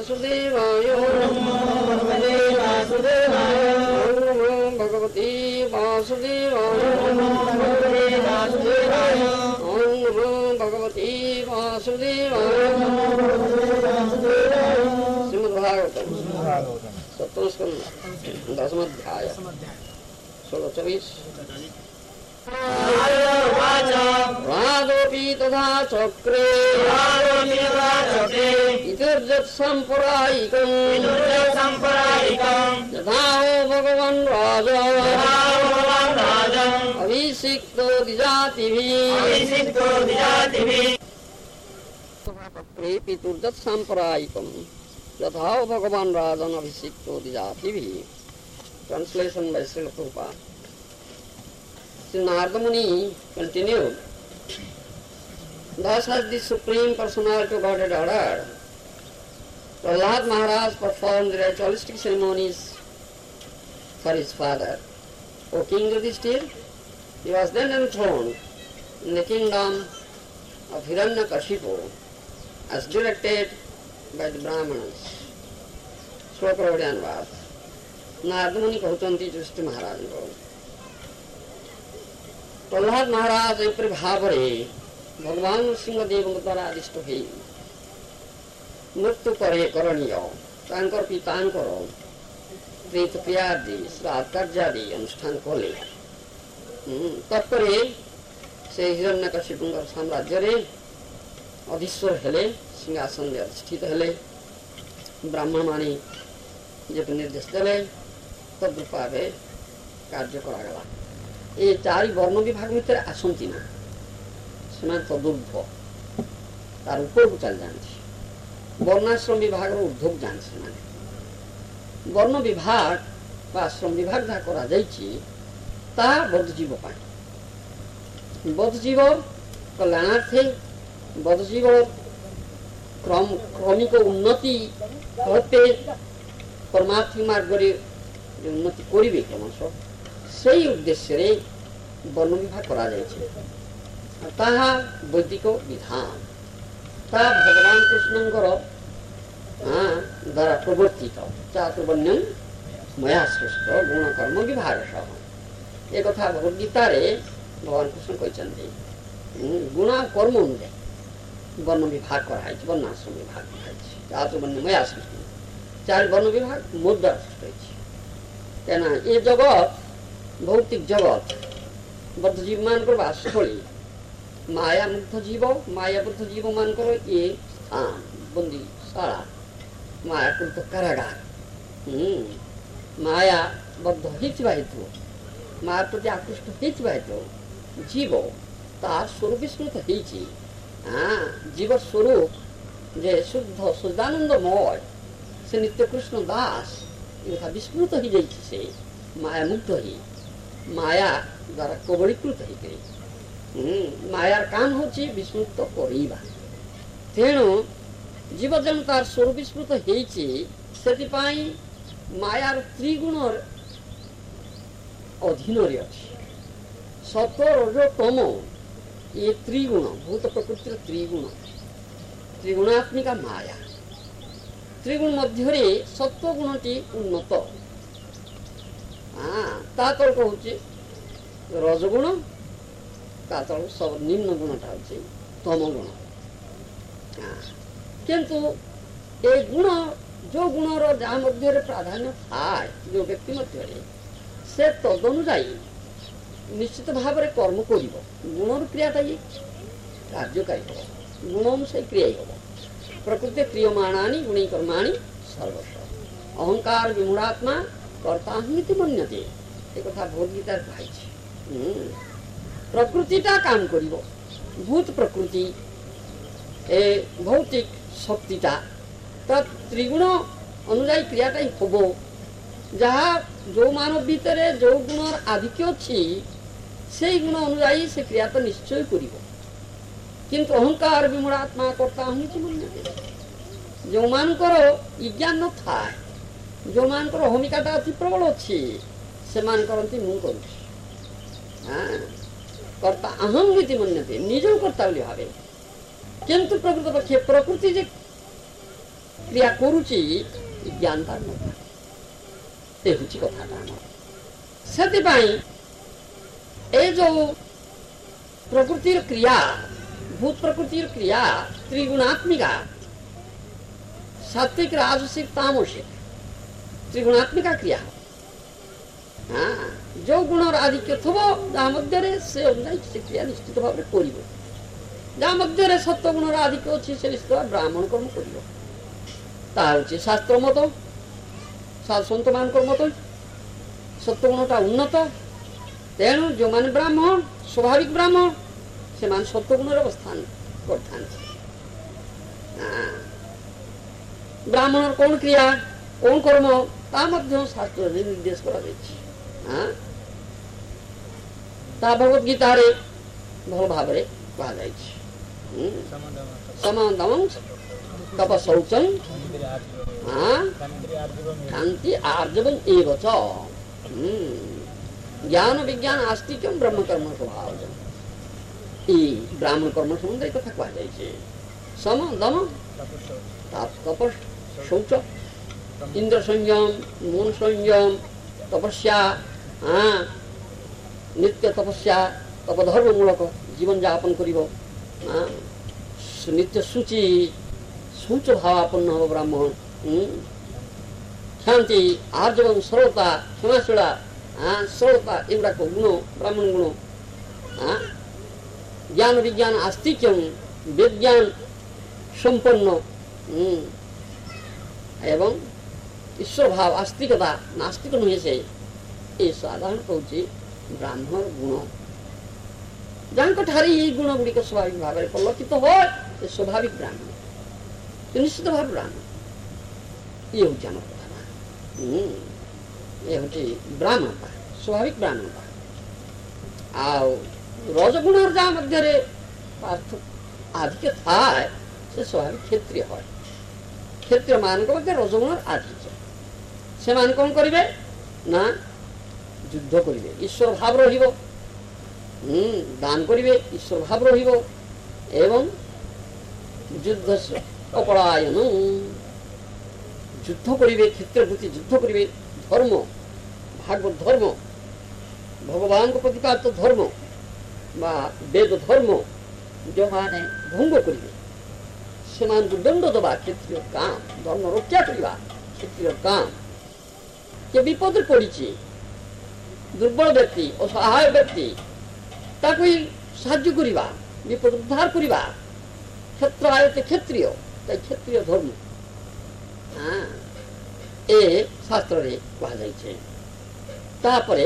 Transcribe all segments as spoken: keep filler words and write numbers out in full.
वासुदेवाय ओम भगवते वासुदेवाय ओम भगवते वासुदेवाय ओम भगवते वासुदेवाय ओम भगवते वासुदेवाय श्रीमद् भागवतम सप्तम स्कंद दसम अध्याय सोलह चौबीस राजोपि तथा चक्रे इतर्जत् सम्परायिकम् यथा भगवान् राजा अभिषिक्तो द्विजातिभिः पितुर्जत् सम्परायिकम् यथा भगवान् राजन् अभिषिक्तो द्विजातिभिः. Translation by Srila Prabhupada. Sri Narada Muni continued, thus has the Supreme Personality of Godhead ordered. Prahlad Maharaj performed the ritualistic ceremonies for his father. O King Yudhishthir, he was then enthroned in the kingdom of Hiranyakashipu as directed by the Brahmanas. Shloka Vadyanvad. Narad मुनि कहते युधिष्ठिर महाराज को प्रहलाद महाराज एपरी भाव भगवान सिंहदेव द्वारा आदिष्ट हो मृत्यु करे करणीय तांकर पितांकर प्रेत क्रियादि श्राद्ध कार्यादि अनुष्ठान कले तत्परे से हिरण्यकशिपुंकर साम्राज्य रे अधीश्वर हेले सिंहासन अधिष्ठित हेले ब्राह्मण मानी जे निर्देश देले तद्रूपावे कार्य करागला. ये चारि वर्ण विभाग भितर आसंती ना से तदुर्ध तार ऊपर को चल जाती वर्णाश्रम विभाग ऊर्ध्व जाने वर्ण विभाग आश्रम विभाग जहाँ करा बद्धजीव बद्धजीव कल्याणार्थे बद्धजीव क्रम क्रमिक उन्नति करते परमार्थी मार्ग उन्नति करिबे क्रमश से उद्देश्य रे वर्ण विभाग करा जायछि ताहा वैदिक विधान ता भगवान कृष्णंकर हाँ द्वारा प्रवर्तित चातुर्वर्ण्यम मया सृष्ट गुण कर्म विभाग एक कथा भगवद्गीता रे भगवान कृष्ण कहते गुण कर्म अनुଯାयी वर्ण विभाग कराई वर्णाश्रम विभाग कराई चातुर्वर्ण्य मया सृष्ट चार वर्ण विभाग मोर द्वारा सृष्ट तेना ये जगत भौतिक जगत बद्धजीव मान वासस्थली माया मुग्ध जीव माया बुद्ध जीव मान ये स्थान बंदी शाला माया कृत कारागार माया बद्ध हेतु माया प्रति आकृष्ट हेतु जीव तार स्वरूप विस्मृत होती हाँ जीव स्वरूप जे शुद्ध शुद्धानंदमय से नित्य कृष्ण दास ये विस्मृत हो जाइए से माया मुक्त ही माया द्वारा कबलीकृत हो मायार काम होची विस्मृत करिबा तेणु जीव जन तार स्वरूप विस्मृत होइछि सेतिपाई मायार त्रिगुण अधीन रे अछि सत्व रज तम ये त्रिगुण भूत प्रकृतिर त्रिगुण त्रिगुणात्मिका माया त्रिगुण मध्य सत्व गुणटी उन्नत हाँ तातल कहूँ रजगुण तातल सब निम्न गुणटा हूँ तम गुण हाँ किंतु ये गुण जो गुण जहाँ मध्य प्राधान्य थाए जो व्यक्ति मध्य से तदनुजाई निश्चित भाव में कर्म कर गुण क्रियाटा ये कार्यकारी हम गुण से क्रिया हम प्रकृति क्रियमाणानि गुणी कर्माणि सर्वस्व अहंकार विमूढ़ात्मा कर्ता हिति मन्यते एक कथा भगवद्गीता कही प्रकृतिटा काम करिवो भूत प्रकृति ए भौतिक शक्तिटा त त्रिगुण अनुजाई क्रियाटा ही होबो जहाँ जो मानव भीतर जो गुण आधिक्य अच्छी से गुण अनुजाई से क्रिया तो निश्चय करिवो किंतु अहंकार विमूढ़ात्मा कर्ता हिति मन्यते जो मानकर ज्ञान न था जो मानकर अहमिकाटा अति प्रबल अच्छी से मान करती मु करुछि हाँ कर्ता अहम इति मन्यते निज कर्ता बोली भावे किंतु प्रकृत पक्षे प्रकृति जे क्रिया करुची ज्ञान तार न ए हुची कथाटा आमर सेतिपाई ए जो प्रकृतिर क्रिया भूत प्रकृतिर क्रिया त्रिगुणात्मिका सात्विक राजसिक तामसिक त्रिगुणात्मिका क्रिया हाँ जो गुण आधिक्य थबो जहाँ मध्य से अनुसार से क्रिया निश्चित भाव में करिवो जहाँ मध्य सत्व गुण आधिक्य अच्छी से निश्चित भाव ब्राह्मण कर्म करिवो ता होची शास्त्र मत साधु सन्त मानकर मत सत्व गुणटा उन्नत तेणु जो माने ब्राह्मण स्वाभाविक ब्राह्मण से मान सत्व गुण अवस्थान करथान ब्राह्मण कौन क्रिया कौन कर्म ता मध्य शास्त्र निर्देश करा जायछि हाँ ता भगवत गीता रे भल भाव रे कहा जायछि समं दमं तप शौचं हाँ शांति आर्जवं एव च ज्ञान विज्ञान आस्तिक्यम ब्रह्म कर्म स्वभाव ई ब्राह्मण कर्म संबंध कथा कहा जायछि सम दम ताप तप शौच इंद्र संयम मन संयम तपस्या हाँ नित्य तपस्या तपधर्म मूलक जीवन यापन करिवो हाँ नित्य सूचि सूच भावापन्न हो ब्राह्मण शांति आर्जवं सरलता क्षमाशीला हाँ सरलता एगुड़ा गुण ब्राह्मण गुण हाँ ज्ञान विज्ञान आस्तिक्यम विज्ञान संपन्न एवं ईश्वर भाव आस्तिकता नास्तिक नुहे से ये साधारण कहूँ ब्राह्मण गुण जहाँ ठारे ये गुण गुड़िक स्वाभाविक भाव में परिलक्षित हो स्वाभाविक ब्राह्मण निश्चित भाव ब्राह्मण ये हूँ आम कथा ये हूँ ब्राह्मणता स्वाभाविक ब्राह्मणता आओ रजगुण जहाँ मध्य आधिक्य थाए से स्वाभाविक क्षत्रिय है क्षत्रिय मान मध्य रजगुण आधिक्य से मान कौन करेंगे ना युद्ध करेंगे ईश्वर भाव रहिबो दान करेंगे ईश्वर भाव रहिबो एवं युद्ध से अपरायन युद्ध करेंगे क्षेत्र प्रति युद्ध करेंगे धर्म भागवत धर्म भगवान को प्रतिपादित धर्म बा वेद धर्म जो माने भंग करेंगे से मान को दंड दबा क्षेत्रीय काम धर्म रक्षा करवा क्षेत्रीय काम के विपद पड़ी दुर्बल व्यक्ति असहाय व्यक्ति ताको साहाय्य करवा विपद उद्धार करवा क्षेत्र आयते क्षेत्रीय क्षेत्रीय धर्म हाँ ए शास्त्र रे कहा जाइछे तापरे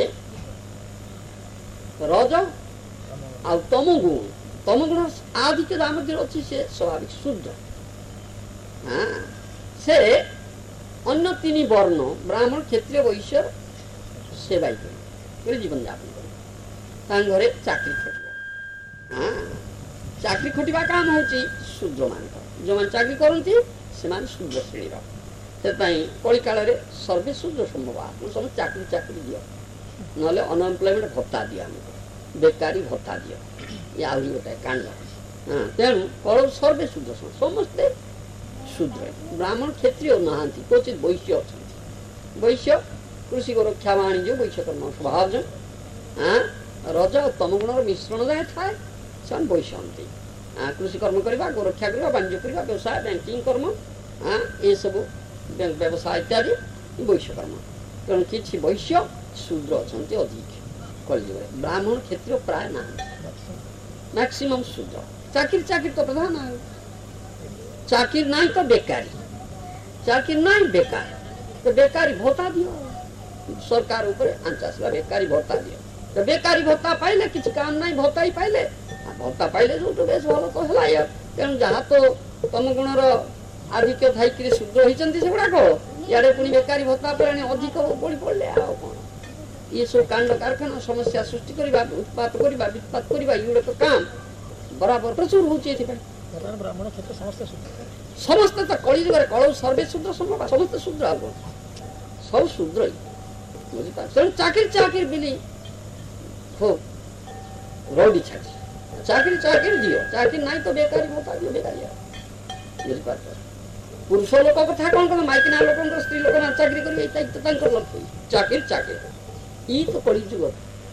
रज आ तमगुण तमगुण आधिक्य मध्य अच्छी से स्वाभाविक शुद्ध हाँ से अन्य तीन वर्ण ब्राह्मण क्षत्रिय वैश्य सेवाई कर जीवन यापन कर घरे चाकरी खट हाँ चाकरी खटिबा काम होची शूद्र मान जो मान चाकरी करती से मान शूद्र श्रेणी से कली काल सर्वे शूद्र संभव आप सब चाकरी चाकरी दियो ना अनएम्प्लॉयमेंट भत्ता दियो आम बेकारी भत्ता दियो या गोटे कांड हाँ तेणु कल सर्वे शूद्र समस्ते शूद्र ब्राह्मण क्षत्रिय नहांती क्वचित वैश्य अच्छा वैश्य कृषि को रक्षा वाणिज्य वैश्य कर्म स्वभाव हाँ रज और तमगुण मिश्रण जाए थाए से वैश्य हंती हाँ कृषि कर्म करवा गोरक्षा करवा वाणिज्य करवा व्यवसाय बैंकिंग कर्म हाँ ये सब व्यवसाय इत्यादि वैश्य कर्म तेणु किसी वैश्य शूद्र अच्छा अधिक कलयुग ब्राह्मण क्षेत्रीय प्राय ना मैक्सिमम शूद्र चाकरी चाकरी तो प्रधान है चाकरी नहीं तो बेकारी चाकरी नहीं बेकार तो बेकारी भत्ता दियो सरकार ऊपर आंचास बेकारी भत्ता दियो तो बेकारी भत्ता पाइले किसी काम नहीं भत्ता ही पाइले भत्ता पाइले जो तो बेस भल तो है यार तेणु जहाँ तो तम गुणर आधिक्य थी शूद्र होती से गुड़ाक इे पुणी बेकारी भत्ता पर अधिक बढ़ी पड़े आ ये सब कांड कारखाना समस्या सृष्टि करवा उत्पात करवा वित्पात करवा ये तो काम बराबर प्रचुर होची ब्राह्मण क्षेत्र समस्त समस्त तो कली जुगे कल सर्वे शूद्र संभव समस्त शूद्र आप सब शूद्र बुझीपार तेणु चाकरी चाकरी बिली हो रौडी छाड़ी चाकरी चाकरी दियो चाकरी नहीं तो बेकारी भत्ता दियो बेकारी बुझीपार पुरुष लोक कथा कौन कौन माइकिना लोक स्त्री लोक चाकरी करेंगे दायित्व लक्ष्य चाकरी चाकरी ई तो कली जुग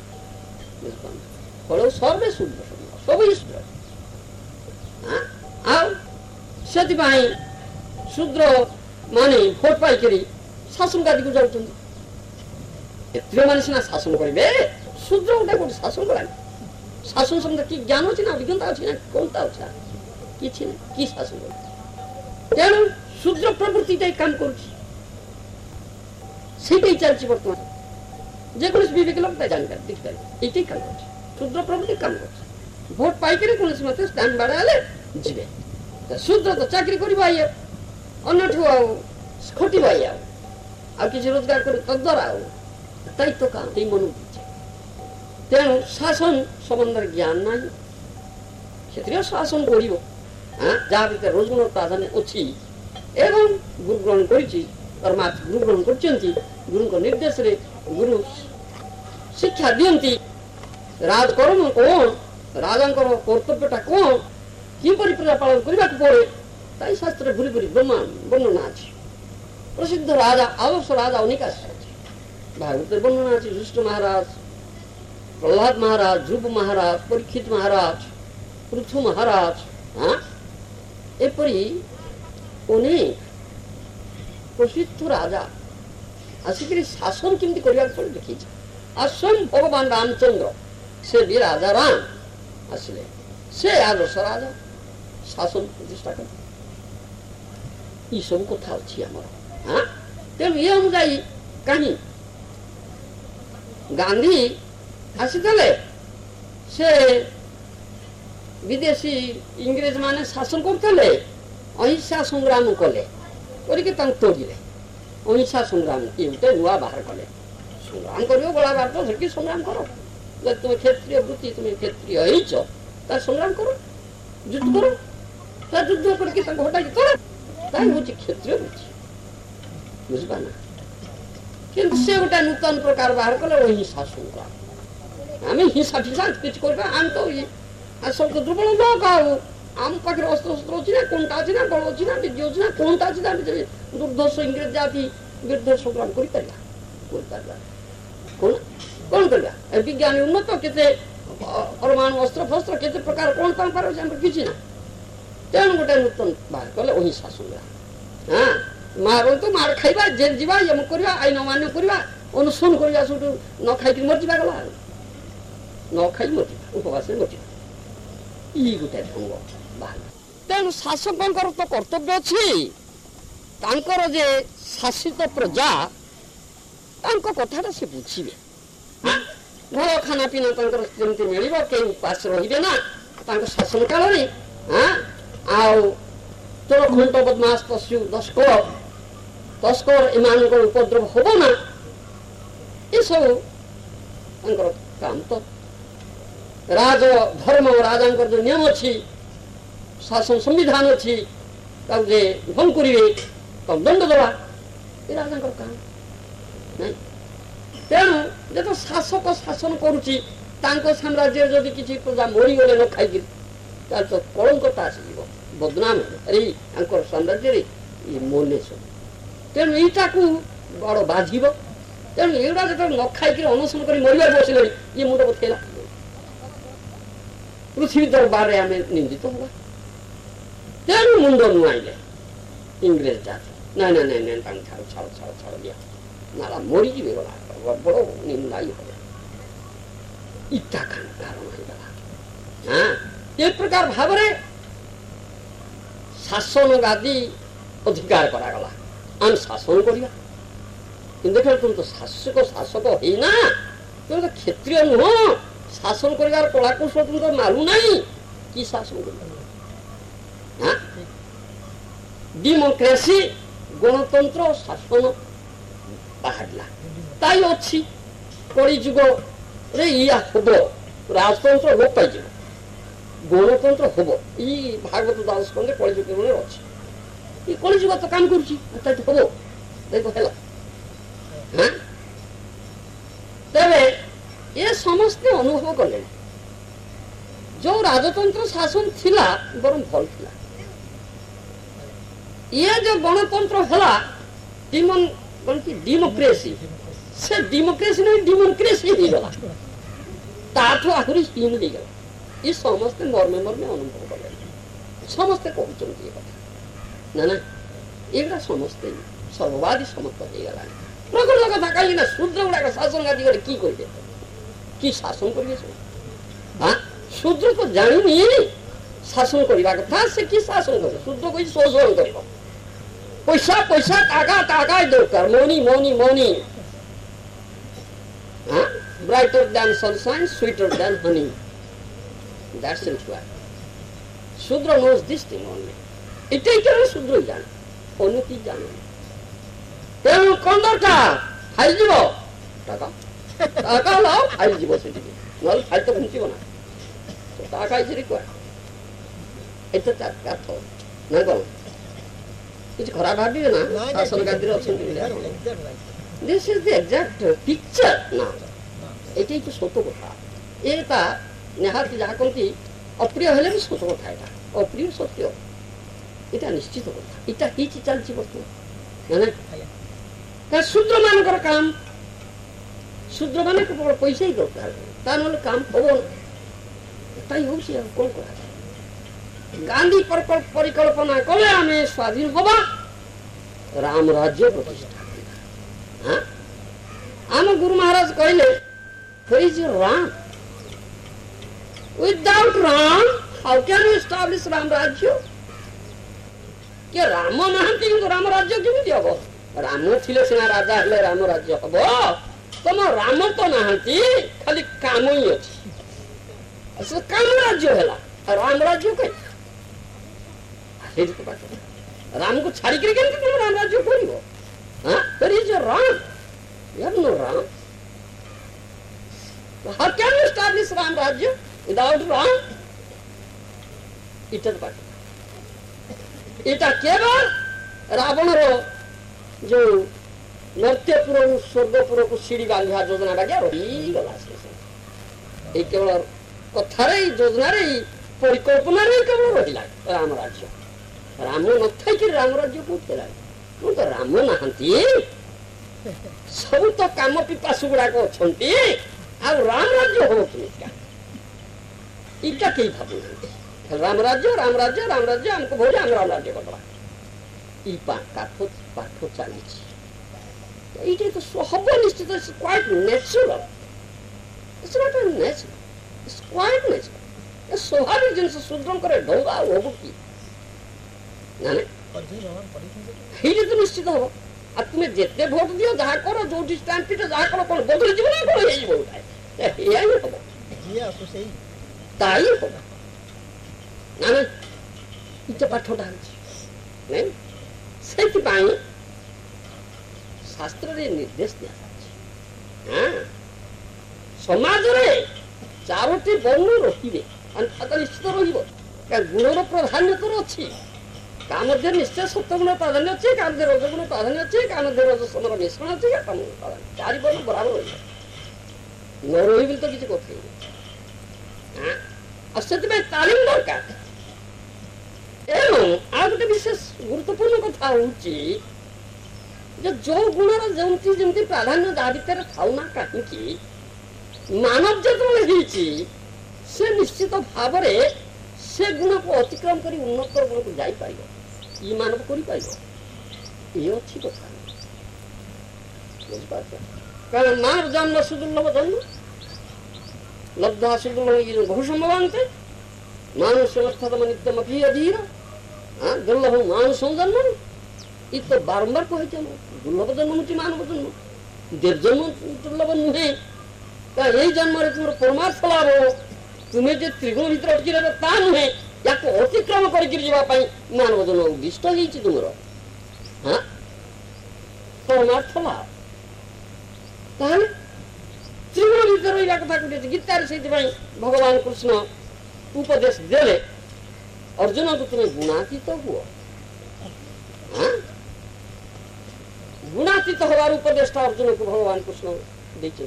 फल सर्वे शूद्र सब शूद्र से शूद्र माने भोट पाई शासन गादी को जाऊँ क्षत्रिय मान सीना शासन करेंगे शूद्र गोटे गोटे शासन करा शासन शब्द कि ज्ञान अच्छी ना अभिज्ञता अच्छी ना कौनता अच्छी कि कि शासन कर तेणु शूद्र प्रवृत्ति काम कर चलती बर्तमान जेको विवेक लोक जानकार देखिपारे ये काम कर शूद्र प्रवृत्ति काम कर भोट पाई कौन स्टैंड बाड़ा जी शूद्र तो चाकरी कर खट किसी रोजगार कर तद्वारा दायित्व काम मन तेणु शासन संबंध ज्ञान ना क्षेत्रीय शासन कर जहाँ भर रोजगार प्राधान्य अच्छी एवं गुरु ग्रहण कर गुरु ग्रहण कर गुरु निर्देश रे गुरु शिक्षा दियंती राजकर्म कौन राजा कर्तव्यटा कौन किपरि प्रजा पालन करने पड़े ताई शास्त्र भूरी भूरी ब्रह्मांड वर्णना अच्छी प्रसिद्ध राजा आदर्श राजा अनेक भागवत वर्णना अच्छी युष्ट महाराज प्रहलाद महाराज ध्रुव महाराज परीक्षित महाराज पृथु महाराज हाँ एपरी अनेक प्रसिद्ध राजा आसिक शासन केमती करने देखी आसम भगवान रामचंद्र से भी राजा राम आसिले से आदर्श राजा शासन प्रतिष्ठा कर सब कथा अच्छी आमर हाँ तेणु ये अनुजाई कहीं गांधी आसी से विदेशी इंग्रेज माने शासन करते अहिंसा संग्राम कले करके तोड़े अहिंसा संग्राम ये गोटे नुआ बाहर कले संग्राम कर गला बात धरकी संग्राम करो तुम क्षेत्रीय वृत्ति तुम क्षेत्रीय हो संग्राम करो युद्ध करो युद्ध करके हटा करो हूँ क्षेत्रीय वृत्ति बुझपाना कि से गोटे नूतन प्रकार बाहर कले अहिंसा संग्राम आम हिंसा फिंसा किसी कर तो सब तो दुर्बल लोक आम पाखे अस्त्र शस्त्र अच्छी ना कौनटा अच्छी ना बल अच्छी ना विद्य अच्छी ना कौनटा अच्छी दुर्धर्ष इंग्रेज जाति विरुद्ध संग्राम कर कौन कर विज्ञान उन्नत केते परमाणु अस्त्र फस्त्र केते प्रकार कौन पान पार किसी ना तेणु गोटे नूतन बाहर कले अहिंसा संग्राम हाँ मार तो मार खाइबा जेल जीवा यम करवा आईन अमान्य करवा अनुसरण करवा सब न खाई मरजा गला न खाई मरजा उपवास मरजा ये गोटे ढंग बाहर तेणु शासकों तो कर्तव्य अच्छी जे शासित प्रजा कथा से बुझे भल खाना पीना जमी मिल कई उपास रे ना शासन काल में हाँ आउ तोर खंड बदमाश पशु दस्कर तस्कर एम उपद्रव हम ना ये सब काम तो राज धर्म राजा जो नियम अच्छी शासन संविधान अच्छी भंग करेंगे तब दंड दवा ये राजा काम नहीं तेणु जो तो शासक शासन करुच्ची साम्राज्य जदि किसी प्रजा मरीगले न खाई तो कलंकता आसीज बदनाम अरे साम्राज्य मने सब तेणु यीटा को बड़ बाध तेणु युवा जो न खाई अनशन कर मरवार बसले ये मुंड बथेला पृथ्वी दरबार में आम निंदित हवा तेणु मुंड नुआईले इंग्रेज जाति ना ना ना ना छाड़ छाड़ छाड़ छाड़ दिया नाला मरी जी गला बड़ निंदाई हो इटा खान कारण होगा हाँ ये प्रकार भाव शासन गादी अधिकार करागला आम शासन करवा देख तुम तो शासक शासक है ना तुम तो क्षेत्रीय नुह शासन कर कला कौशल तुम तो मालू ना कि शासन कर डेमोक्रेसी गणतंत्र शासन बाहर ताई अच्छी कली जुग रे या हम राजतंत्र लोप पाई गणतंत्र हम ये भागवत दास कहते कली जुग अच्छी ये कली जुग तो काम कर तेरे ये समस्ते अनुभव कले जो राजतंत्र शासन थिला बरम भल थिला ये जो गणतंत्र है डिमन डेमोक्रेसी से डेमोक्रेसी नहीं डेमोक्रेसी हो गला ताठो आहुरी हीन हो गला ये समस्त मर्मे मर्मे अनुभव कले समस्ते कहते ये कथा ना ना एगुड़ा समस्ते सर्ववादी समस्त हो गला प्रकृत कथा कहीं शूद्र गुड़ाक शासन गादी गले कि करेंगे कि शासन करेंगे हाँ शूद्र तो जानी शासन करवा कथा से कि शासन करे शूद्र कोई शोषण कर पैसा पैसा टाका टाका दरकार मनी मनी मनी हाँ brighter than sunshine sweeter than honey that's it why Shudra knows this thing only इटे इटे शूद्र जाने उन्नति जाने तेणु कौन दरकार खाई जीव टाका टाका लाओ खाई जीव से नल खाई तो घुंची बना तो टाका इज रिक्वायर्ड एते टाका तो ना कौन कुछ खराब भाभी है ना शासन गादी रे अछन this is the exact picture ना एटे तो सत्य कथा एटा नेहाती जहा कोंती अप्रिय हेले भी सत्य कथा एटा अप्रिय सत्य एटा निश्चित कथा एटा हिच चलछि वस्तु ना का शूद्र मानकर काम शूद्र माने केवल पैसा ही दरकार ता नले काम हबो ताई होछि कोन करा गांधी परिकल्पना कले आमे स्वाधीन हबा राम राज्य प्रतिष्ठा हाँ आम गुरु महाराज कहले where is your Ram without Ram how can you establish Ram राज्य के राम नहांती राम राज्य केमिति हबो राम थिले सिना राजा हेले राम राज्य हबो तम राम तो नहांती खाली काम ही अछि असल काम राज्य हेला राम राज्य कहि राम को छाड़ी कर तुम राम राज्य करिवो हां where is your Ram you have no Ram how can you establish Ram Rajya without Ram hitter बात एटा केवल रावण रो जो नर्त्यपुर स्वर्गपुर को सीढ़ी बांधा योजना बाग्या रही गला से ए केवल कथारे योजना रे परिकल्पना रे केवल रहिला राम राज्य राम न थाई कि राम राज्य को तेला मु तो राम नहांती सब तो काम पिपासु गुडा को छंती आ राम राज्य हो कि इटा के भाबु राम राज्य राम राज्य राम राज्य हमको भोज हम राम राज्य करबा ई पा काठो पाठो चली छी इटे तो सब निश्चित is quite natural it's not natural it's quite natural स्वाभाविक जिनसे शूद्र करे ढौगा होबो की ना हिरे तो निश्चित हो आ तुम जेते भोट दियो जहा करो जो स्टैंड पिट जहा करो कोन बदल जीवन ना कोन हेई बोलता है एया ही हो जिया तो सही ताई हो ना ना इते पाठो डाल नै सेति पाई शास्त्र रे निर्देश दिया हां समाज रे चारोटी वर्ण रहिबे अन निश्चित रहिबो का गुणर प्राधान्य तो अछि का मध्य निश्चय सत्वगुण प्राधान्य अच्छे का मध्य रजगुण प्राधान्य अच्छे का मध्य रजसमर मिश्रण अच्छे का तम प्राधान्य चारि वर्ण बराबर रही न रही तो किसी कथा नहीं हाँ से तालीम दरकार एवं आ गोटे विशेष गुरुत्वपूर्ण कथा होची जो जो गुणर जमती जमती प्राधान्य दा भितर थाउना काहींकी मानव जतबेले हिची से निश्चित भाव रे से गुण को अतिक्रम करी उन्नत गुण को जाई पाइबो ई मानव करी पाइबो ये अच्छी कथा बुझ पाते कारण मानव जन्म सुदुर्लभ जन्म लब्धा सुदुर्लभ बहु संभवान्ते मानव समर्थतम नित्यम अपि अधीर हां दुर्लभ मानव जन्म ई तो बारंबार कहि जन्म दुर्लभ जन्म मुति मानव जन्म देव जन्म दुर्लभ नुहे का यही जन्म रे तुम परमार्थ लाभ हो तुम्हें जो त्रिगुण भीतर अटकी रह ता नुहे या अतिक्रम कर मानव जन्म उद्दिष्ट तुम हाँ परमार्थ लाभ त्रिगुण भीतर रहा कथा कहे गीतार से भगवान कृष्ण उपदेश देले अर्जुन को तुम्हें गुणातीत हुआ हाँ गुणातीत हवार उपदेश अर्जुन को भगवान कृष्ण देते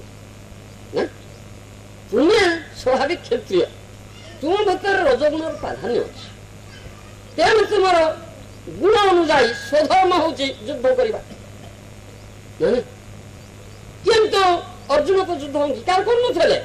तुम्हें स्वाभाविक क्षत्रिय तुम भीतर रजगुण प्राधान्य अच्छे तेणु तुम गुण अनुजाई स्वधर्म हूँ युद्ध करवा किंतु अर्जुन तो युद्ध अंगीकार कर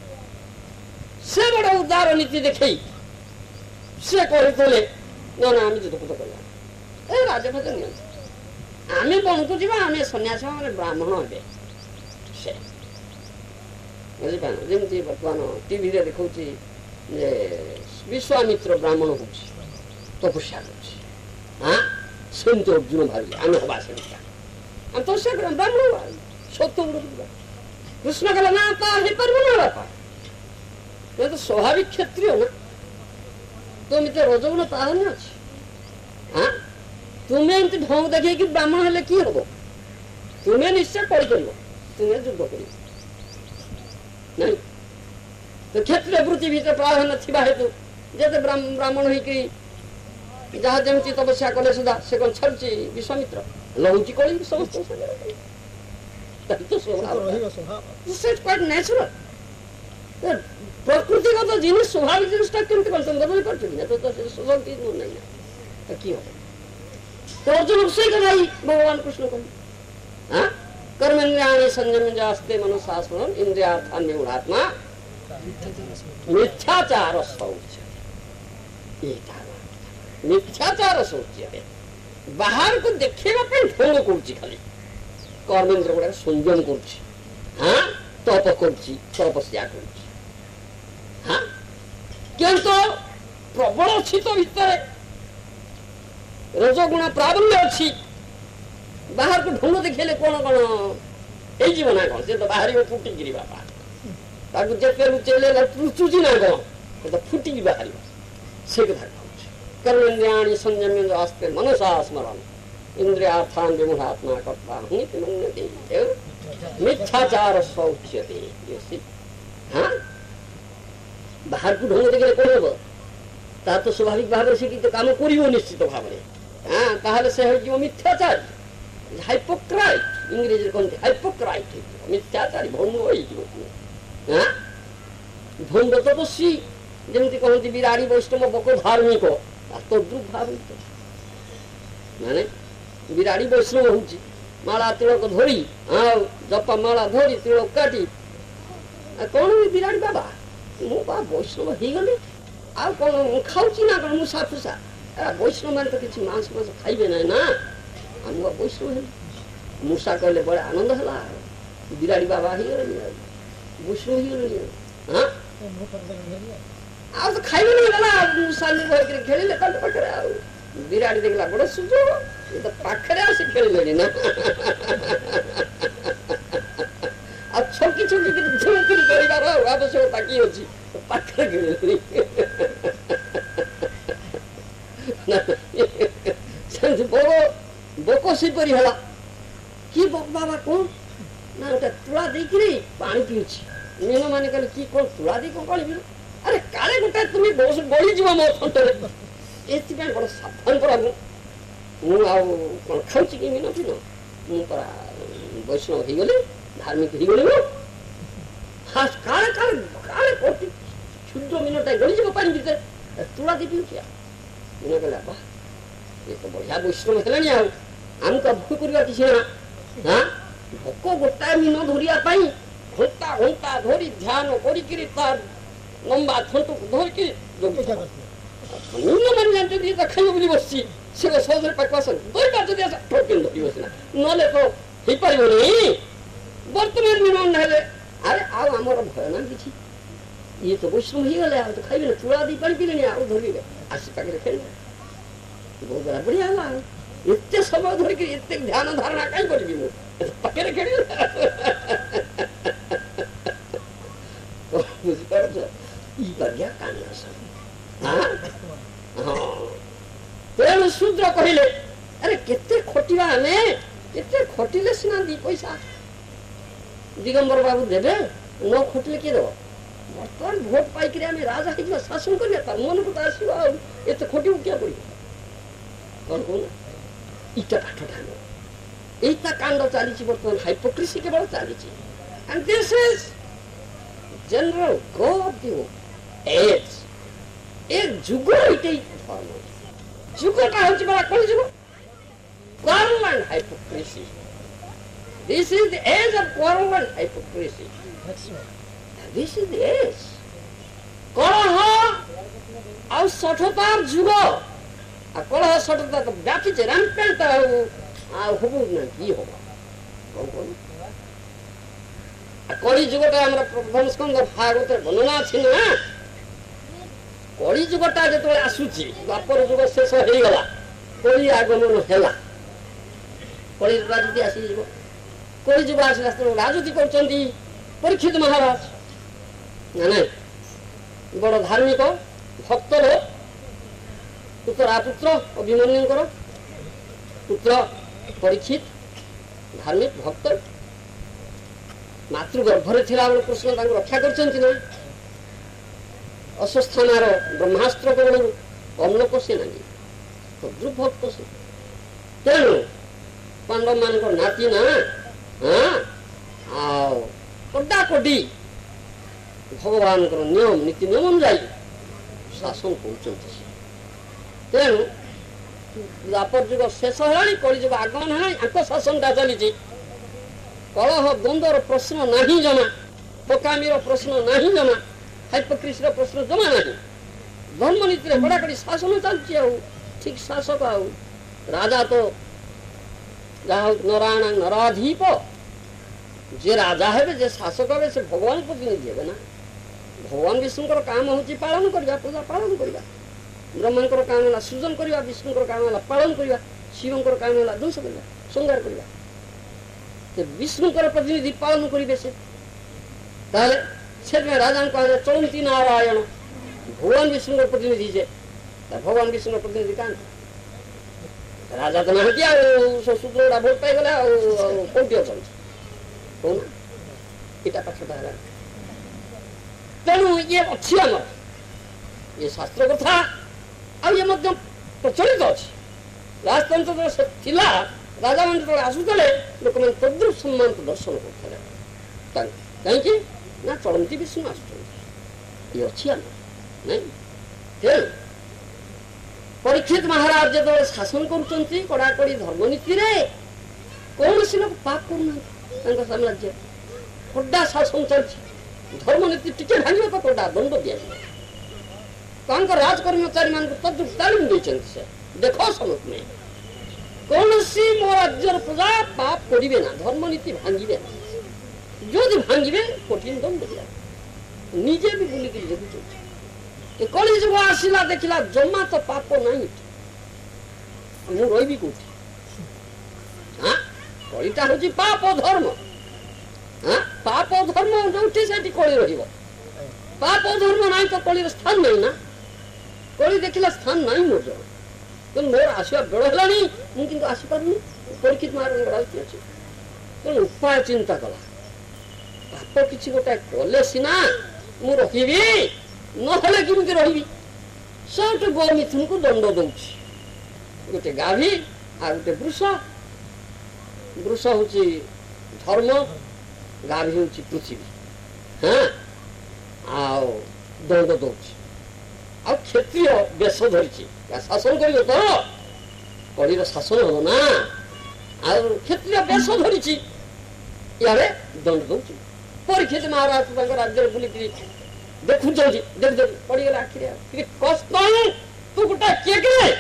से बड़ा उदार नीति देखे से कहते ना ना आम युद्ध फुद्ध कर राजपद आम बन को जा आम सन्यास ब्राह्मण हे से बुझिपार जमी बर्तमान टीवी देखा विश्वामित्र ब्राह्मण हूँ तपस्या कर सेमती अर्जुन भावी आम हवा सेमती तपस्या कर ब्राह्मण सत्य कृष्ण कहला ना पार ना बापा तो स्वाभाविक क्षत्रिय ना तुम इतने रजगुण ताहनी अच्छी हाँ तुम्हें एमती ढंग देखे कि ब्राह्मण हेले किए हम तुम्हें निश्चय कर तुम्हें युद्ध कर नहीं तो क्षत्रिय वृत्ति भीतर प्राधान्य थिबा हेतु जते ब्राह्मण होई जहाँ जमी तपस्या कले सुधा से कौन छाड़ी विश्वामित्र लहुची कली समस्त प्रकृतिगत जिनिस स्वाभाविक जिनिसटा केमती कौन तुम बदल पार्टी तो शक्ति नहीं ना कि तो अर्जुन से कही भगवान कृष्ण कही हाँ कर्मेन्द्रियाणि संयम्यास्ते मनोशासन इंद्रियार्थान निगुणात्मा मिथ्याचार शौच्य मिथ्याचार शौच्य बाहर को देखा ढंग कर खाली कर्मेन्द्र गुड़ा संयम कर हाँ तप कर तपस्या कर हाँ किंतु प्रबल अच्छी तो भितर रजगुण प्राबल्य अच्छी बाहर को ढंग देखेले कौन कौन हो ना कौन से तो बाहर फुटिकी बापा जेते लुचेले चुची ना कौन तो फुटिकी बाहर से कथा कर्मेन्द्रियाणि संयम्य आस्ते मनसा स्मरण इंद्रियार्थान विमुहात्मा कर्ता हूँ मिथ्याचार शौच्यते हाँ बाहर को ढंग देखे कौन हम ता तो स्वाभाविक भाव से काम कर निश्चित भाव में हाँ ताहले से हो मिथ्याचार हाइपोक्राइट इंग्रेजी कहते हाइपोक्राइट मिथ्याचारी भंग हो भंग तपस्वी जमी कहते विराड़ी वैष्णव बक धार्मिक तद्रुप भाव माने विराड़ी वैष्णव हूँ माला तिलक धरी हाँ जपा माला धरी तिलक काटी कौन विराड़ी बाबा मु बा वैष्णव हो गले आ कौन खाऊँ ना कौन मुसा फुसा वैष्णव मैंने तो किसी मांस मांस खाइबे ना ना आम वैष्णव मूसा कहले बड़े आनंद है विराड़ी बाबा हो गले वैष्णव हो गले हाँ आ तो खाइबे नहीं गला मूसा ने खेल पाखे विराड़ी देखला बड़ा सुजोग ये तो पाखरे आसी खेल ना आ छोटी छोटी झुमकिरी परिवार आवश्यकता की अच्छी पाखरे खेल बोको सीपरी है कि बाबा कौन ना गोटे तुला देकी पानी पीछे मीन मैंने कहले कि कौन तुला दे कौन पानी पी अरे काले गोटे तुम्हें बहुत गली जीव मो थंटरे एथिपाई बड़ा सावधान करा कौन खाऊँ कि मीन पीन मुझा वैष्णव हो गले धार्मिक हो गले हाँ काले काले काले कोटी क्षुद्र मीनटा गली जीव पानी भीतर तुला दे पी क्या मीन कहला बा ये तो बढ़िया वैष्णव है आमको भूल करवा किसी ना हाँ भोक गोटाए मीन धरिया घंटा घंटा धरी ध्यान कर लंबा थंट धरिकी मीन मान जानते खाई बोली बसी से सहज पाक दुईटा जब ठोकिन धरी बसला ना तो हो पार नहीं बर्तमान मीन ना अरे आमर भय ना कि ये तो वैष्णव हो गले तो खाइबे चूड़ा दी पानी पीले आउ धरवे आसी पाखे खेल बहुत बड़ा बढ़िया है एत समय धरिक एत ध्यान धारणा कहीं करी पाखे खेल बुझिपार बढ़िया तेणु शूद्र कहले अरे केते खटिवा आमे केते खटिले सिना दी पैसा दिगंबर बाबू देवे न खटिले किए देव बर्तमान भोट पाई आम राजा हो शासन कर मन को आसो आते खटू क्या पड़ो कौन कौन इटा पाठटा यहीटा कांड चली बर्तमान हाइपोक्रेसी केवल चली and this is general go of the age एक जुग धर्म ଯୁଗଟା ହଉଛି ବଡ କଳି ଯୁଗ। Quarrel and hypocrisy. This is the age of quarrel and hypocrisy. That's right. This is the age. କଳହ ଆଉ ସଠତାର ଯୁଗ। ଆଉ କଳହ ସଠତା ତ ବ୍ୟାପିଛି ରାମ୍ପେଣ୍ଟ ଆଉ ଆଉ ହବ ନା କି ହବ କଣ କଣ କଳି ଯୁଗଟା ଆମର ପ୍ରଥମ ସ୍କନ୍ଧ ଭାଗବତରେ ବର୍ଣ୍ଣନା ଅଛି ନା। କଳି ଯୁଗଟା ଯେତେବେଳେ ଆସୁଛି ଦ୍ୱାପର ଯୁଗ ଶେଷ ହେଇଗଲା କଳି ଆଗମନ ହେଲା କଳି ରାଜୁତି ଆସିଯିବ। କଳି ଯୁଗ ଆସିଲା ରାଜୁତି କରୁଛନ୍ତି ପରୀକ୍ଷିତ ମହାରାଜ ନା ନାଇଁ ବଡ ଧାର୍ମିକ ଭକ୍ତର ପୁତ୍ର ଅଭିମନ୍ୟୁଙ୍କର ପୁତ୍ର ପରୀକ୍ଷିତ ଧାର୍ମିକ ଭକ୍ତ ମାତୃଗର୍ଭରେ ଥିଲାବେଳେ କୃଷ୍ଣ ତାଙ୍କୁ ରକ୍ଷା କରିଛନ୍ତି ନା। ଅଶ୍ୱସ୍ଥାନାର ବ୍ରହ୍ମାସ୍ତ୍ର କବଳରୁ ଅନ୍ନ ପୋଷେ ନାହିଁ ଭକ୍ତ ସେ। ତେଣୁ ପାଣ୍ଡବ ମାନଙ୍କର ନାତି ନା ହଁ ଆଉ କଡାକଡି ଭଗବାନଙ୍କର ନିୟମ ନୀତି ନିୟମ ଅନୁଯାୟୀ ଶାସନ କରୁଛନ୍ତି। ତେଣୁ ଦ୍ୱାପର ଯୁଗ ଶେଷ ହେଲାଣି କଳି ଯୁଗ ଆଗମନ ହେଲାଣି ଆଙ୍କ ଶାସନଟା ଚାଲିଛି। କଳହ ଦ୍ୱନ୍ଦ୍ୱର ପ୍ରଶ୍ନ ନାହିଁ ଜମା ପକାମିର ପ୍ରଶ୍ନ ନାହିଁ ଜମା ହାଇପୋକ୍ରିସିର ପ୍ରଶ୍ନ ଜମା ନାହିଁ। ଧର୍ମନୀତିରେ କଡ଼ାକଡ଼ି ଶାସନ ଚାଲିଛି ଆଉ ଠିକ ଶାସକ ଆଉ ରାଜା ତ ଯାହା ହଉ ନରାୟଣ ନରାଧୀପ ଯେ ରାଜା ହେବେ ଯେ ଶାସକ ହେବେ ସେ ଭଗବାନ ପ୍ରତିନିଧି ହେବେ ନା। ଭଗବାନ ବିଷ୍ଣୁଙ୍କର କାମ ହଉଛି ପାଳନ କରିବା ପୂଜା ପାଳନ କରିବା। ବ୍ରହ୍ମାଙ୍କର କାମ ହେଲା ସୃଜନ କରିବା ବିଷ୍ଣୁଙ୍କର କାମ ହେଲା ପାଳନ କରିବା ଶିବଙ୍କର କାମ ହେଲା ଧ୍ୱଂସ କରିବା ସଂହାର କରିବା। ବିଷ୍ଣୁଙ୍କର ପ୍ରତିନିଧି ପାଳନ କରିବେ ସେ ତାହେଲେ ସେଥିପାଇଁ ରାଜାଙ୍କୁ କୁହାଯାଏ ଚଳନ୍ତି ନାରାୟଣ ଭଗବାନ ବିଷ୍ଣୁଙ୍କର ପ୍ରତିନିଧି ଯେ ଭଗବାନ ବିଷ୍ଣୁଙ୍କର ପ୍ରତିନିଧି କାହାନ୍ତି ରାଜା ତ ନାହାନ୍ତି ଆଉ ସୁଦ୍ରଟା ଭୋଟ ପାଇଗଲେ ଆଉ କୋଉଠି ଅଛନ୍ତି କହୁନା ଏଇଟା ପାଠଟା ହେଲା। ତେଣୁ ଇଏ ଅଛି ଆମର ଇଏ ଶାସ୍ତ୍ର କଥା ଆଉ ଇଏ ମଧ୍ୟ ପ୍ରଚଳିତ ଅଛି। ରାଜତନ୍ତ୍ର ଥିଲା ରାଜାମାନେ ଯେତେବେଳେ ଆସୁଥିଲେ ଲୋକମାନେ ତଦ୍ରୁପ ସମ୍ମାନ ପ୍ରଦର୍ଶନ କରୁଥିଲେ କାହିଁକି ନା ଚଳନ୍ତି ବିଷ୍ଣୁ ଆସୁଛନ୍ତି ଇଏ ଅଛି ଆମର ନାଇଁ। ତେଣୁ ପରୀକ୍ଷିତ ମହାରାଜ ଯେତେବେଳେ ଶାସନ କରୁଛନ୍ତି କଡାକଡି ଧର୍ମନୀତିରେ କୌଣସି ଲୋକ ପାପ କରୁନାହାନ୍ତି ତାଙ୍କ ସାମ୍ରାଜ୍ୟ କଡା ଶାସନ ଚାଲିଛି। ଧର୍ମନୀତି ଟିକେ ଭାଙ୍ଗିବ ତ କଡା ଦଣ୍ଡ ଦିଆଯିବ। ତାଙ୍କ ରାଜକର୍ମଚାରୀ ମାନଙ୍କୁ ତଦ୍ରୁପ ତାଲିମ ଦେଇଛନ୍ତି ସେ ଦେଖ ସମସ୍ତେ କୌଣସି ମୋ ରାଜ୍ୟର ପ୍ରଜା ପାପ କରିବେ ନା ଧର୍ମନୀତି ଭାଙ୍ଗିବେ ନା ଯଦି ଭାଙ୍ଗିବେ କଠିନ ଦଣ୍ଡ ଦିଆଯିବ। ନିଜେ ବି ବୁଲିକିରି ଦେଖୁଛନ୍ତି କଳି ଯୁଗ ଆସିଲା ଦେଖିଲା ଜମା ତ ପାପ ନାହିଁ ମୁଁ ରହିବି କୋଉଠି। ହଁ କଳିଟା ହଉଛି ପାପ ଧର୍ମ ହଁ ପାପ ଧର୍ମ ଯୋଉଠି ସେଠି କଳି ରହିବ। ପାପ ଧର୍ମ ନାହିଁ ତ କଳିର ସ୍ଥାନ ନାହିଁ ନା। କଳି ଦେଖିଲା ସ୍ଥାନ ନାହିଁ ମୋର ଜମା ତେଣୁ ମୋର ଆସିବା ବେଳ ହେଲାଣି ମୁଁ କିନ୍ତୁ ଆସିପାରୁନି ପରୀକ୍ଷିତ ମହାରାଜଙ୍କର ରାଜୁତି ଅଛି। ତେଣୁ ଉପାୟ ଚିନ୍ତା କଲା ପାପ କିଛି ଗୋଟେ କଲେ ସିନା ମୁଁ ରହିବି ନହେଲେ କେମିତି ରହିବି। ସେଠୁ ଗୋମିଥୁନକୁ ଦଣ୍ଡ ଦଉଛି ଗୋଟେ ଗାଭୀ ଆଉ ଗୋଟେ ବୃଷ। ବୃଷ ହଉଛି ଧର୍ମ ଗାଭୀ ହଉଛି ପୃଥିବୀ ହଁ ଆଉ ଦଣ୍ଡ ଦଉଛି ଆଉ କ୍ଷତ୍ରିୟ ବେଶ ଧରିଛି ଶାସନ କରିବ ତ କଳିର ଶାସନ ହବ ନା ଆଉ କ୍ଷତ୍ରିୟ ବେଶ ଧରିଛି ଇଆଡେ ଦଣ୍ଡ ଦଉଛି। ପରୀକ୍ଷିତ ମହାରାଜ ତାଙ୍କ ରାଜ୍ୟରେ ବୁଲିକିରି ଦେଖୁଛନ୍ତି ଦେଖୁଛନ୍ତି ପଡିଗଲା ଆଖିରେ କଷ୍ଟ ତୁ ଗୋଟେ କିଏ କିଏ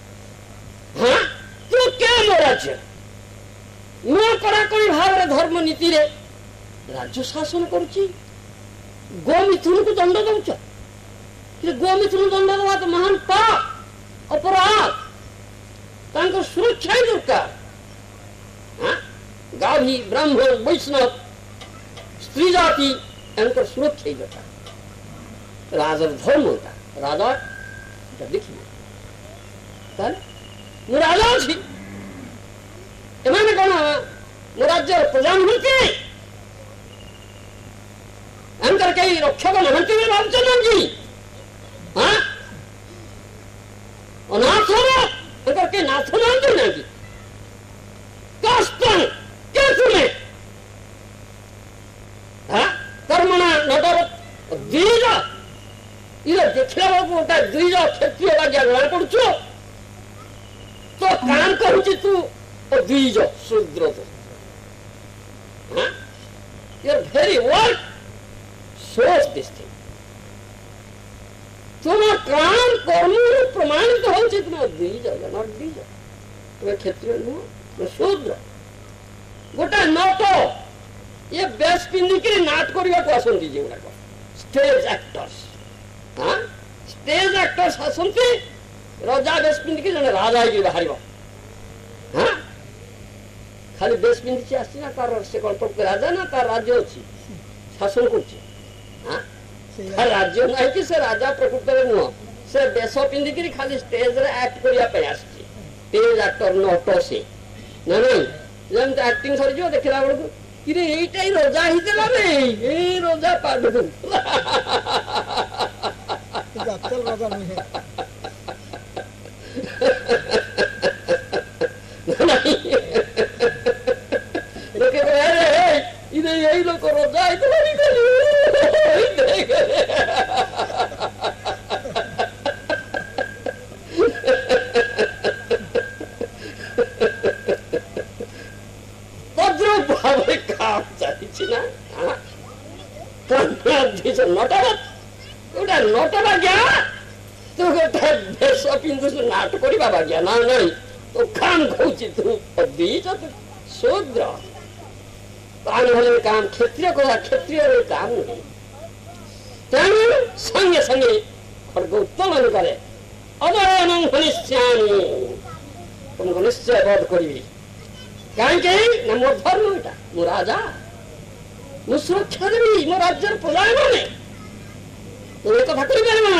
ହଁ ତୁ କେ ମୋ ରାଜ୍ୟ ମୁଁ କଡାକଡି ଭାବରେ ଧର୍ମ ନୀତିରେ ରାଜ୍ୟ ଶାସନ କରୁଛି ଗୋମିଥୁନକୁ ଦଣ୍ଡ ଦଉଛ। ଗୋମିଥୁନ ଦଣ୍ଡ ଦେବା ତ ମହାନ ପାପ ଅପରାଧ ତାଙ୍କର ସୁରକ୍ଷା ହିଁ ଦରକାର। ଗାଭୀ ବ୍ରାହ୍ମଣ ବୈଷ୍ଣବ ସ୍ତ୍ରୀ ଜାତି ଏମାନଙ୍କର ସୁରକ୍ଷା ହିଁ ଦରକାର। ରାଜାର ଧର୍ମ ଏଟା ରାଜା ଏଟା ଦେଖିବେ ତାହେଲେ ମୁଁ ରାଜା ଅଛି ଏମାନେ କଣ ମୋ ରାଜ୍ୟର ପ୍ରଜା ନୁହନ୍ତି ଏମାନଙ୍କର କେହି ରକ୍ଷକ ନାହାନ୍ତି ବୋଲି ଭାବୁଛନ୍ତି ହଁ ଅନାଥ ଏଙ୍କର କେହି ନାଥ ନାହାନ୍ତି ନାହାନ୍ତି କଷ୍ଟ କେ ତୁମେ କର୍ମଣା ନଗର ଦ୍ୱିଜ ଇଏ ଦେଖିଲା ବେଳକୁ ଗୋଟା ଦ୍ୱିଜ କ୍ଷତ୍ରିୟ ବାଗିଆ ଜଣା ପଡୁଛୁ କାମ କରୁଛି ତୁ ଅଦ୍ୱିଜ ଶୂଦ୍ର ତୁ your very word shows this thing ତୁମ କାମ କର୍ମରୁ ପ୍ରମାଣିତ ହେଉଛି ତୁମେ ଅଦ୍ୱିଜ ନଟ ଦ୍ୱିଜ ତୁମେ କ୍ଷତ୍ରିୟ ନୁହଁ ତୁମେ ଶୂଦ୍ର ଗୋଟେ ନଟ ये बेस पिंधिकी नाट करने को आसती जोड़ाक स्टेज एक्टर्स हाँ स्टेज एक्टर्स आसती रजा बेस पिंधिकी जन राजा ही बाहर हाँ खाली बेस पिंधि आसी ना तार से कौन राजा ना तार राज्य अच्छी शासन कर राज्य ना कि से राजा प्रकृत में नुह से बेस पिंधिकी खाली स्टेज रे एक्ट करने स्टेज एक्टर नट से ना नहीं जमी एक्टिंग सरी देखला बेलू किरे एटाई रोजा हितेला रे ए रोजा पाड अक्कल रोजा नहीं है लोके कहे रे इने यही लोग रोजा हितेला नी कली देख नाट करवा बाग्या ना नहीं तो काम खोची तू अद्वैत शूद्र प्राण भले काम क्षत्रिय को क्षत्रिय काम नहीं तेणु संगे संगे खड़ग उत्तोलन करे अवयन हनिष्यामि तुमको निश्चय बोध करी कहीं ना मोर धर्म एटा मो राजा मु सुरक्षा देवी मो राज्य प्रजा माने तो एक कथा करी पारबा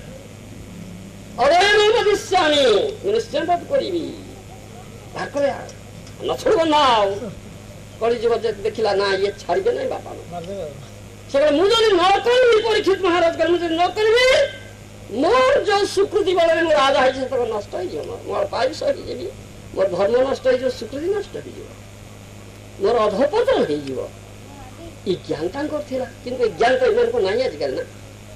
अवयन हनिष्यामि निश्चय बोध करी भाकरे न छोड़ब ना कली जीव देखिला ना ये छाड़बे नहीं बापा से मुझे न करी परीक्षित महाराज कर मुझे न करी मोर जो सुकृति बल में राजा है नष्ट हो मोर पायुष हो मोर धर्म नष्ट हो सुकृति नष्ट हो मोर अधपतन हो ज्ञान तांकर किंतु ज्ञान तो इन को नहीं आजकल ना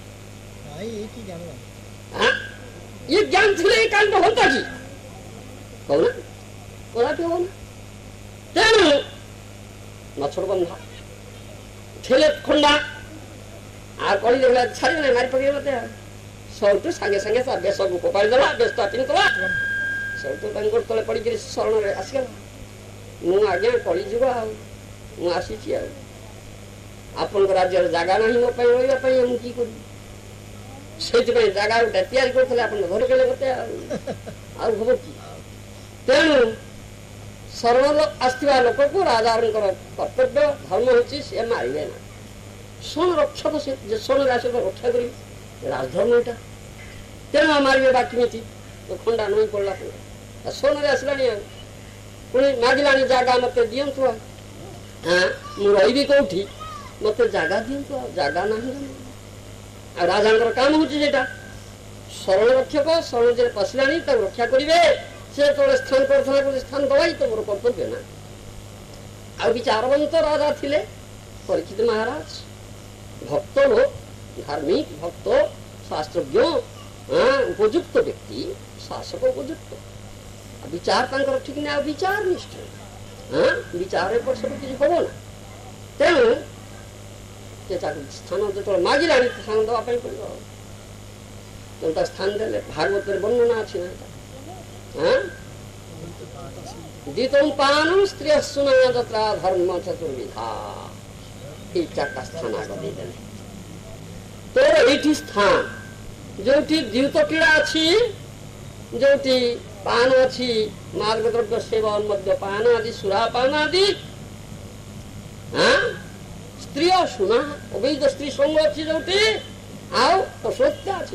ये ज्ञान थे कांड होता कि कहना कदापि हो तेणु न छोड़ बंधा ठेले खंडा आ कली देखला छाड़ी नहीं मारी पके मते सौटू संगे संगे सा बेस को कोपाई देला बेस्ता पिन तला सौटू तांकर तले पड़ी गिरी शरण रे आसीगला मु आज्ञा कली जीवा मु आसी छी आपन को राज्य जागा नहीं मो पई होइबा पई हम की करू सेति पई जागा उटा तैयारी करथले आपन घर केले मते आ होबो की तेणु सर्व आसवा लोक को राजा कर्तव्य धर्म होची से मारे ना सोन रक्षक से सोन राशि रक्षा करी राजधर्म एटा तेना मारे बाकी नीति तो खंडा नहीं पड़ला सोन रे आसला पुणी मागिला जगह मत दिंतु हाँ मुझे रही कौटी मत जगह दिंतु जगह ना राजा काम हूँ शरण रक्षक शरण जे पशिला रक्षा करेंगे से तो स्थान कर स्थान दवाई तो मोर कर्तव्य ना आ विचारवंत राजा थिले परीक्षित महाराज भक्त लोक धार्मिक भक्त शास्त्रज्ञ उपयुक्त व्यक्ति शासक उपयुक्त विचार ठीक ना विचार निष्ठ हाँ विचार पर सब किसी हम ना तेणु स्थान जो मागिला स्थान दवाई पड़ो तो स्थान देले भागवत वर्णना अच्छी ना दीतम पानम स्त्री सुना जत्रा धर्म चतुर्विधा ये चार्टा स्थान आगे देदेले तोर ये स्थान जो द्यूत क्रीड़ा अच्छी जो पान अच्छी मार्गद्रव्य सेवन मद्यपान आदि सुरापान आदि हाँ स्त्री सुना अवैध स्त्री संग अच्छी जो असत्या अच्छी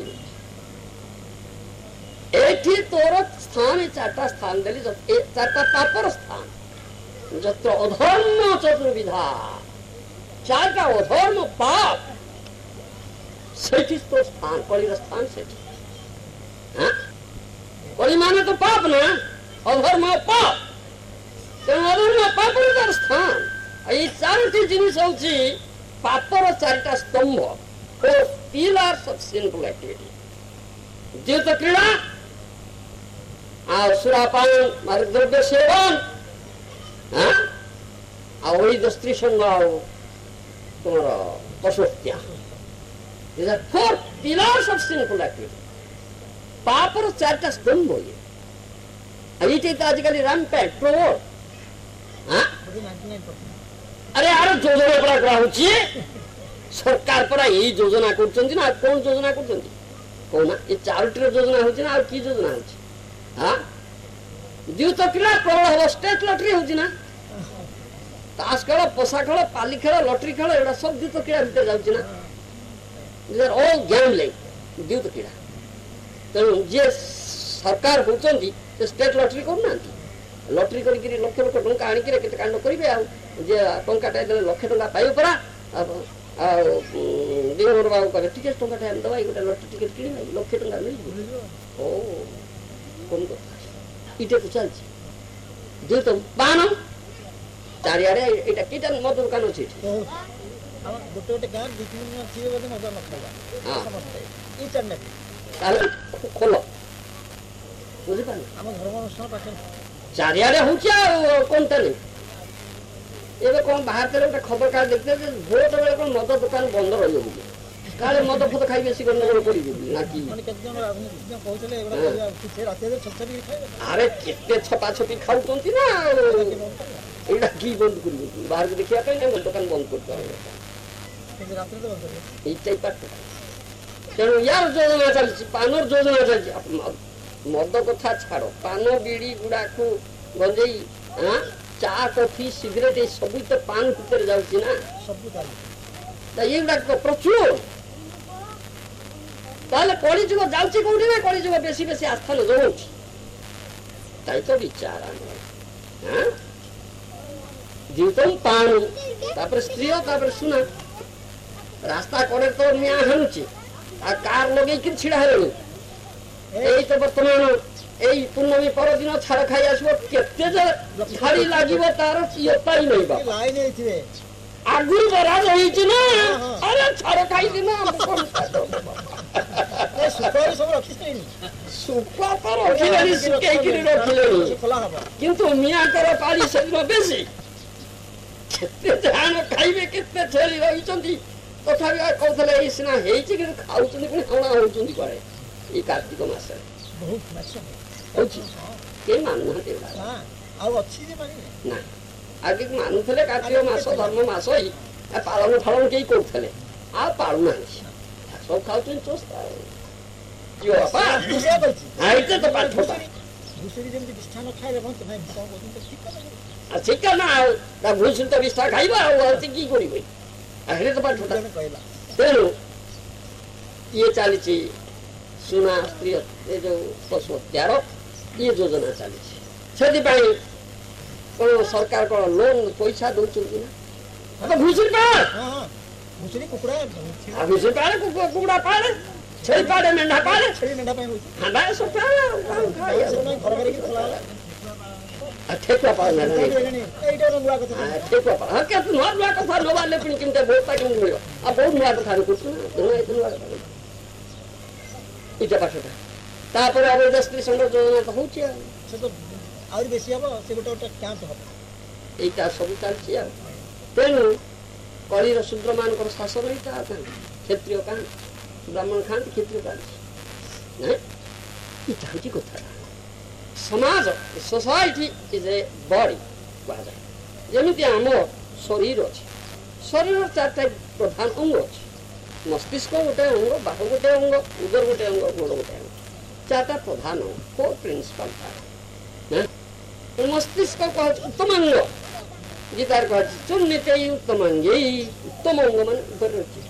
एठी तोर स्थान चार्टा स्थान देली चार्टा पापर स्थान जत्र अधर्म चतुर्विधा चार्टा अधर्म पाप सेठी तो स्थान कलिर स्थान सेठी हाँ कली माने तो पाप ना अधर्म पाप तेणु अधर्म पापर तार स्थान ये चारोटी जिनिस होची पापर चारिटा स्तंभ four pillars of sinful activity जीवित क्रीड़ा आ सुरापान मादक द्रव्य सेवन हाँ आ वही स्त्री संग तुम्हारा पशुहत्या These are four pillars of sinful activity. पापर चारटा स्तंभ ये ये तो आजकल rampant प्रवोर हाँ अरे यार योजना परा कराउची सरकार परा यही योजना करछन्ती ना कोन योजना करछन्ती कोना ये चारोटी योजना होची ना और की योजना होची हाँ द्यूत क्रीड़ा प्रबल हबो स्टेट लॉटरी होची ना ताश खेल पशा खेल पाली खेल लॉटरी खेल एडा सब द्यूत क्रीड़ा भीतर जाउची ना These are all gambling द्यूत क्रीड़ा तेणु जे सरकार होचन्ती से स्टेट लॉटरी करनांती लॉटरी करी करी लक्ष लक्ष टंका आनी करे केते कांड करिवे आ जे टंका टा देले लक्ष टंका पाइयो परा आ देवर बाबू करे टिकेट टंका टा दवाई गोटे लॉटरी टिकेट किनी लक्ष टंका मिल ओ कोन को इटे तो चलछि जे तो पान चारियारे एटा किटा मद दुकान अछि हम गोटे गोटे गां बिकिन छिए बोले मजा न खावा हां समझते ई चढ़ने ताले खोलो बुझि पानी हम धर्म अनुष्ठान पाखे चारियारे होछि आ कोनता नै एबे कोन बाहर तेरे गोटे खबर काट देखते जे भोट बेले कोन मद दुकान बंद रहियो बुझि काले मद फद खाइ बेसी करन गोल पड़ी बुझि ना की माने केते जन राजनीति कहतले एबरा किछे राते दे छछा भी खाइ अरे केते छपा छपी खाउतंती ना एडा की बंद करियो बाहर के देखिया पे ना दुकान बंद करतो रात्रि तो बंद এই টাইপার তেଣୁ ୟାର ଯୋଜନା ଚାଲିଛି ପାନର ଯୋଜନା ଚାଲିଛି ମଦ କଥା ଛାଡ଼ ପାନ ବିଡ଼ି ଗୁଡ଼ାକୁ ଗଞ୍ଜେଇ ଚା କଫି ସିଗାରେଟ୍ ଏଇ ସବୁ ତ ପାନ ଭିତରେ ଯାଉଛି ନା ଏଇଗୁଡ଼ାକ ପ୍ରଚୁର ତାହେଲେ କଳିଯୁଗ ଯାଉଛି କୋଉଠି ନା କଳିଯୁଗ ବେଶୀ ବେଶୀ ଆସ୍ଥାନ ଯୋଗାଉଛି ତାଇ ତ ବିଚାର ଆମର जीवतम पानी तापर स्त्री तापर सुना रास्ता कोड़े तो निया हनुची आ कार लगे कि छिड़ा हेलु एई तो वर्तमान एई पूर्णमी पर दिन छाड़ खाई आसबो केते जे झाड़ी लागिबो तार चियता ही नहीं बा लाई नहीं थिवे आगु बराज होई छि ना अरे छाड़ खाई दिन हम कोन ए सुपर सब रखिस सुपा पर रखिलेनी सुके कि रखिलेनी खोला हबा किंतु मिया कर पाली सजनो बेसी केते जानो खाइबे केते छेली रहिचंती तथापि कहथले ई सिना हेइछि कि खाउचंती पुनी खाना होउचंती करे ई कार्तिक मास बहुत मास होछि के मानु हते हां आ अछि जे माने ना आगे मानु थले कार्तिक मास धर्म मास ई आ पालन फलन केई करथले आ पाळु नाही सब खाउचंती चोस्ता यो अपा दूसरा कहछि आइते तो पाठ होता दूसरी जेमति विष्ठान खाइले बंत नाही विष्ठान बंत ठीक कर आ ठीक ना ता भूसुल तो विष्ठा खाइबा आ की करिबे आखिर तो पाठ होता कहला तेणु ये चली सुना स्त्री ये जो पशु हत्यार ये योजना चली से कौन सरकार कौन लोन पैसा दौरान ना भूसुरी पाड़ भूसुरी कुकुड़ा भूसुरी पाड़े कुकुड़ा पाड़े छेली पाड़े मेंढा पाड़े छेली मेंढा पे हां बा सब पाड़े घर घर की खोला ठेकुआ पाड़ना एइटा नुआ कथा ठेकुआ पाड़ हां के नुआ नुआ कथा नो वाले पिन किनते बहुत ता किन मिलो आ बहुत नुआ कथा करछु ना नुआ नुआ कथा इटा पाछटा तापर अब स्त्री संघ योजना तो होछि से तो और बेसी हबो से गोटे गोटे कैंप हबो एटा सब चलछि आ तेनु कलिर शूद्र मानकर शासन एटा क्षत्रिय कान ब्राह्मण खान क्षत्रिय कान नै इटा होछि कथा समाज सोसाइटी इज ए बॉडी कहा जमिति आम शरीर अच्छे शरीर चारटा प्रधान अंग अच्छे मस्तिष्क गोटे अंग बाहु गोटे अंग उदर गोटे अंग गोड़ गोटे अंग चारटा प्रधान अंग फोर प्रिंसिपल पार्ट मस्तिष्क कह उत्तम अंग गीतार कह चुन्नीते उत्तम अंगे उत्तम अंग मान ऊपर रही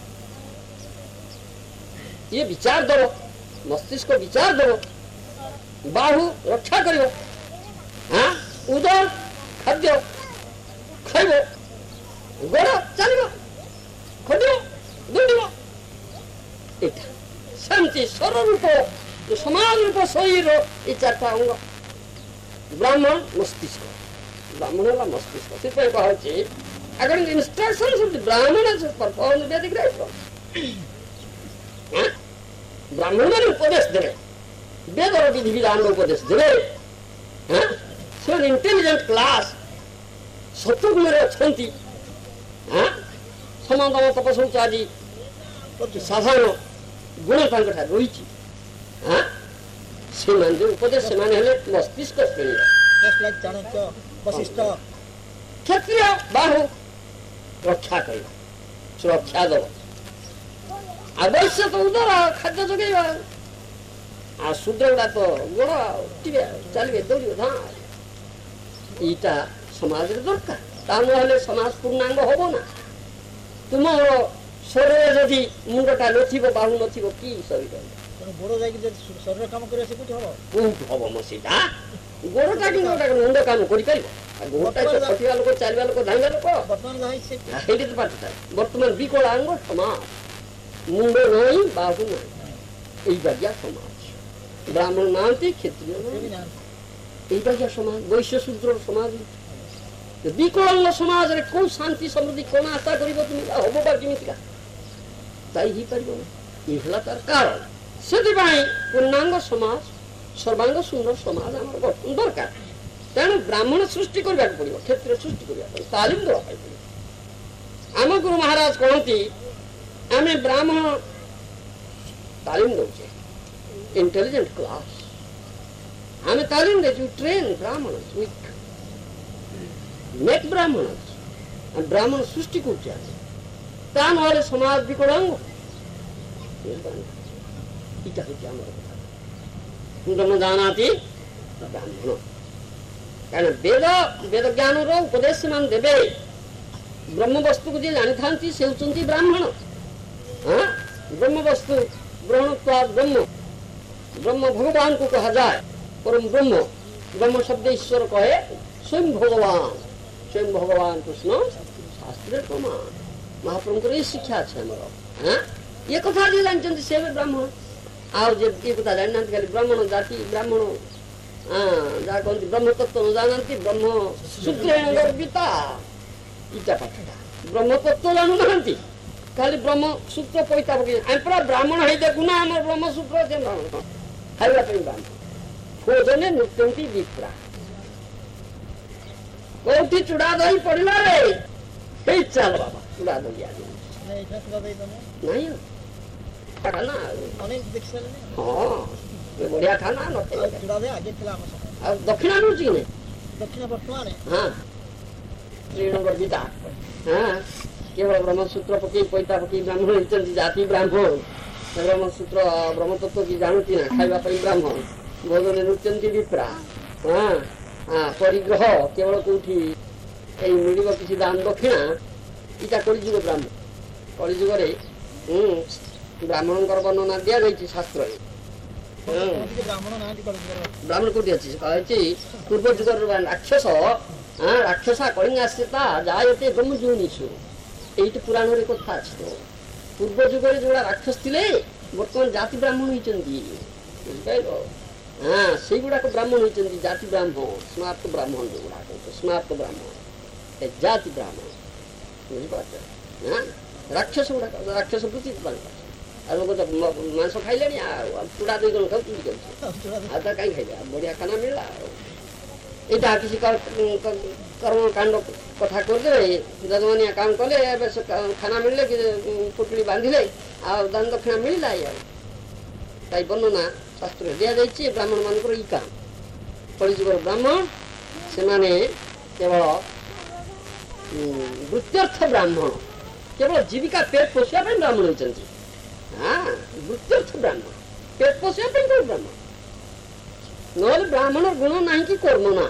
ये विचार दो मस्तिष्क विचार दो बाहु रक्षा करियो हाँ उदर खाद्य खाइबो गोड़ चलिबो खडियो दुंडिबो एटा शांति सर्व रूप जो समाज रूप शरीर ये चारटा अंग ब्राह्मण मस्तिष्क ब्राह्मण ला मस्तिष्क से पे कहछि according to instructions of the Brahmin is perform Vedic rite Brahmin ने उपदेश देवे वेदर विधि विधान उपदेश देवे ସେମାନେ ଇଣ୍ଟେଲିଜେଣ୍ଟ କ୍ଲାସ୍ ଶତ୍ରୁଘ୍ନରେ ଅଛନ୍ତି। ସମାଦମ ତପସ୍ୱ ଆଜି ସାଧାରଣ ଗୁଣ ତାଙ୍କଠାରେ ରହିଛି। ସେମାନେ ଯେଉଁ ଉପଦେଶ ସେମାନେ ହେଲେ ମସ୍ତିଷ୍କ ଶ୍ରେଣୀର କ୍ଷତ୍ରିୟ ବାହୁ ରକ୍ଷା କରିବା, ସୁରକ୍ଷା ଦେବ, ଆବଶ୍ୟକ ଉଦର ଖାଦ୍ୟ ଯୋଗେଇବା। ଆଉ ଶୂଦ୍ର ଗୁଡା ତ ଗୋଡ ଉଠିବେ, ଚାଲିବେ, ଦୌଡ଼ିବେ, ଧାଁ। ଏଇଟା ସମାଜରେ ଦରକାର। ତା ନହେଲେ ସମାଜ ପୂର୍ଣ୍ଣାଙ୍ଗ ହବ ନା। ତୁମର ଶରୀରରେ ଯଦି ମୁଣ୍ଡଟା ନଥିବ, ବାହୁ ନଥିବ, କି ଶରୀର ଗୋଡ ଯାଇକି ଶରୀର କାମ କରିବା ସେ କୋଉଠି ହବ? କୋଉଠି ହବ ମ ସେଇଟା? ଗୋଡଟା କି ଗୋଟା ମୁଣ୍ଡ କାମ କରିପାରିବ? ଗୋଟା ଖଟିବା ଲୋକ, ଚାଲିବା ଲୋକ, ଧାଇଁବା ଲୋକ। ସେଇଠି ତ ପାଠଟା ବର୍ତ୍ତମାନ ବିକଳାଙ୍ଗ ସମାଜ, ମୁଣ୍ଡ ନାହିଁ, ବାହୁ ନାହିଁ, ଏଇ ବାଗିଆ ସମାଜ। ବ୍ରାହ୍ମଣ ନାହାନ୍ତି, କ୍ଷତ୍ରିୟ ଏଇ ବାଗିଆ ସମାଜ, ବୈଶ୍ୟ ଶୂଦ୍ର ସମାଜ। ବିକଳାଙ୍ଗ ସମାଜରେ କୋଉ ଶାନ୍ତି ସମୃଦ୍ଧି କଣ ଆଶା କରିବ ତୁମେ? ହବ ବା କେମିତିକା? ତାଇ ହେଇପାରିବ ନା। ଏ ହେଲା ତାର କାରଣ। ସେଥିପାଇଁ ପୂର୍ଣ୍ଣାଙ୍ଗ ସମାଜ, ସର୍ବାଙ୍ଗ ସୁନ୍ଦର ସମାଜ ଆମର ଗଠନ ଦରକାର। ତେଣୁ ବ୍ରାହ୍ମଣ ସୃଷ୍ଟି କରିବାକୁ ପଡିବ, କ୍ଷେତ୍ର ସୃଷ୍ଟି କରିବା ପାଇଁ ତାଲିମ ଦେବା ପାଇଁ ପଡିବ। ଆମ ଗୁରୁ ମହାରାଜ କହନ୍ତି ଆମେ ବ୍ରାହ୍ମଣ ତାଲିମ ଦଉଛେ, ଇଣ୍ଟେଲିଜେଣ୍ଟ କ୍ଲାସ୍ ଆମେ ତାଲିମ ଦେଇଛୁ। ଟ୍ରେନ୍ ବ୍ରାହ୍ମଣ, ମେକ୍ ବ୍ରାହ୍ମଣ, ବ୍ରାହ୍ମଣ ସୃଷ୍ଟି କରୁଛେ। ତା ନହେଲେ ସମାଜ ବିକଳାଙ୍ଗ। ଏଇଟା ହଉଛି ଆମର କଥା। ବ୍ରହ୍ମ ଜାନାତି ବ୍ରାହ୍ମଣ, କାରଣ ବେଦ ବେଦ ଜ୍ଞାନର ଉପଦେଶ ସେମାନେ ଦେବେ। ବ୍ରହ୍ମ ବସ୍ତୁକୁ ଯିଏ ଜାଣିଥାନ୍ତି ସେ ହେଉଛନ୍ତି ବ୍ରାହ୍ମଣ। ବ୍ରହ୍ମ ବସ୍ତୁ ଗ୍ରହଣତ୍ୱାଦ ବ୍ରହ୍ମ, ବ୍ରହ୍ମ ଭଗବାନଙ୍କୁ କୁହାଯାଏ ପରମ ବ୍ରହ୍ମ। ବ୍ରହ୍ମ ଶବ୍ଦ ଈଶ୍ୱର କହେ, ସ୍ୱୟଂ ଭଗବାନ, ସ୍ୱୟଂ ଭଗବାନ କୃଷ୍ଣ ଶାସ୍ତ୍ରରେ ପ୍ରମାଣ। ମହାପ୍ରଭୁଙ୍କର ଏ ଶିକ୍ଷା ଅଛି ଆମର। ଏ କଥା ଯିଏ ଜାଣିଛନ୍ତି ସେ ଏବେ ବ୍ରାହ୍ମଣ। ଆଉ ଯେ ଏ କଥା ଜାଣିନାହାନ୍ତି, ଖାଲି ବ୍ରାହ୍ମଣ ଜାତି, ବ୍ରାହ୍ମଣ ଯାହା କହନ୍ତି ବ୍ରହ୍ମତତ୍ତ୍ୱ ନ ଜାଣନ୍ତି, ବ୍ରହ୍ମ ସୂତ୍ରେଣ ଗର୍ବିତା। ଇଟା ପାଠଟା ବ୍ରହ୍ମତତ୍ତ୍ୱ ଜାଣୁନାହାନ୍ତି, ଖାଲି ବ୍ରହ୍ମ ସୂତ୍ର ପଇତା ପକେଇ। ଆମେ ପୁରା ବ୍ରାହ୍ମଣ ହେଇ ଦେଖୁନା ଆମର ବ୍ରହ୍ମସୂତ୍ର ସେ ବ୍ରାହ୍ମଣ ଖାଇବା ପାଇଁ ବ୍ରାହ୍ମଣ। ଭୋଜନେ ନୃତ୍ୟନ୍ତି ବିପ୍ରା। କୋଉଠି ଚୁଡା ଦହି ପଡିଲା ରେ ହେଇ ଚାଲ ବାବା ଚୁଡା ଦହି ଆଜି ନାଇଁ ଖାନା। ହଁ ବଢିଆ ଖାନା। ଆଉ ଦକ୍ଷିଣା ମିଳୁଛି କି ନାଇଁ? ଦକ୍ଷିଣା ବର୍ତ୍ତମାନ ହଁ ଗର୍ବିତା। ହଁ କେବଳ ବ୍ରହ୍ମସୂତ୍ର ପକେଇ ପଇତା ପକେଇ ବ୍ରାହ୍ମଣ ହେଇଛନ୍ତି, ଜାତି ବ୍ରାହ୍ମଣ। ବ୍ରହ୍ମସୂତ୍ର ବ୍ରହ୍ମତତ୍ତ୍ୱ କି ଜାଣୁଛି ନା, ଖାଇବା ପାଇଁ ବ୍ରାହ୍ମଣ। ଭୋଜନେ ନୃତ୍ୟନ୍ତି ବିପ୍ରା। ହଁ ପରିଗ୍ରହ କେବଳ କୋଉଠି ଏଇ ମିଳିବ କିଛି ଦାନ ଦକ୍ଷିଣା। ଏଇଟା କଳିଯୁଗ ବ୍ରାହ୍ମଣ। କଳିଯୁଗରେ ହୁଁ ବ୍ରାହ୍ମଣଙ୍କର ବର୍ଣ୍ଣନା ଦିଆଯାଇଛି ଶାସ୍ତ୍ରରେ। ବ୍ରାହ୍ମଣ କୋଉଠି ଅଛି? କହିଛି ପୂର୍ବ ଯୁଗର ରାକ୍ଷସ ରାକ୍ଷସା କଳିଙ୍ଗାଶ୍ରିତା ଜାୟତେ ବ୍ରହ୍ମଯୋନିଷୁ। ଏଇଠି ପୁରାଣରେ କଥା ଅଛି। ତ ପୂର୍ବ ଯୁଗରେ ଯୋଉଟା ରାକ୍ଷସ ଥିଲେ ବର୍ତ୍ତମାନ ଜାତି ବ୍ରାହ୍ମଣ ହେଇଛନ୍ତି, ବୁଝିପାରିଲ? ହଁ ସେଇଗୁଡାକ ବ୍ରାହ୍ମଣ ହେଇଛନ୍ତି, ଜାତି ବ୍ରାହ୍ମଣ, ସ୍ମାର୍ତ ବ୍ରାହ୍ମଣ ଯୋଉଗୁଡାକ ସ୍ମାର୍ତ ବ୍ରାହ୍ମଣ, ଏ ଜାତି ବ୍ରାହ୍ମଣ। ବୁଝିପାରୁଛ? ହଁ ରାକ୍ଷସ ଗୁଡାକ ରାକ୍ଷସ ବୃତ୍ତି ତାଙ୍କ। ଆଉ ଲୋକ ତ ମାଂସ ଖାଇଲେଣି, ଆଉ ଚୁଡା ଦୁଇ ଜଣ ଖାଉ ଚୁଡ଼ି ଯାଉଛି, ଆଉ ତା କାହିଁ ଖାଇଲେ? ବଢିଆ ଖାନା ମିଳିଲା। ଆଉ ଏଇଟା କିଛି କର୍ମକାଣ୍ଡ କଥା କରିଦେଲେ, ଯଜମାନିଆ କାମ କଲେ, ଏବେ ଖାନା ମିଳିଲେ କି ପୁଟୁଳି ବାନ୍ଧିଲେ, ଆଉ ଦାନ ଦକ୍ଷିଣା ମିଳିଲା। ଆଉ ତାଇ ବର୍ଣ୍ଣନା ଶାସ୍ତ୍ରରେ ଦିଆଯାଇଛି ବ୍ରାହ୍ମଣ ମାନଙ୍କର ଇ କାମ। କଳିଯୁଗର ବ୍ରାହ୍ମଣ ସେମାନେ କେବଳ ବୃତ୍ତ୍ୟର୍ଥ ବ୍ରାହ୍ମଣ, କେବଳ ଜୀବିକା ପେଟ ପୋଷିବା ପାଇଁ ବ୍ରାହ୍ମଣ ହେଇଛନ୍ତି। ହଁ ବୃତ୍ତ୍ୟର୍ଥ ବ୍ରାହ୍ମଣ, ପେଟ ପୋଷିବା ପାଇଁ କୋଉ ବ୍ରାହ୍ମଣ? ନହେଲେ ବ୍ରାହ୍ମଣ ଗୁଣ ନାହିଁ କି କର୍ମ ନା।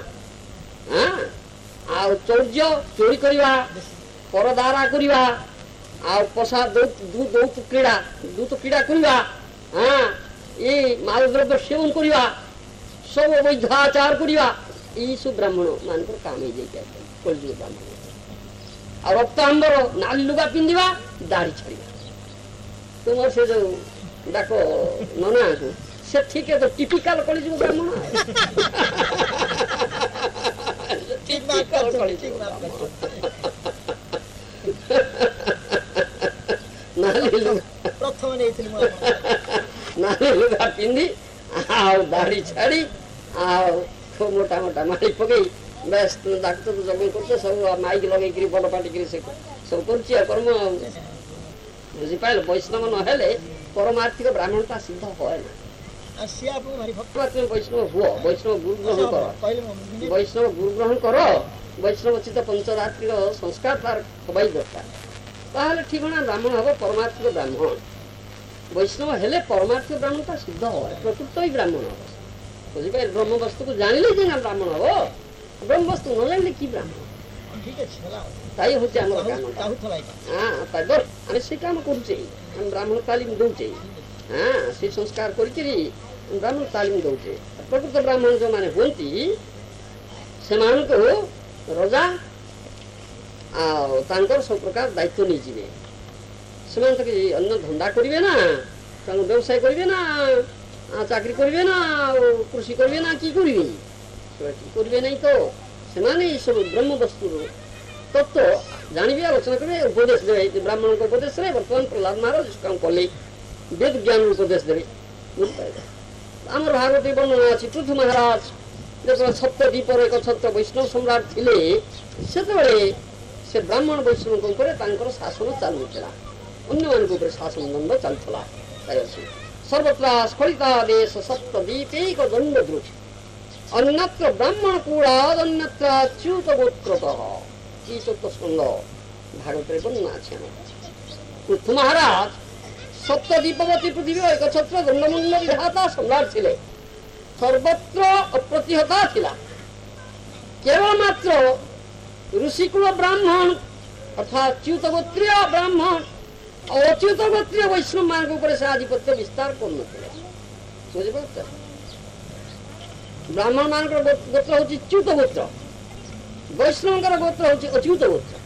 ଆଉ ଚୌର୍ଯ୍ୟ ଚୋରି କରିବା, ପରଦାରା କରିବା, ଆଉ ପଶା ଦୌତ କ୍ରୀଡ଼ା ଦୂତ କ୍ରୀଡ଼ା କରିବା, ହଁ ଏ ମାଦଦ୍ରବ୍ୟ ସେବନ କରିବା, ସବୁ ଅବୈଧାଚାର କରିବା, ଏଇସବୁ ବ୍ରାହ୍ମଣ ମାନଙ୍କର କାମ ହେଇଯାଇଛି କଳିଯୁଗ ବ୍ରାହ୍ମଣ। ଆଉ ରକ୍ତ ଆମ୍ବର ନାଲି ଲୁଗା ପିନ୍ଧିବା, ଦାଢି ଛାଡିବା। ତୁମର ସେ ଯୋଉ ଡାକ ନନାଙ୍କୁ ସେ ଠିକ ତ ଟିପିକାଲ କଳିଯୁଗ ବ୍ରାହ୍ମଣ। ନାଲି ଲୁଗା ପିନ୍ଧି ଆଉ ଦାଢି ଛାଡି ଆଉ मोटा मोटा माड़ी पकई बेस डाक्तर तो जगह करते सब माइक लगे बड़ पाटिक सब कर बुझिपाल वैष्णव नहेले परमार्थिक ब्राह्मणता सिद्ध है वैष्णव हुआ वैष्णव गुरु ग्रहण कर वैष्णव गुरु ग्रहण कर वैष्णव चित्त पंचरात्रिक संस्कार तार हवाई दरकार ताहले ठीक ना ब्राह्मण हम परमार्थिक ब्राह्मण वैष्णव हेले परमार्थिक ब्राह्मणता सिद्ध है प्रकृत ही ब्राह्मण हम बुझिपाल ब्रह्म वस्तु को जानले जे ना ब्राह्मण हम ब्रह्म वस्तु न जानले कि ब्राह्मण ताई होचे हमर काम हां ताई बर आमे से काम करूचे हम ब्राह्मण तालीम दउचे हां से संस्कार करिकरी ब्राह्मण तालीम दउचे प्रकृत ब्राह्मण जो माने होंती से मान को रजा आ तांकर सब प्रकार दायित्व नै जिवे सेमान तक अन्य धंधा करिवे ना तांग व्यवसाय करिवे ना चाकरी करिवे ना कृषि करिवे ना की करिवे की करिवे नै तो सेमाने सब ब्रह्म वस्तु तत्व जानिबे आलोचना करिबे उपदेश देबे ब्राह्मण को उपदेश रे वर्तमान प्रहलाद महाराज काम कले वेद ज्ञान उपदेश देबे हमर भागवती वर्णना अछि पृथु महाराज जब सप्तद्वीप रे एक छत्र वैष्णव सम्राट थिले सेतबेले से ब्राह्मण वैष्णव को ऊपर तांकर शासन चालू थिला अन्य मान को ऊपर शासन दंड चलथला ताई अछि सर्वत्र स्खलिता देश सप्तद्वीपे एक दंड द्रुति अन्यत्र ब्राह्मण कूड़ाद अन्यत्र अच्युत गोत्रतः ई चतुर्थ स्कंद भागवत रे वर्णना अछि पृथु महाराज सप्तद्वीपवती पृथ्वी एक छत्र दंडमंडल विधाता सम्राट थिले सर्वत्र अप्रतिहता थिला केवल मात्र ऋषिकुल ब्राह्मण अर्थात च्युत गोत्रीय ब्राह्मण और अच्युत गोत्रीय वैष्णव मार्ग ऊपर से आधिपत्य विस्तार करन थिले बुझि पाछे ब्राह्मण मान गोत्र हूँ च्युत गोत्र वैष्णव गोत्र हूँ अच्युत गोत्र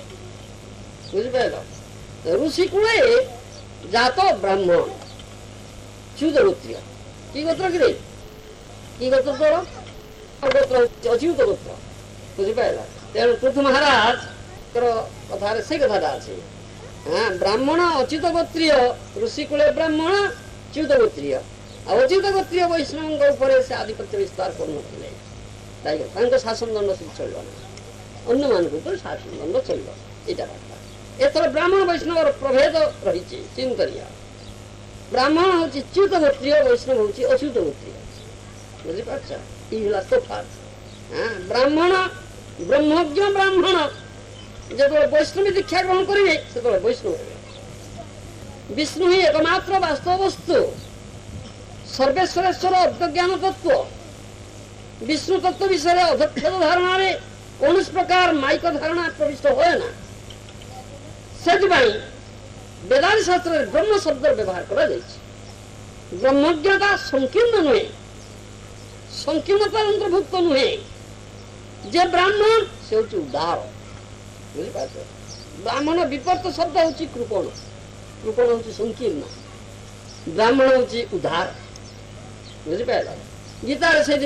बुझिपाल ऋषि कूले जात ब्राह्मण च्युत गोत्रीय कि गोत्र कि कि गोत्र तोर गोत्र अच्युत गोत्र बुझिपाल तेणु पृथु महाराज कथार से कथा अच्छे हाँ ब्राह्मण अच्युत गोत्रीय ऋषि कूले ब्राह्मण च्युत गोत्रीय अच्युत गोत्रीय वैष्णव ऊपर से आधिपत्य विस्तार कर शासन दंड चलो ना अन्य मान शासन दंड चलो यहाँ एथर ब्राह्मण वैष्णव प्रभेद रही चिंतनीय ब्राह्मण हूँ च्युत गोत्रीय वैष्णव हूँ अच्युत गोत्रीय बुझिपार ये तफात हाँ ब्राह्मण ब्रह्मज्ञ ब्राह्मण जब वैष्णवी दीक्षा ग्रहण करेंगे से वैष्णव विष्णु ही एकमात्र वास्तव वस्तु सर्वेश्वरेश्वर अज्ञान तत्व विष्णु तत्व विषय अधक्षेद धारणा रे कौन प्रकार माइक धारणा प्रविष्ट होए ना से वेदांत शास्त्र ब्रह्म शब्द व्यवहार करा जाइए ब्रह्मज्ञता संकीर्ण नुहे संकीर्णता अंतर्भुक्त नुहे जे ब्राह्मण से हूँ उदार बुझिपार ब्राह्मण विपर्त शब्द हूँ कृपण कृपण हूँ संकीर्ण ब्राह्मण हूँ उदार बुझिपार गीतार से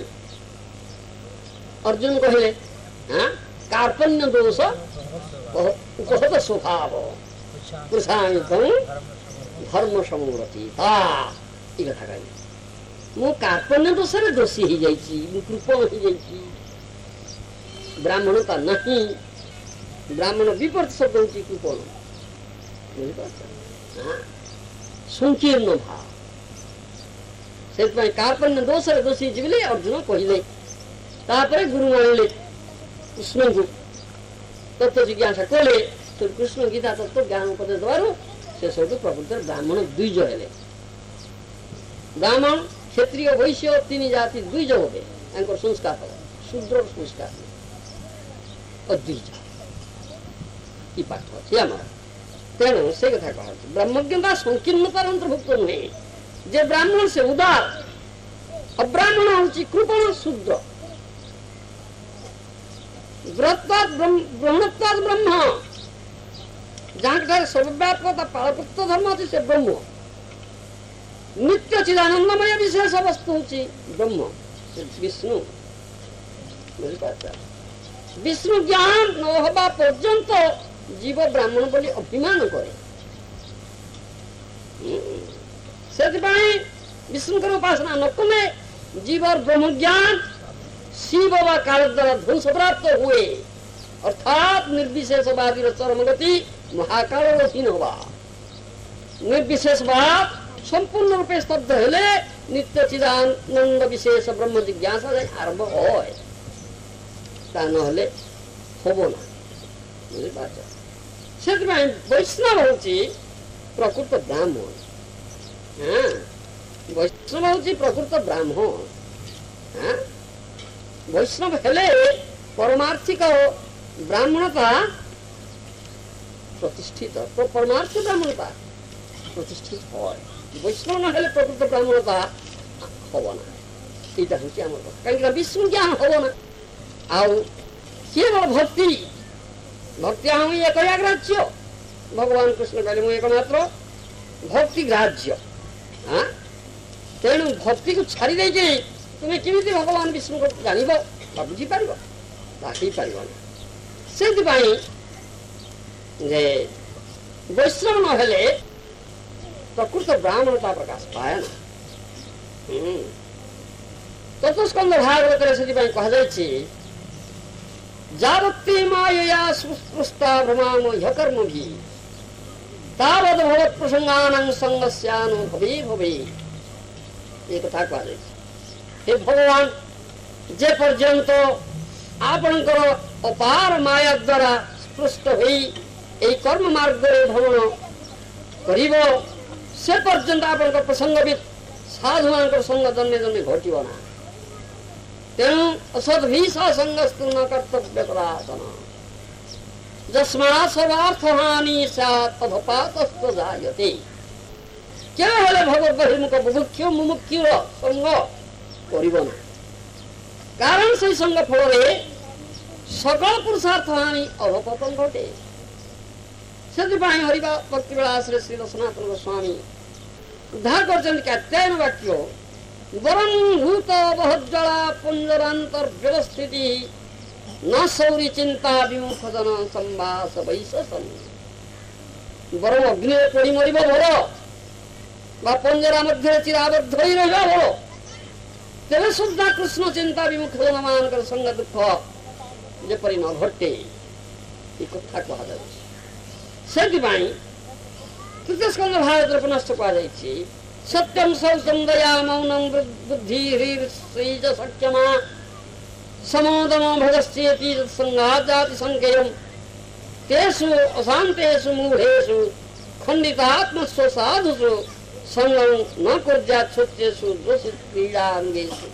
अर्जुन कहले हाँ कार्पण्य दोष उपहत स्वभाव धर्म समूरती कथा कह मु कार्पण्य दोष दोषी हो जाइए कृपण हो जाइए ब्राह्मणता नहीं ब्राह्मण विपर्त शब्द हूँ कृपण बुझिपार संकीर्ण भाव से कार्पण्य दोष दोषी बोले अर्जुन कहले तापर गुरु मानिले कृष्ण को तत्व जिज्ञासा कले कृष्ण गीता तत्व ज्ञान उपदेश देवार से सब प्रकृत ब्राह्मण दुईज हेले ब्राह्मण क्षत्रिय वैश्य तीन जाति दुईज हे संस्कार हम शूद्र संस्कार अद्विज पाठ अच्छी आम तेणु से कथा कह ब्रह्मज्ञता संकीर्णतार अंतर्भुक्त नुहे जे ब्राह्मण से उदार अब्राह्मण हूँ कृपण शूद्र ब्रह्मत्वाद ब्रह्म जहाँ सर्वव्यापकता पालकृत धर्म अच्छे से ब्रह्म नित्य चिदानंदमय विशेष वस्तु हूँ ब्रह्म विष्णु बुझिपार विष्णु ज्ञान न हवा पर्यंत जीव ब्राह्मण बोली अभिमान करे से विष्णु उपासना न कले जीवर ब्रह्म ज्ञान शिव वा काल द्वारा ध्वंस प्राप्त हुए अर्थात निर्विशेषवादी चरम गति महाकाल वा निर्विशेषवाद संपूर्ण रूपे स्तब्ध हेले नित्य चिदानंद विशेष ब्रह्म जिज्ञासा जाए आरंभ होय ता नहले होबो ना बुझि पाछ से वैष्णव होची प्रकृत ब्राह्मण हां वैष्णव होची प्रकृत ब्राह्मण हां वैष्णव हेले परमार्थिक ब्राह्मणता प्रतिष्ठित तो परमार्थिक ब्राह्मणता प्रतिष्ठित होय वैष्णव न हेले प्रकृत ब्राह्मणता होबो ना एटा होची हमर कहीं विष्णु ज्ञान होबो ना आउ केवल भक्ति भक्ति हम एक ग्राह्य भगवान कृष्ण कहले मु एकमात्र भक्ति ग्राह्य हाँ तेणु भक्ति को छाड़ी दे कि तुम्हें केमिति भगवान विष्णु को जानिब बा बुझी पारिब ताकि पारिब से जे वैष्णव न हेले प्रकृत ब्राह्मणता प्रकाश पाए ना तत्स्कंद भागवत से कह जाए जावत्ते मायया सुस्पृष्टा भ्रमाम ह्यकर्म भी तावद भवत् प्रसंगानं संगस्यानु भवे भवे ये कथा कह जाए हे भगवान जे पर्यंत आपणकर अपार माया द्वारा स्पृष्ट होई ए कर्म मार्ग रे भ्रमण करिबो से पर्यंत आपणकर प्रसंगवित साधु मानकर संग जन्मे जन्मे घटिबो ना तेणु असद भी संगस्तु न कर्तव्य परासन जस्मा सर्वार्थ हानि स्यात् अधपातस्तु जायते क्या हेले भगवत बहिर्मुख बुभुक्ष मुमुक्ष संग करिबो ना कारण से संग फल रे सकल पुरुषार्थ हानि अधपतन घटे से हरिभा भक्ति विलास श्री सनातन गोस्वामी उद्धार कर कात्यायन वाक्य वरं भूत बहुजला पुंजरांतर व्यवस्थिति न सौरी चिंता विमुख जन संवास वैशसन वरं अग्नि पड़ी मरिब भल बा पंजरा मध्य चिराबद्ध होई रहिबा भल तेरे सुद्धा कृष्ण चिंता विमुख जन मानकर संग दुख जेपरि न घटे ई कथा कहा जाय से तृतीय स्कंद भागवत पुनश्च कहा जाय सत्यम सौचम दया मौनम बुद्धि ह्रीर श्रीज सत्यमा समोदम भगस्येति संघात जाति संकेयम तेषु अशांतेषु मूढ़ेषु खंडितात्मस्व साधुषु संगम न कुर्यात् छुत्येषु दोषित क्रीडांगेषु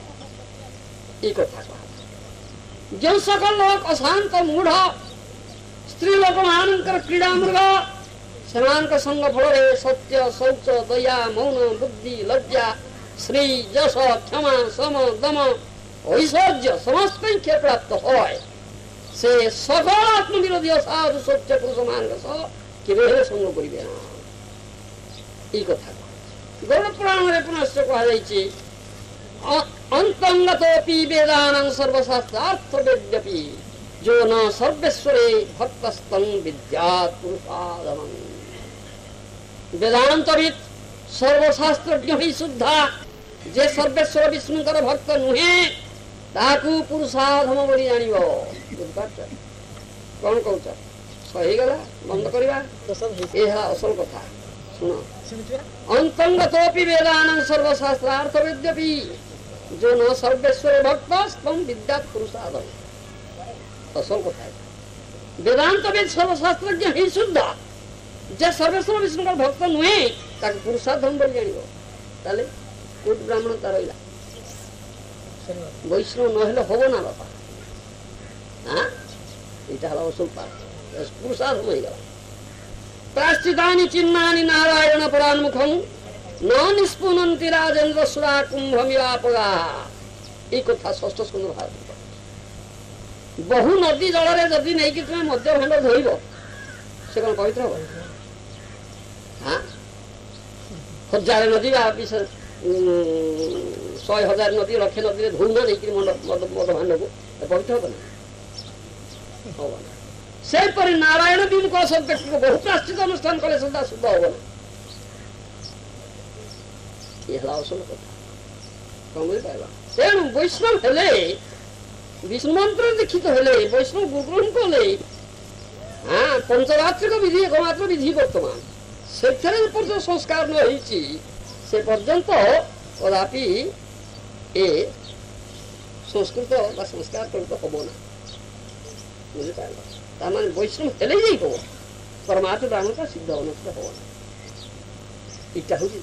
एक कथा कहा जो सकल लोग अशांत मूढ़ स्त्री लोक मानकर क्रीड़ा मृग समान का संग फल सत्य शौच दया मौन बुद्धि लज्जा श्री जस क्षमा सम दम ऐश्वर्य समस्त खे प्राप्त होय से सकल आत्मविरोधी असाधु सत्य पुरुष मान केवे संग करिबे ना ई कथा गरुड़ पुराण रे पुनश्च कहा जायछि अंतंगतोपि वेदानं सर्वशास्त्रार्थ वेद्यपि जो न सर्वेश्वरे भक्तस्तं विद्यात् पुरुषादमं वेदांतविद सर्वशास्त्रज्ञ ही शुद्धा जे सर्वेश्वर विष्णुकर भक्त नुहे ताकू पुरुषाधम बोली जानिबो बुझपाछ कोन कहउछ सही गला बंद करिबा ए हा असल कथा सुनो अंतंगतोपि वेदानं सर्वशास्त्रार्थ वेद्यपि जो न सर्वेश्वर भक्तस्तं विद्यात् पुरुषाधम असल कथा वेदांतविद सर्वशास्त्रज्ञ ही शुद्धा जे सर्वेश्वर विष्णुकर भक्त नुहे ताक पुरुषाधम बोली जानिबो ताले कोट ब्राह्मण तार रहिला वैष्णव नहेले होबो ना बापा हां एटा हला असल पाठ पुरुषाधम होई गला प्राश्चितानि चिन्नानि नारायण परान्मुखं न निष्पुनन्ति राजेन्द्र सुरा कुंभमिवापगा ए कथा षष्ठ स्कंद भागवत बहु नदी जल रे जदि नै कि तुमे मध्य भांड धोइबो से कोन पवित्र हो हाँ हजार नदी शहे हजार नदी लक्ष नदी धुना नहीं मद भांड को पवित्र हम हम से नारायण विमुख सब व्यक्ति को बहु प्राश्चित अनुष्ठान कले सुधा शुद्ध हम ना ये असल कथा कम पाइबा तेणु वैष्णव हेले विष्णु मंत्र दीक्षित हेले वैष्णव गुरुग्रहण कले हाँ पंचरात्रिक विधि एकमात्र विधि बर्तमान से संस्कार न से पर्यंत कदापि ए संस्कृत बा संस्कार प्रभुत्व हम ना बुझिपार तार वैष्णव हेले ही हम परमात्म ब्राह्मणता सिद्ध होना हम ना इटा हूँ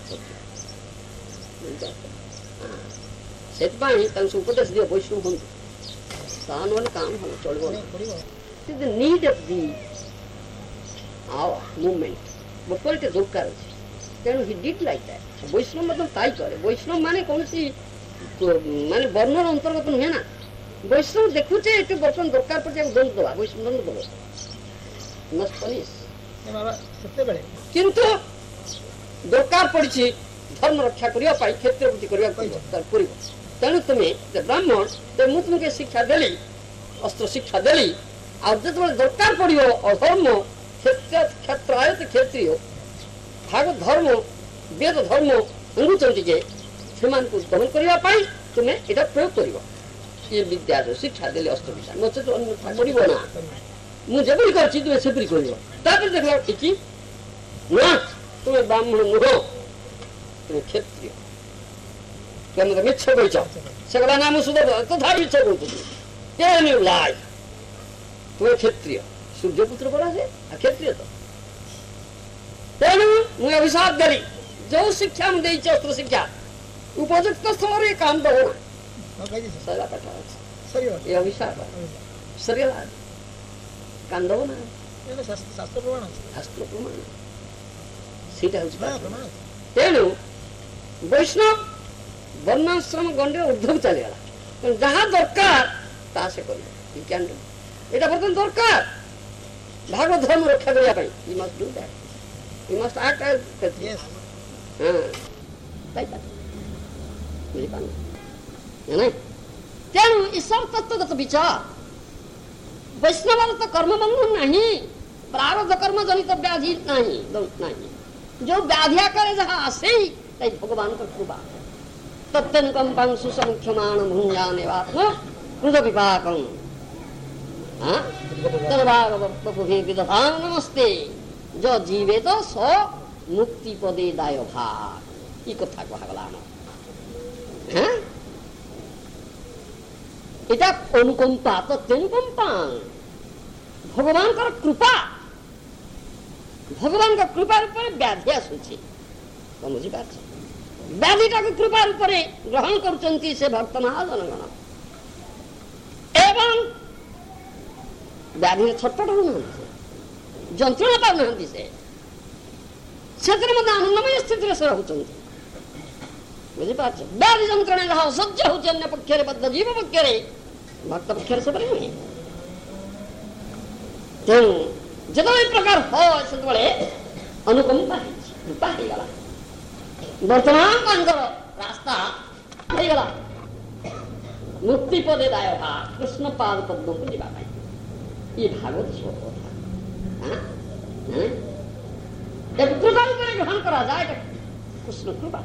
से उपदेश दिए वैष्णव हूँ तान काम हम चलो need of the hour movement बर्तमान दरकार अच्छे तेणु हि डिड लाइक दैट वैष्णव मतलब ताई करे वैष्णव माने कौन सी माने वर्ण अंतर्गत नुहे ना वैष्णव देखुचे ये बर्तमान दरकार पड़े दंड दवा वैष्णव दंड दब मस्ट पनिश किंतु दरकार पड़ी धर्म रक्षा करने क्षेत्र वृद्धि करने तेणु तुम्हें ब्राह्मण तो मुझे तुमके शिक्षा देली अस्त्र शिक्षा देली आज जो दरकार पड़ो अधर्म क्षेत्र क्षेत्रायत क्षेत्रीय भाग धर्म वेद धर्म अंगुचंती जे से दमन करने तुम्हें यहाँ प्रयोग कर ये विद्या जो शिक्षा देली अस्त्र विषय नचे तो अन्यथा पड़ो ना मुझे कर तुम्हें सेपरी कर देख तुम्हें ब्राह्मण नुह तुम्हें क्षेत्रीय तुम मिछ कहीच से कहला ना मुझे तथा मिछ कहूँ लाई तुम्हें क्षेत्रीय सूर्यपुत्र पड़ा से क्षेत्रीय तो तेणु मुझे अभिशाप देली जो शिक्षा में देती अस्त्र शिक्षा उपयुक्त स्थल ये काम दो ना सला कथा ये अभिशाप सरिया काम दो ना शास्त्र प्रमाण शास्त्र प्रमाण तेणु वैष्णव वर्णाश्रम गंडे ऊर्धक चलीगला जहाँ दरकार ता से कर बर्तमान दरकार भाग धर्म रक्षा करने you must do that you must act as हाँ तेणु ईश्वर तत्वगत विचार वैष्णव तो कर्म बंधन नहीं प्रारब्ध कर्म जनित व्याधि नहीं नहीं जो व्याधिया करे जहाँ आसे ही भगवान का कृपा तत्नुकंपं सुसंख्यमाण भुंजाने वात्म कृत विपाकं हाँ तद्भागवपुभि विदधान नमस्ते जो जीवे तो स मुक्ति पदे दाय भाग ये कथा कहगला हाँ इटा अनुकंपा तत्नुकंपा भगवान का कृपा भगवान का कृपा रूप व्याधि आसूची बुझीपार व्याधिटा को कृपा रूप ग्रहण कर से भक्त महाजनगण एवं व्याधि छटपट होना जंत्रणा पाना से आनंदमय स्थित से रोचंती बुझीपार व्याधि जंत्रणा जहाँ असह्य हो अन्य पक्ष बद्ध जीव पक्ष भक्त पक्ष से बने हुए तेणु जो प्रकार हो से अनुकंपा कृपा हो गला वर्तमान रास्ता हो गला मुक्ति पदे दाय भाग कृष्ण पाद पद्म को जावाई ये भागवत श्लोक था कृपा ग्रहण करा जाए कृष्ण कृपा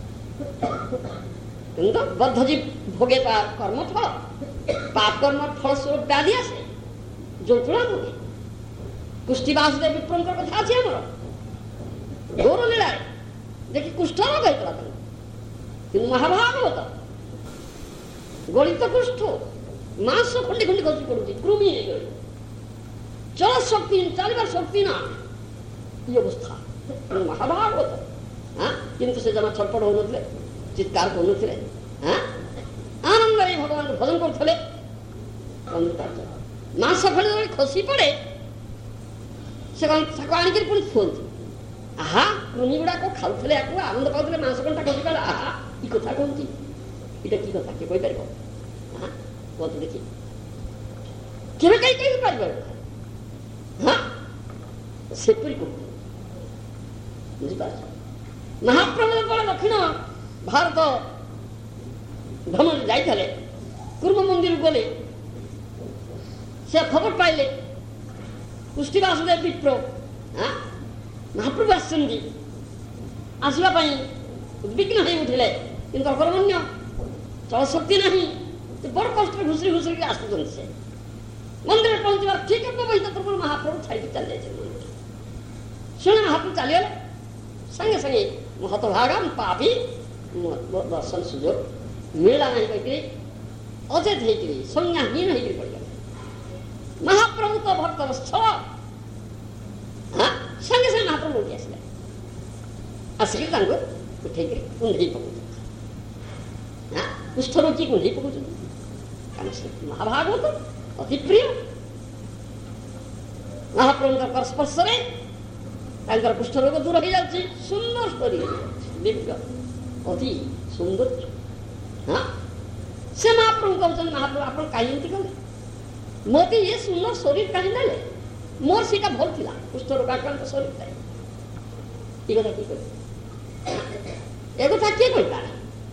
किंतु बद्ध जीव भोगे तार कर्म फल पाप कर्म फल स्वरूप व्याधि आसे जंत्रणा भोगे कुष्ठी वासुदेव विप्रंकर कथा अच्छे आमर गौर लीला देखिए कुष्ठ रोग होता कि महाभागवत गणित कुष्ठ मांस खंडी खंडी खसी पड़ुची कृमि चल शक्ति चलबार शक्ति ना ये अवस्था महाभागवत हाँ किंतु से जमा छटपट हो नथिले चित्कार कर नथिले हाँ आनंद रे भगवान भजन करथले मांस खंडी खसी पड़े से आनिक पुणी थुअंती आहा कृमि गुड़ा को खाऊले आनंद पाते मांस कंटा खसी पाला आहा ये कथा कहती इटा की कथा किए कहीपर हाँ कहतु देखी केवे कहीं कहीं पार हाँ सेपरी कहते बुझीपार महाप्रभु दक्षिण भारत भ्रमण जाइए कुर्म मंदिर गले से खबर पाइले कुष्ठी वासुदेव विप्र हाँ महाप्रभु आसवाई उद्विग्न हो उठिले किंतु अकर्मण्य ଚଳଶକ୍ତି ନାହିଁ, ବଡ଼ କଷ୍ଟରେ ଘୁଷୁରି ଘୁଷୁରିକି ଆସୁଛନ୍ତି। ସେ ମନ୍ଦିରରେ ପହଞ୍ଚିବାର ଠିକ୍ ହେବ ବହିତ ପୂର୍ବରୁ ମହାପ୍ରଭୁ ଛାଡ଼ିକି ଚାଲି ଯାଇଛନ୍ତି ମନ୍ଦିର। ଶୁଣି ମହାପ୍ରଭୁ ଚାଲିଗଲେ, ସାଙ୍ଗେ ସାଙ୍ଗେ ମୁଁ ହତଭାଗା, ମୁଁ ପାପି, ମୋ ଦର୍ଶନ ସୁଯୋଗ ମିଳିଲା ନାହିଁ କହିକିରି ଅଚେତ ହେଇକିରି ସଂଜ୍ଞାହୀନ ହେଇକିରି ପଡ଼ିଗଲେ। ମହାପ୍ରଭୁ ତ ଭକ୍ତର ସ୍ଥଳ, ସାଙ୍ଗେ ସାଙ୍ଗେ ମହାପ୍ରଭୁ ଉଠି ଆସିଲେ, ଆସିକି ତାଙ୍କୁ ଉଠେଇକିରି କୁଣ୍ଢେଇ ପକଉଛନ୍ତି। କୁଷ୍ଠରୋଗ କି କୁଣ୍ଢେଇ ପକଉଛନ୍ତି, କାରଣ ସେ ମହାଭାଗବତ ଅତି ପ୍ରିୟ। ମହାପ୍ରଭୁଙ୍କ ସ୍ପର୍ଶରେ ତାଙ୍କର କୁଷ୍ଠରୋଗ ଦୂର ହେଇଯାଉଛି। ସୁନ୍ଦର ଷ୍ଟୋରି ହେଇଯାଉଛି, ଦିବ୍ୟ ଅତି ସୌନ୍ଦର୍ଯ୍ୟ। ହଁ, ସେ ମହାପ୍ରଭୁ କହୁଛନ୍ତି, ମହାପ୍ରଭୁ ଆପଣ କାହିଁ ଏମିତି କଲେ, ମୋତେ ଇଏ ସୁନ୍ଦର ଶରୀର କାହିଁ ନେଲେ, ମୋର ସେଇଟା ଭଲ ଥିଲା, କୁଷ୍ଠରୋଗ ଆକ୍ରାନ୍ତ ଶରୀରଟା। ଏ କଥା କିଏ କହିଲେ, ଏ କଥା କିଏ କହିପାରେ?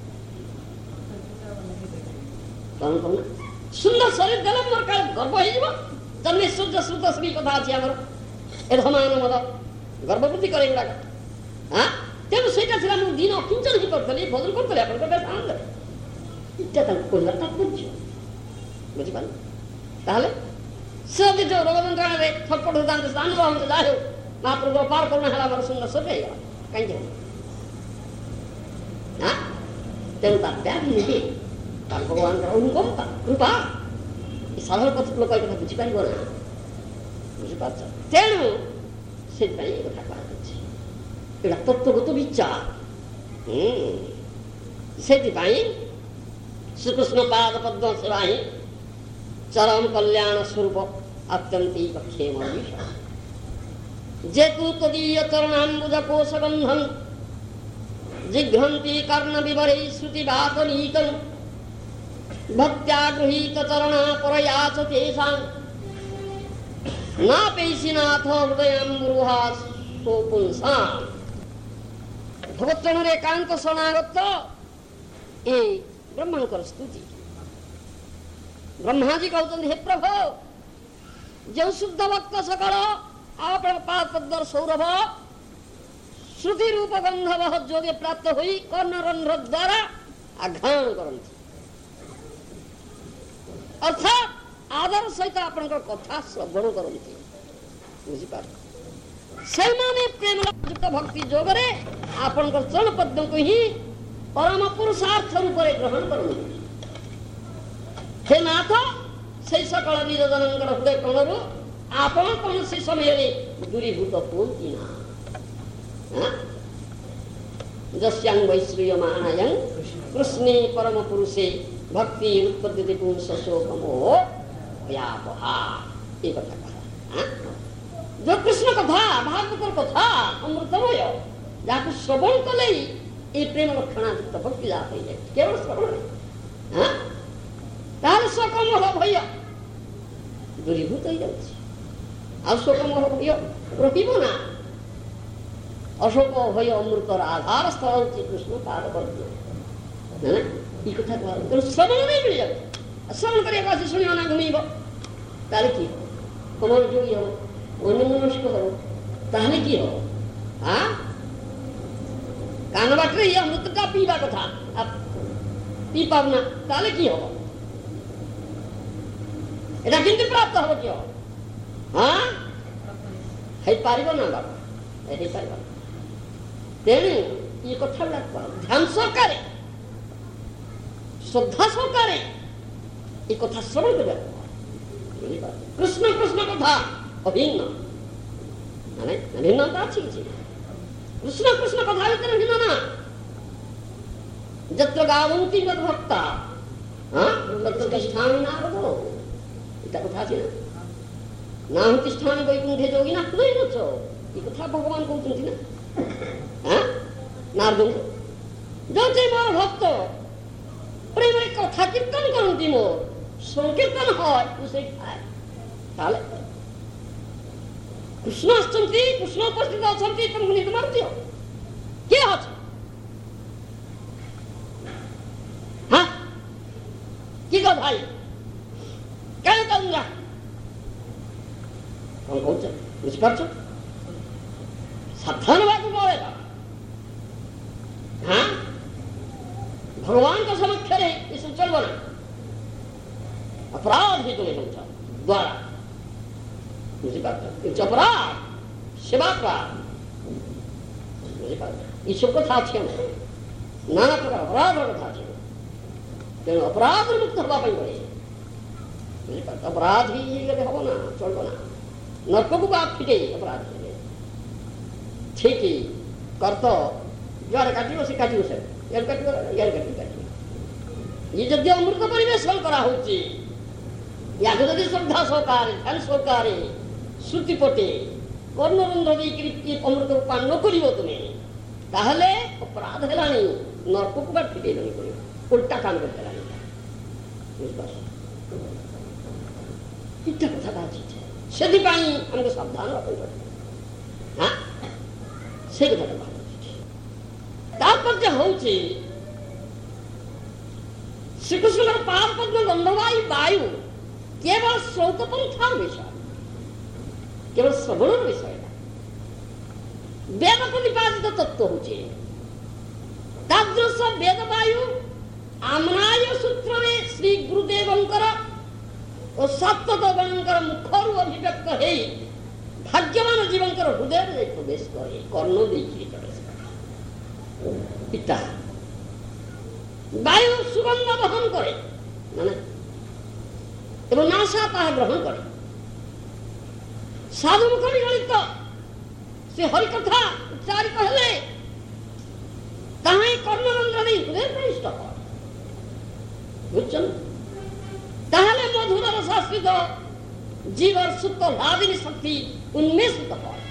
କଣ କଣ ସୁନ୍ଦର ଶରୀର ଦେଲେ ମୋର କାଳେ ଗର୍ବ ହେଇଯିବ। ଜନ୍ମେଶ୍ୱର୍ଯ୍ୟ ଶ୍ରୁତ ଶ୍ରୀ କଥା ଅଛି ଆମର, ଏ ଧମାନ ମଦ ଗର୍ଭବୃଦ୍ଧି କରେ ଏଗୁଡ଼ାକ। ହଁ, ତେଣୁ ସେଇଟା ଥିଲା ମୁଁ ଦିନ ଅକିଞ୍ଚନ ହିଁ କରିଥିଲି, ଭୋଜନ କରୁଥିଲି ଆପଣଙ୍କ ବେଶ ଆନନ୍ଦରେ। ଏଇଟା ତାଙ୍କୁ କହିଲା ତାତ୍ପର୍ଯ୍ୟ, ବୁଝିପାରିଲେ? ତାହେଲେ ସେ ଯଦି ଯୋଉ ରୋଗ ଯନ୍ତ୍ରଣାରେ ଛଟପଟ ହଉଥାନ୍ତେ, ସ୍ନାନ ହଅନ୍ତେ, ଯାହା ହେଉ ମହାପ୍ରଭୁର ପାର କରୁଣା ହେଲା, ଆମର ସୁନ୍ଦର ଶରୀର ହେଇଗଲା, କାହିଁକି ହେଲା? ହଁ, ତେଣୁ ତା ବ୍ୟାଗ ନୁହେଁ, ତାର ଭଗବାନଙ୍କର ଅନୁକମ୍ପ କୃପା। ସାଧାରଣ କଥା ଲୋକ ଏ କଥା ବୁଝିପାରିବ ନା, ବୁଝିପାରୁଛ? ତେଣୁ ସେଥିପାଇଁ ଏ କଥା କୁହାଯାଉଛି, ଏଇଟା ତତ୍ତ୍ୱଗତ ବିଚାର। ସେଥିପାଇଁ ଶ୍ରୀକୃଷ୍ଣ ପାଦ ପଦ୍ମ ସେବା ହିଁ ଚରମ କଲ୍ୟାଣ ସ୍ୱରୂପ ଆତ୍ୟନ୍ତିକ କ୍ଷେମ ବିଷୟ। ଯେତୁ ତଦୀୟ ଚରଣାମ୍ବୁଜ କୋଶ ଗନ୍ଧଂ ଜିଘ୍ରନ୍ତି କର୍ଣ୍ଣ ବିବରୈ ଶ୍ରୁତି ବାତନୀତଂ ଭକ୍ତ୍ୟା ଗୃହୀତ ଚରଣା ପରୟାଚ ତେଷାଂ ନାପୈଷିନାଥ ହୃଦୟମ୍ବୁରୁହା ସୋପୁଂସାଂ। ଭଗତଚରଣରେ ଏକାନ୍ତ ଶରଣାଗତ ଏ ବ୍ରହ୍ମାଙ୍କର ସ୍ତୁତି। ବ୍ରହ୍ମାଜୀ କହୁଛନ୍ତି, ହେ ପ୍ରଭୁ, ଯେଉଁ ଶୁଦ୍ଧ ଭକ୍ତ ସକଳ ଆପଣ ପାଦ ପଦ୍ମର ସୌରଭ ଶ୍ରୁତି ରୂପ ଗନ୍ଧବ ଯୋଗେ ପ୍ରାପ୍ତ ହୋଇ କର୍ଣ୍ଣରନ୍ଧ୍ର ଦ୍ୱାରା ଆଘ୍ରାଣ କରନ୍ତି, ଅର୍ଥାତ୍ ଆଦର ସହିତ ଆପଣଙ୍କ କଥା ଶ୍ରବଣ କରନ୍ତି। ବୁଝିପାର, ସେମାନେ ପ୍ରେମଯୁକ୍ତ ଭକ୍ତି ଯୋଗରେ ଆପଣଙ୍କର ଚରଣ ପଦ୍ମକୁ ହିଁ ପରମ ପୁରୁଷାର୍ଥ ରୂପରେ ଗ୍ରହଣ କରନ୍ତି। ହେ ନାଥ, ସେଇ ସକଳ ନିଜ ଜନଙ୍କର ହୃଦୟ କୋଣରୁ ଆପଣ କୌଣସି ସମୟରେ ଦୂରୀଭୂତ ହୁଅନ୍ତି ନା। ଯସ୍ୟାଂ ବୈଶ୍ରୀୟମାଣାୟଂ କୃଷ୍ଣେ ପରମ ପୁରୁଷେ ଭକ୍ତି ଉତ୍ପଦ୍ୟତେ ପୁଂସ ଶୋକମୋ ଭୟାବହା। ଏ କଥା କହ, ଯୋଉ କୃଷ୍ଣ କଥା, ଭାଗବତର କଥା ଅମୃତମୟ, ଯାହାକୁ ଶ୍ରବଣ କଲେ এই প্রেম লক্ষণাযুক্ত ভক্তি লাভ হয়ে যায় কেবল শ্রবণে। হ্যাঁ, তাহলে শোকমোহ ভয় দূরীভূত হয়ে যাচ্ছে। আর শোকমোহ ভয় রহিব না। অশোক ভয় অমৃতর আধার স্থল হচ্ছে কৃষ্ণ পাদ পদ্ম। হ্যাঁ, এই কথা তেমন শ্রবণে মিলে যাবে। শ্রবণ করে কাছে শুনিও না, ঘুমিব, তাহলে কি অমনোযোগী হব, অন্যমনস্ক হব, তাহলে কি হব? হ্যাঁ, কান বাটরে এই অমৃতটা পিবা কথা, পি পাব না, তাহলে কি হব? এটা কিন্তু প্রাপ্ত হব কি হব? হ্যাঁ, ହେଇପାରିବ ନା ବାବା, ହେଇପାରିବ। ତେଣୁ ଏ କଥା ଧ୍ୟାନ ସହକାରେ, ଶ୍ରଦ୍ଧା ସହକାରେ ଏ କଥା ଶ୍ରବଣ କରିବାକୁ। କୃଷ୍ଣ କୃଷ୍ଣ କଥା ଅଭିନ୍ନ, ମାନେ ଭିନ୍ନତା ଅଛି କିଛି? କୃଷ୍ଣ କୃଷ୍ଣ କଥା ଭିତରେ ଭିନ୍ନ ନା। ଯତ୍ର ଗାବନ୍ତି ତତ୍ ଭକ୍ତା ତତ୍ର ତିଷ୍ଠାମି ନାରଦ, ଏଟା କଥା ଅଛି ନା। ନାହଂ ତିଷ୍ଠାମି ବୈକୁଣ୍ଠେ ଯୋଗିନା ହୃଦୟ ନଚ, ଏ କଥା ଭଗବାନ କହୁଛନ୍ତି ନା ନାରଦଙ୍କୁ। ଯୋଉଠି ମୋର ଭକ୍ତ ପ୍ରେମରେ କଥା କୀର୍ତ୍ତନ କରନ୍ତି, ମୋ ସଂକୀର୍ତ୍ତନ হয়, ମୁଁ ସେଇଠି ଥାଏ। ତାହେଲେ କୃଷ୍ଣ ଆସୁଛନ୍ତି, କୃଷ୍ଣ ଉପସ୍ଥିତ ଅଛନ୍ତି, ତମକୁ ନିଦ ମାରୁଛ କିଏ ଅଛ? ହଁ, କି କହ ଭାଇ, କାହିଁ ଚାଲୁନା? କଣ କହୁଛ ବୁଝିପାରୁଛ? ସାବଧାନ ହେବାକୁ ପଡେगा। ହଁ, ଭଗବାନଙ୍କ ସମକ୍ଷରେ ଏସବୁ କିଛି ଚଳିବ ନା। ଅପରାଧୀ ତୁମେ ହେଉଛ ଦ୍ୱାରା, ବୁଝିପାରୁଛ? ଅପରାଧ ସେବାପରାଧ, ବୁଝିପାରୁଛ? ଏସବୁ କଥା ଅଛି ଆମର, ନାନା ପ୍ରକାର ଅପରାଧର କଥା ଅଛି। ତେଣୁ ଅପରାଧରୁ ମୁକ୍ତ ହେବା ପାଇଁ ପଡ଼େ, ବୁଝିପାରୁଛ? ଅପରାଧୀ ହେଇଗଲେ ହବ ନା, ଚଳିବ ନା। ନର୍କକୁ ବା ଫିଟେ ଅପରାଧ ହେଲେ ଠିକ କର୍ତ୍ତ ଯୁଆଡ଼େ କାଟିବ ସେ କାଟିବ, ସେ ଇଆଡ଼େ କାଟିବ ଇଆଡ଼େ କାଟିବ କାଟିବ। ଇଏ ଯଦି ଅମୃତ ପରିବେଷଣ କରାହଉଛି, ୟାକୁ ଯଦି ଶ୍ରଦ୍ଧା ସହକାରେ ଧ୍ୟାନ ସହକାରେ ଶ୍ରୁତି ପଟେ କର୍ଣ୍ଣରନ୍ଧ୍ର ଦେଇକରି କିଏ ଅମୃତକୁ ପାନ ନ କରିବ ତୁମେ, ତାହେଲେ ଅପରାଧ ହେଲାଣି, ନର୍କକୁ ବା ଫିଟେଇଲାଣି କରିବ, ଉଲ୍ଟା କାମ କରିଦେଲାଣି। ବୁଝିପାରୁଛ? ଏଇଟା କଥାଟା ଅଛି, ସେଥିପାଇଁ ଆମକୁ ସାବଧାନ ହେବା ପାଇଁ ପଡ଼ିବ। ହଁ, ସେ କଥାଟା ବାହାରୁଛି। ତାପରେ ହଉଛି ଶ୍ରୀକୃଷ୍ଣଙ୍କର ପାଦପଦ୍ମ ଗନ୍ଧବାୟୁ ବାୟୁ କେବଳ ଶ୍ରୌତ ପନ୍ଥାର ବିଷୟ, କେବଳ ଶ୍ରବଣର ବିଷୟ, ବେଦ ପ୍ରତିପାଦିତ ତତ୍ତ୍ୱ ହଉଛି ତାଦୃଶ ବେଦ ବାୟୁ ଆମ୍ନାୟ ସୂତ୍ରରେ ଶ୍ରୀ ଗୁରୁଦେବଙ୍କର ଓ ସାତ୍ୱତଗଣଙ୍କର ମୁଖରୁ ଅଭିବ୍ୟକ୍ତ ହେଇ ଭାଗ୍ୟମାନ ଜୀବଙ୍କର ହୃଦୟରେ ଯାଇ ପ୍ରବେଶ କରେ, କର୍ଣ୍ଣ ଦେଇକି ପ୍ରବେଶ କରେ। ପିତା ବାୟୁ ସୁଗନ୍ଧ ବହନ କରେ ମାନେ ଏବଂ ନାସା ତାହା ଗ୍ରହଣ କରେ। ସାଧୁମୁଖ ନିଗଳିତ ସେ ହରିକଥା ଉଚ୍ଚାରିତ ହେଲେ ତାହା ହିଁ କର୍ଣ୍ଣରନ୍ଧ୍ର ଦେଇ ହୃଦୟ ପ୍ରବିଷ୍ଟ କରେ। ବୁଝୁଛ? ତାହେଲେ ମଧୁର ରସାଶ୍ରିତ ଜୀବର ସୁପ୍ତ ଲାଦିନୀ ଶକ୍ତି ଉନ୍ମେଷିତ হয়।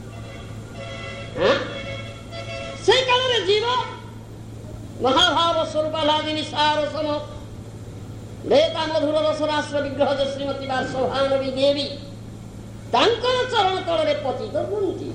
সেই কারণে জীব মহাভাব স্বরূপ লাদিনী সার সম বেতা মধুর রসরাশ্র বিগ্রহ যে শ্রীমতী বা সৌভানবী দেবী তাঙ্কর চরণ তଳରେ ପତିତ ହୁଅନ୍ତି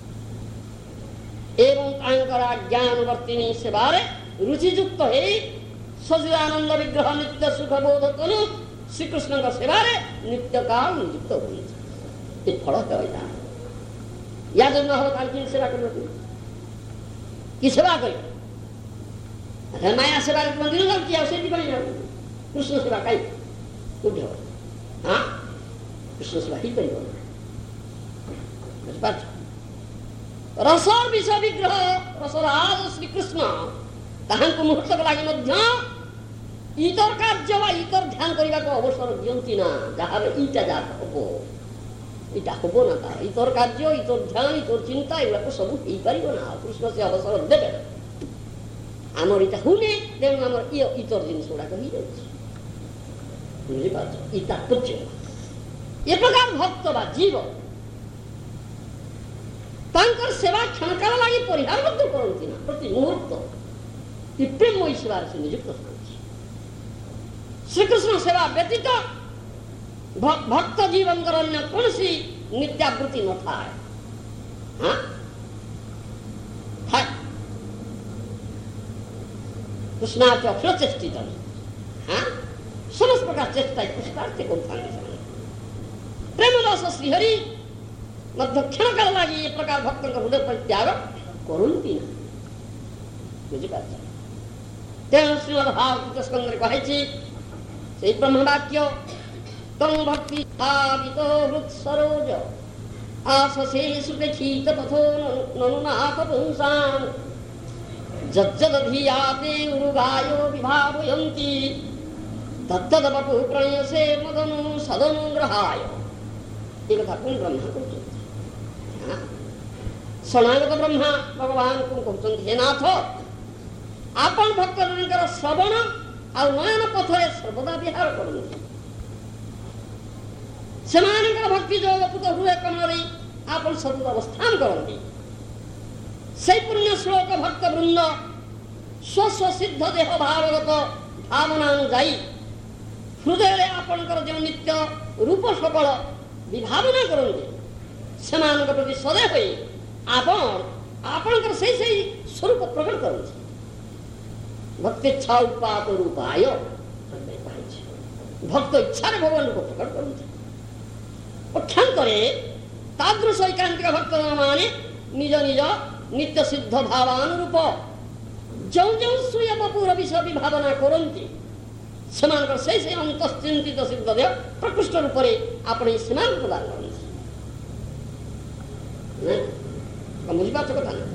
ଏବଂ ତାଙ୍କର ଆଜ୍ଞାନୁବର୍ତ୍ତିନୀ ସେବାରେ ରୁଚିଯୁକ୍ତ ହେଇ ସଚିଦାନନ୍ଦ ବିଗ୍ରହ ନିତ୍ୟ ସୁଖ ବୋଧ କରୁ ଶ୍ରୀକୃଷ୍ଣଙ୍କ ସେବାରେ ନିତ୍ୟ କାଳ ନିଯୁକ୍ତ ହୁଅନ୍ତି। ଏ ଫଳ କହିଲା ୟା ଯଦି ନ ହବ ତାହେଲେ କି ସେବା କରିବ? କି ସେବା କରିବ? ମାୟା ସେବାରେ ମନ୍ଦିର ଯାଉଛି, ଆଉ ସେଥିପାଇଁ ଯାଉ କୃଷ୍ଣ ସେବା କାହିଁ କୋଉଠି ହବ? ହଁ, କୃଷ୍ଣ ସେବା ହେଇପାରିବ ନା? ବୁଝିପାରୁଛ? ରସର ବିଷ ବିଗ୍ରହ ରସରାଜ ଶ୍ରୀକୃଷ୍ଣ ତାହାଙ୍କୁ ମୁହୂର୍ତ୍ତକ ଲାଗି ମଧ୍ୟ ଇତର କାର୍ଯ୍ୟ ବା ଇତର ଧ୍ୟାନ କରିବାକୁ ଅବସର ଦିଅନ୍ତି ନା। ଯାହାର ଇଟା ଯାହା ହବ ଏଇଟା ହବ ନା, ତାର ଇତର କାର୍ଯ୍ୟ ଇତର ଧ୍ୟାନ ଇତର ଚିନ୍ତା ଏଗୁଡ଼ାକ ସବୁ ହେଇପାରିବ ନା। କୃଷ୍ଣ ସେ ଅବସର ଦେବେ। ଆମର ଏଇଟା ହଉନି, ତେଣୁ ଆମର ଇତର ଜିନିଷ ଗୁଡ଼ାକ ହେଇଯାଉଛି। ବୁଝିପାରୁଛ? ଇ ତାତ୍ପର୍ଯ୍ୟ ଏ ପ୍ରକାର ଭକ୍ତ ବା ଜୀବ ତାଙ୍କର ସେବା କ୍ଷଣକାଳ ଲାଗି ପରିହାର ମଧ୍ୟ କରନ୍ତି ନା। ପ୍ରତି ମୁହୂର୍ତ୍ତ ଏ ପ୍ରେମୟୀ ସେବାରେ ସେ ନିଯୁକ୍ତ ଥାନ୍ତି। ଶ୍ରୀକୃଷ୍ଣ ସେବା ବ୍ୟତୀତ ଭକ୍ତ ଜୀବଙ୍କର ଅନ୍ୟ କୌଣସି ନିତ୍ୟାବୃତ୍ତି ନଥାଏ। କୃଷ୍ଣାର୍ଥ ଅଖିଳ ଚେଷ୍ଟିତ ସମସ୍ତ ପ୍ରକାର ଚେଷ୍ଟା କୃଷ୍ଣାର୍ଥେ କରୁଥାନ୍ତି ସେମାନେ। ପ୍ରେମଦାସ ଶ୍ରୀହରି ମଧ୍ୟ କ୍ଷଣକାଳ ଲାଗି ଏ ପ୍ରକାର ଭକ୍ତଙ୍କ ହୃଦୟ ପରିତ୍ୟାଗ କରନ୍ତି ନା। ବୁଝିପାରୁଛ? ତେଣୁ ଶ୍ରୀମଦ୍ ଭାଗବତ ସ୍କନ୍ଧରେ କହିଛି ସେଇ ବ୍ରହ୍ମବାକ୍ୟ ତଂ ଭକ୍ତି ଭାବିତ ହୃତ୍ସରୋଜ ଆଶଶେଷୁ ପ୍ରେକ୍ଷିତ ପଥୋ ନନୁନାଥ ପୁଂସାଂ ଯଜ୍ଜଦଧିୟାତେ ଉରୁଗାୟୋ ବିଭାବୟନ୍ତି ତତ୍ତଦବପୁ ପ୍ରଣୟସେ ମଦନୁ ସଦନୁଗ୍ରହାୟ। ଏ କଥା ପୁଣି ବ୍ରହ୍ମା କହୁଛନ୍ତି। ଶରଣାଗତ ବ୍ରହ୍ମା ଭଗବାନଙ୍କୁ କହୁଛନ୍ତି, ହେ ନାଥ, ଆପଣ ଭକ୍ତମାନଙ୍କର ଶ୍ରବଣ ଆଉ ନୟନ ପଥରେ ସର୍ବଦା ବିହାର କରନ୍ତି। ସେମାନଙ୍କର ଭକ୍ତି ଯୋଗପୂତ ହୃଦୟ କମଳରେ ଆପଣ ସର୍ବଦା ଅବସ୍ଥାନ କରନ୍ତି। সেই পুণ্য শ্লোক ভক্তবৃন্দ স্বস্ব সিদ্ধ দেহ ভাবগত ভাবনা অনুযায়ী হৃদয়ে আপনার যে নিত্য রূপ সকল বিভাবনা করতে সেମାନଙ୍କ প্রতি সদয় হয়ে আপন আপনার সেই সেই স্বরূপ প্রকট করছে। ভক্তিচ্ছা উৎপাত রূপায় ভক্ত ইচ্ছার ভগবান রূপ প্রকট করছে। পক্ষান্তরে তাদৃশ ঐকান্তিক ভক্ত মানে নিজ নিজ নিত্য সিদ্ধ ভাবানুরূপ ଯେଉଁ ଯେଉଁ ସ୍ୱୟଂ ପୁର ବିଷୟ ବିଭାବନା କରନ୍ତି ସେମାନଙ୍କର ସେଇ ସେଇ ଅନ୍ତଶ୍ଚିନ୍ତିତ ସିଦ୍ଧ ଦେହ ପ୍ରକୃଷ୍ଟ ରୂପରେ ଆପଣ ସେମାନଙ୍କୁ ପ୍ରଦାନ କରନ୍ତି। ବୁଝିପାରୁଛ କଥା ନା?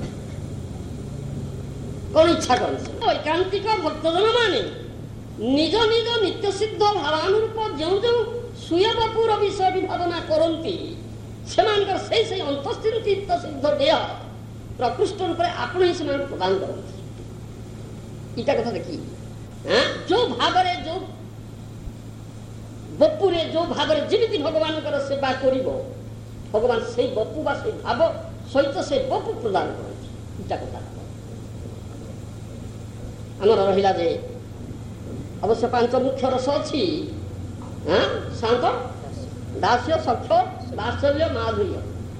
କଣ ଇଚ୍ଛା କରନ୍ତି? ଐକାନ୍ତିକ ଭକ୍ତଜନ ମାନେ ନିଜ ନିଜ ନିତ୍ୟ ସିଦ୍ଧ ଭାବାନୁରୂପ ଯେଉଁ ଯେଉଁ ସ୍ୱୟଂପୁର ବିଷୟ ବିଭାବନା କରନ୍ତି ସେମାନଙ୍କର ସେଇ ସେଇ ଅନ୍ତଶ୍ଚିନ୍ତିତ ସିଦ୍ଧ ଦେହ ପ୍ରକୃଷ୍ଟ ରୂପରେ ଆପଣ ହିଁ ସେମାନଙ୍କୁ ପ୍ରଦାନ କରନ୍ତି। ଏଇଟା କଥା ଦେଖି ଯୋଉ ଭାବରେ ଯୋଉ ବପୁରେ ଯୋଉ ଭାବରେ ଯେମିତି ଭଗବାନଙ୍କର ସେବା କରିବ ଭଗବାନ ସେଇ ବପୁ ବା ସେଇ ଭାବ ସହିତ ସେ ବପୁ ପ୍ରଦାନ କରନ୍ତି। ଏଇଟା କଥା ଆମର ରହିଲା ଯେ ଅବଶ୍ୟ ପାଞ୍ଚ ମୁଖ୍ୟ ରସ ଅଛି, ଶାନ୍ତ, ଦାସ୍ୟ, ସଖ୍ୟ, ବାତ୍ସଲ୍ୟ, ମାଧୁର୍ଯ୍ୟ,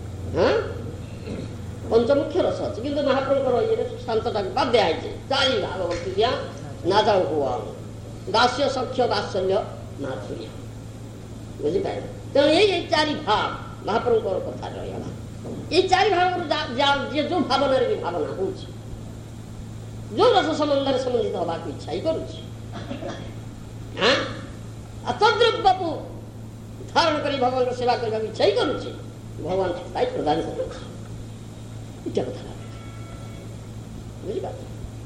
ପଞ୍ଚମୁଖ୍ୟ ରସ ଅଛି। କିନ୍ତୁ ମହାପ୍ରଭୁଙ୍କର ଇଏରେ ଶାନ୍ତଟାକୁ ବାଦ ଦିଆହେଇଛି। ଚାରି ଭାଗ ଭକ୍ତି ଦିଆ ନା ଯାଉ ହୁଆ ଦାସ୍ୟ, ସଖ୍ୟ, ବାତ୍ସଲ୍ୟ, ମାଧୁର୍ଯ୍ୟ। ବୁଝିପାରିଲେ? ତେଣୁ ଏଇ ଏଇ ଚାରି ଭାବ ମହାପ୍ରଭୁଙ୍କର କଥା ରହିଗଲା। ଏଇ ଚାରି ଭାବରୁ ଯିଏ ଯୋଉ ଭାବନାରେ ବି ଭାବନା ହଉଛି, ଯୋଉ ରସ ସମ୍ବନ୍ଧରେ ସମ୍ବନ୍ଧିତ ହବାକୁ ଇଚ୍ଛା ହିଁ କରୁଛି, ତଦ୍ରୂପକୁ ଧାରଣ କରି ଭଗବାନଙ୍କ ସେବା କରିବାକୁ ଇଚ୍ଛା ହିଁ କରୁଛି, ଭଗବାନ ତାই ପ୍ରଦାନ କରୁଛି। ଏଇଟା କଥା ବୁଝିପାରୁଛ?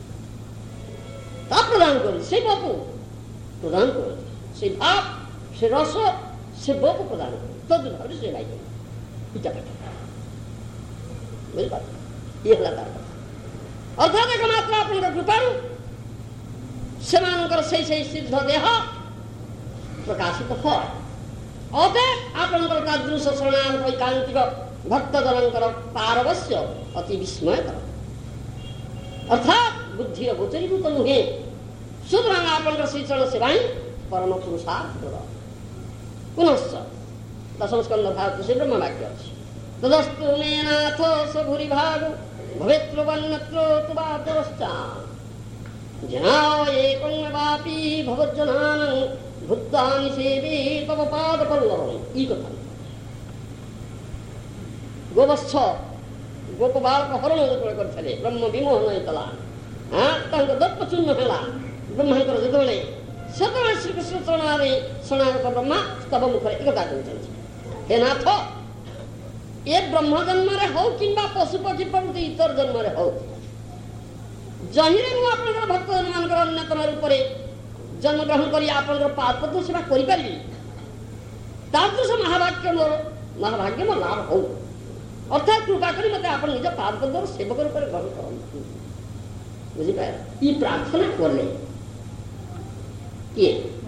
ତା ପ୍ରଦାନ କରୁଛି, ସେ ବାପୁ ପ୍ରଦାନ କରୁଛି, ସେ ଭାବ, ସେ ରସ, ସେ ବାପୁ ପ୍ରଦାନ କରୁଛି, ତଦ୍ଭାବରେ ସେ ଗାଇ କରୁଛି। ଏଇଟା କଥା ବୁଝିପାରୁଛ? ଇଏ ହେଲା ତାର କଥା। ଅର୍ଥାତ୍ ଏକମାତ୍ର ଆପଣଙ୍କ କୃପାରୁ ସେମାନଙ୍କର ସେଇ ସେଇ ସିଦ୍ଧ ଦେହ ପ୍ରକାଶିତ হয়। ଅତଏବ ଆପଣଙ୍କର ତାଦୃଶ ଶରଣାଗତ ଐକାନ୍ତିକ ଭକ୍ତଜନଙ୍କର ପାରବଶ୍ୟ ଅତି ବିସ୍ମୟକର, ଅର୍ଥାତ୍ ବୁଦ୍ଧିର ଗୋଚରୀଭୂତ ନୁହେଁ। ସୁତରାଂ ଆପଣଙ୍କର ଶ୍ରୀଚରଣ ସେବା ହିଁ ପରମ ପୁରୁଷାର୍ଥର। ପୁନଶ୍ଚ ଦଶମ ସ୍କନ୍ଧ ଭାରତ ସେ ବ୍ରହ୍ମବାକ୍ୟ ଅଛି। ତଦସ୍ତୁ ମେ ନାଥ ସ ଭୂରି ଭାଗ ଭବେତ୍ର ବନ୍ୟତ୍ର ତୁବା ତରଶ୍ଚା ଜ୍ఞାୟ ଏକଂ ବାପି ଭବଜ୍ଜନାନଂ ଭୂତାନି ସେବେ ତବ ପାଦ ପଲ୍ଲବଂ। এই କଥା ଗୋବତ୍ସ ଗୋପ ବାଳକ ହରଣ ଯେତେବେଳେ କରିଥିଲେ ବ୍ରହ୍ମ ବିମୋହନ ହେଇଥିଲା, ତାଙ୍କ ଦର୍ପ ଚୂର୍ଣ୍ଣ ହେଲା ବ୍ରହ୍ମାଙ୍କର ଯେତେବେଳେ, ସେତେବେଳେ ଶ୍ରୀକୃଷ୍ଣ ଚରଣରେ ଶରଣାଗତ ବ୍ରହ୍ମା ସ୍ତବ ମୁଖରେ ଏ କଥା କହୁଛନ୍ତି, ହେ ନାଥ, ଏ ବ୍ରହ୍ମ ଜନ୍ମରେ ହଉ କିମ୍ବା ପଶୁ ପକ୍ଷୀ ପ୍ରଭୃତି ଇତର ଜନ୍ମରେ ହଉ, ଯହିଁରେ ମୁଁ ଆପଣଙ୍କର ଭକ୍ତମାନଙ୍କର ଅନ୍ୟତମ ରୂପରେ ଜନ୍ମଗ୍ରହଣ କରି ଆପଣଙ୍କର ପାଦପଦ୍ମ ସେବା କରିପାରିବି, ତାଦୃଶ ମହାଭାଗ୍ୟ ମୋର ମହାଭାଗ୍ୟ ମୋର ଲାଭ ହଉ। ଅର୍ଥାତ୍ କୃପା କରି ମୋତେ ଆପଣ ନିଜ ପାଦପଦ୍ମର ସେବକ ରୂପରେ ଗ୍ରହଣ କରନ୍ତୁ। ବୁଝିପାରିଲ? ଇ ପ୍ରାର୍ଥନା କଲେ କିଏ?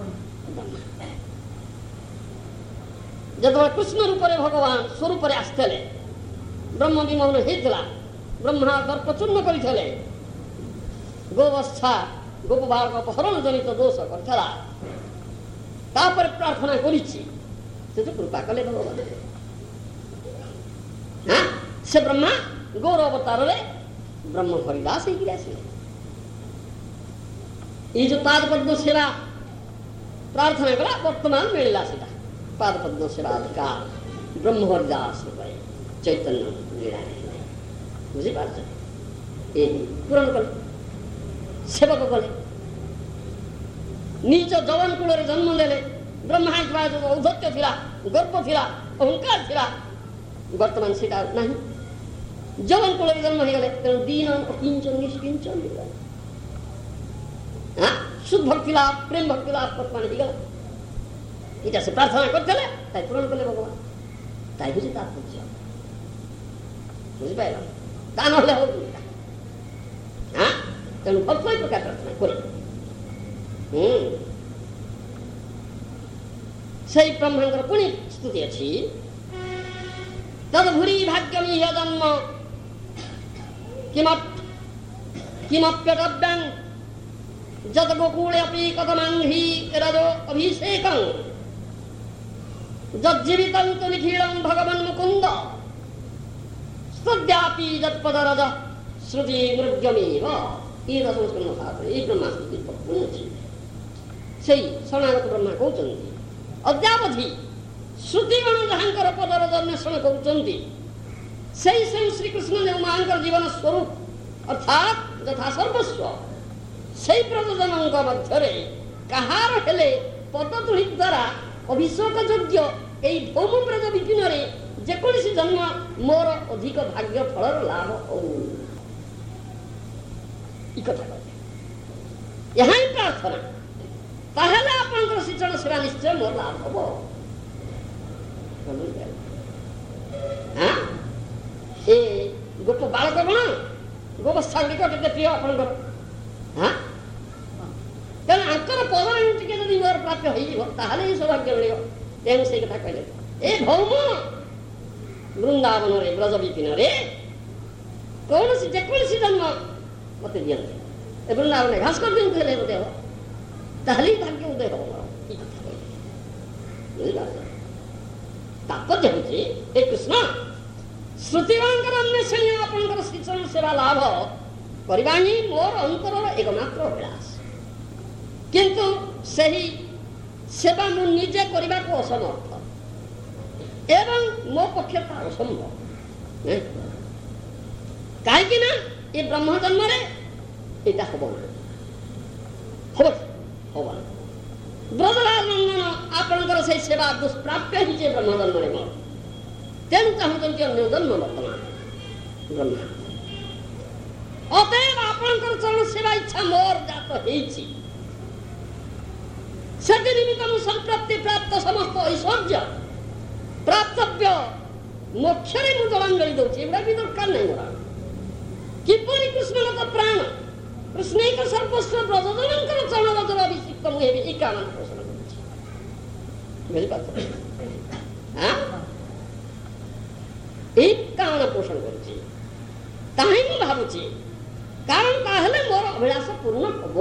ଯେତେବେଳେ କୃଷ୍ଣ ରୂପରେ ଭଗବାନ ସ୍ୱରୂପରେ ଆସିଥିଲେ, ବ୍ରହ୍ମ ବିମୋହନ ହେଇଥିଲା, ବ୍ରହ୍ମା ଦର୍ପ ଚୂର୍ଣ୍ଣ କରିଥିଲେ, ଗୋବତ୍ସା ଗୋପ ବାଳକ ଅପହରଣ ଜନିତ ଦୋଷ କରିଥିଲା, ତାପରେ ପ୍ରାର୍ଥନା କରିଛି, ସେ ତ କୃପା କଲେ ଭଗବାନ। ସେ ବ୍ରହ୍ମା ଗୌର ଅବତାରରେ ବ୍ରହ୍ମ ହରିଦାସ ହେଇକିରି ଆସିଲେ। ଏଇ ଯୋଉ ପାଦପଦ୍ମ ସେବା ପ୍ରାର୍ଥନା କଲା, ବର୍ତ୍ତମାନ ମିଳିଲା ସେଟା ପାଦପଦ୍ମ ସେବା ଅଧିକାର ବ୍ରହ୍ମ ହରିଦାସ ରୂପରେ ଚୈତନ୍ୟ ଲୀଳାରେ। ବୁଝିପାରୁଛ? ଏ ପୂରଣ କଲେ, ସେବକ କଲେ, ନିଜ ଯବନ କୂଳରେ ଜନ୍ମ ନେଲେ। ବ୍ରହ୍ମା ହେଇଥିବା ଯୋଉ ଔଦ୍ଧତ୍ୟ ଥିଲା, ଗର୍ବ ଥିଲା, ଅହଙ୍କାର ଥିଲା, ବର୍ତ୍ତମାନ ସେଟା ନାହିଁ। ଯବନ କୂଳରେ ଜନ୍ମ ହେଇଗଲେ, ତେଣୁ ଦୀନ କିଞ୍ଚନ ନିଷ୍କିଞ୍ଚନ ହେଇଗଲା। शुद्ध भक्ति लाभ, प्रेम भक्ति लाभ वर्तमान ହେଇଗଲା। এটা সে প্রার্থনা করতেলে তাই পূরণ করলে ভগবান, তাই বুঝি তার বুঝছে বুঝি পাইলাম, তা নহলে হোক না। হ্যাঁ, তেমন ভক্ত এই প্রকার প্রার্থনা করে হম সেই ব্রহ্মাঙ্গর পুଣି স্তুতি ଅଛି। তদ্ভুরি ভাগ্যমি হ জন্ম কিমপ কিমপ্যতব্যং যত গোকুলে অপি কতমাংহি রজ অভিষেকং যজ্জীবিতং তু নিখিলং ভগবান মুকুন্দ স্তদ্যাপি যৎপদরজ শ্রুতি মৃগ্যমেব। এই রসংস্করণ শাস্ত্রে এই ব্রহ্মাস্তুতি পুଣି ଅଛି। ସେଇ ଶରଣାଗତ ବ୍ରହ୍ମା କହୁଛନ୍ତି, ଅଦ୍ୟାବଧି ଶ୍ରୁତିଗଣ ଯାହାଙ୍କର ପଦରଜ ଅନ୍ୱେଷଣ କରୁଛନ୍ତି, ସେଇ ସେଇ ଶ୍ରୀକୃଷ୍ଣ ଯେଉଁ ମାଙ୍କର ଜୀବନ ସ୍ୱରୂପ ଅର୍ଥାତ୍ ଯଥା ସର୍ବସ୍ୱ, ସେଇ ପ୍ରଯୋଜନଙ୍କ ମଧ୍ୟରେ কাহার হেলে পদতুলি দ্বারা অভিষেক যোগ্য এই ভৌমব্রজ বিপিନରେ যেকୌଣସି জন্ম ମୋର ଅଧିକ ଭାଗ୍ୟ ଫଳର ଲାଭ ହଉ। ଏ କଥା କହିଲେ ଏହା ହିଁ ପ୍ରାର୍ଥନା। ତାହେଲେ ଆପଣଙ୍କର ଶିକ୍ଷଣ ସେବା ନିଶ୍ଚୟ ମୋର ଲାଭ ହବ। ଏ ଗୋପ ବାଳକ ଗଣ ଗୋବସ୍ଥା ଗୁଡ଼ିକ କେତେ ପ୍ରିୟ ଆପଣଙ୍କର? ହଁ ତେଣୁ ଆଙ୍କର ପଦରେ ଟିକେ ଯଦି ମୋର ପ୍ରାପ୍ୟ ହେଇଯିବ ତାହେଲେ ହିଁ ସୌଭାଗ୍ୟ ମିଳିବ। ତେଣୁ ସେଇ କଥା କହିଲେ ଏ ଭୌମ ବୃନ୍ଦାବନରେ ବ୍ରଜ ବିପିନରେ କୌଣସି ଯେକୌଣସି ଜନ୍ମ ମତେ ଦିଅନ୍ତି, ଏ ବୃନ୍ଦାବନରେ ଘାସ କରିଦିଅନ୍ତୁ, ହେଲେ ଉଦୟ ହବ, ତାହେଲେ ଭାଗ୍ୟ ଉଦୟ ହବ ମୋର। ଏ କଥା କହିଲେ ବୁଝିପାରୁଛ? ତାତ୍ପର୍ଯ୍ୟ ହେଉଛି ଏ କୃଷ୍ଣ ଶ୍ରୁତିମାନଙ୍କର ଅନ୍ୱେଷଣୀୟ ଆପଣଙ୍କର ଶ୍ରୀଚରଣ ସେବା ଲାଭ କରିବା ହିଁ ମୋର ଅନ୍ତରର ଏକମାତ୍ର ଅଭିଳାଷ। କିନ୍ତୁ ସେହି ସେବା ମୁଁ ନିଜେ କରିବାକୁ ଅସମର୍ଥ ଏବଂ ମୋ ପକ୍ଷରେ ତାହା ଅସମ୍ଭବ। କାହିଁକି ନା ଏ ବ୍ରହ୍ମ ଜନ୍ମରେ ଏଇଟା ହବ ନା, ହବ ହବ ନା। ବ୍ରଜରାଜ ନନ୍ଦନ ଆପଣଙ୍କର ସେଇ ସେବା ଦୁଷ୍ପ୍ରାପ୍ୟ ହେଇଛି ବ୍ରହ୍ମ ଜନ୍ମରେ ମୋର। ତେଣୁ ଚାହୁଁଛନ୍ତି ଅନ୍ୟ ଜନ୍ମ ବର୍ତ୍ତମାନ ବ୍ରହ୍ମା। ଅତଏବ ଆପଣଙ୍କର ଚରଣ ସେବା ଇଚ୍ଛା ମୋର ଜାତ ହେଇଛି। ସେଥି ନିମିତ୍ତ ମୁଁ ସମ୍ପ୍ରତି ପ୍ରାପ୍ତ ସମସ୍ତ ଐଶ୍ୱର୍ଯ୍ୟ ପ୍ରାପ୍ତବ୍ୟ ମୋକ୍ଷରେ ମୁଁ ଜଳାଞ୍ଜଳି ଦଉଛି। ଏଗୁଡ଼ା ବି ଦରକାର ନାହିଁ ମୋର। କିପରି କୃଷ୍ଣଙ୍କ ପ୍ରାଣ କୃଷ୍ଣଙ୍କ ସର୍ବସ୍ୱ ବ୍ରଜଜନଙ୍କର ଚରଣରଜର ଅଭିଷିକ୍ତ ମୁଁ ହେବି, ଏ କାମନା ପୋଷଣ କରୁଛି। ବୁଝିପାରୁଛ? ଏଇ କାମନା ପୋଷଣ କରୁଛି, ତାହା ହିଁ ମୁଁ ଭାବୁଛି। କାରଣ ତାହେଲେ ମୋର ଅଭିଳାଷ ପୂର୍ଣ୍ଣ ହବ।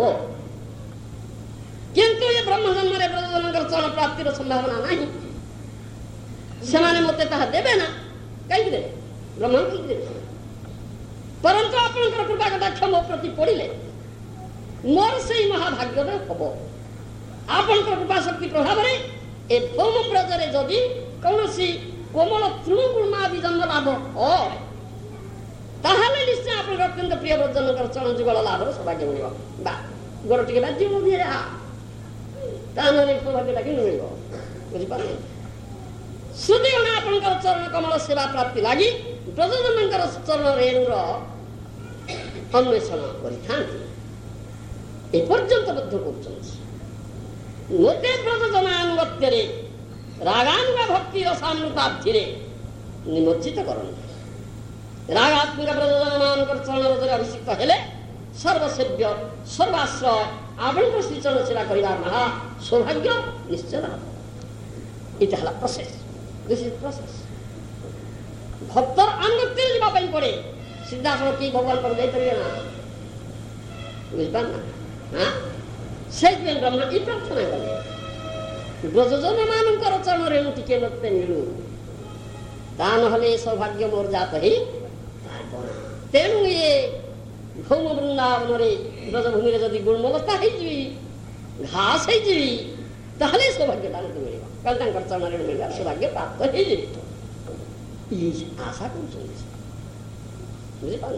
କିନ୍ତୁ ଏ ବ୍ରହ୍ମ ଜନ୍ମରେ ବ୍ରଜଜନଙ୍କର ଚରଣ ପ୍ରାପ୍ତିର ସମ୍ଭାବନା ନାହିଁ। ସେମାନେ ମତେ ତାହା ଦେବେ ନା। କାହିଁକି ଦେବେ? ବ୍ରହ୍ମ କାହିଁକି ଦେବେ? ପରନ୍ତୁ ଆପଣଙ୍କର କୃପା କଟାକ୍ଷ ମୋ ପ୍ରତି ପଡ଼ିଲେ ମୋର ସେଇ ମହାଭାଗ୍ୟର ହବ। ଆପଣଙ୍କର କୃପା ଶକ୍ତି ପ୍ରଭାବରେ ଏ ଭୌମ ବ୍ରଜରେ ଯଦି କୌଣସି କୋମଳ ତୃଣଗୁଳ୍ମାଦି ଜନ୍ମ ଲାଭ হয় ତାହେଲେ ନିଶ୍ଚୟ ଆପଣଙ୍କ ଅତ୍ୟନ୍ତ ପ୍ରିୟ ବ୍ରଜଜନଙ୍କର ଚରଣ ଯୁଗଳ ଲାଭର ସୌଭାଗ୍ୟ ମିଳିବ। ବା ଗୋଡ଼ ଟିକେ ବାଜିବ ଦିହରେ, ତା ନହେଲେ ସୌଭାଗ୍ୟଟା କେମିତି ମିଳିବ? ବୁଝିପାରିଲେ? ଶ୍ରୁତିଗଣ ଆପଣଙ୍କର ଚରଣ କମଳ ସେବା ପ୍ରାପ୍ତି ଲାଗି ବ୍ରଜଜନଙ୍କର ଚରଣ ରେଣୁର ଅନ୍ୱେଷଣ କରିଥାନ୍ତି। ଏପର୍ଯ୍ୟନ୍ତ ମଧ୍ୟ କରୁଛନ୍ତି। ମୋତେ ବ୍ରଜଜନାନୁଗତ୍ୟରେ ରାଗାନୁଗ ଭକ୍ତି ରସାମୃତାବ୍ଧିରେ ନିମଜ୍ଜିତ କରନ୍ତି। ରାଗାତ୍ମିକ ବ୍ରଜଜନମାନଙ୍କର ଚରଣରଜରେ ଅଭିଷିକ୍ତ ହେଲେ ସର୍ବସେବ୍ୟ ସର୍ବାଶ୍ରୟ ଆପଣଙ୍କର ଶ୍ରୀଚରଣ ସେବା କରିବା ମହା ସୌଭାଗ୍ୟ ନିଶ୍ଚୟ ହବ। ଏଇଟା ହେଲା ପ୍ରୋସେସ। This is process. ଭକ୍ତର ଆନୁଗତ୍ୟରେ ଯିବା ପାଇଁ ପଡ଼େ। ସିଧାସଳଖ କି ଭଗବାନ ପରେ ଯାଇପାରିବେ ନା? ବୁଝିପାର ନା? ସେଇଥିପାଇଁ ବ୍ରହ୍ମା ଏ ପ୍ରାର୍ଥନା କଲେ ବ୍ରଜଜନ ମାନଙ୍କର ଚରଣ ରେଣୁ ଟିକେ ମତେ ମିଳୁ, ତା ନହେଲେ ଏ ସୌଭାଗ୍ୟ ମୋର ଜାତ ହେଇ। ତେଣୁ ଏ ଭୌମ ବୃନ୍ଦାବନରେ ବ୍ରଜଭୂମିରେ ଯଦି ଗୁଳ୍ମଲତା ହେଇଯିବି, ଘାସ ହେଇଯିବି, ତାହେଲେ ସୌଭାଗ୍ୟଟା ମତେ ମିଳିବ। କାରଣ ତାଙ୍କର ଚରଣ ରେଣୁ ମିଳିବାର ସୌଭାଗ୍ୟ ପ୍ରାପ୍ତ ହେଇଯିବି। ଇଏ ଆଶା କରୁଛନ୍ତି। ବୁଝିପାରିଲ?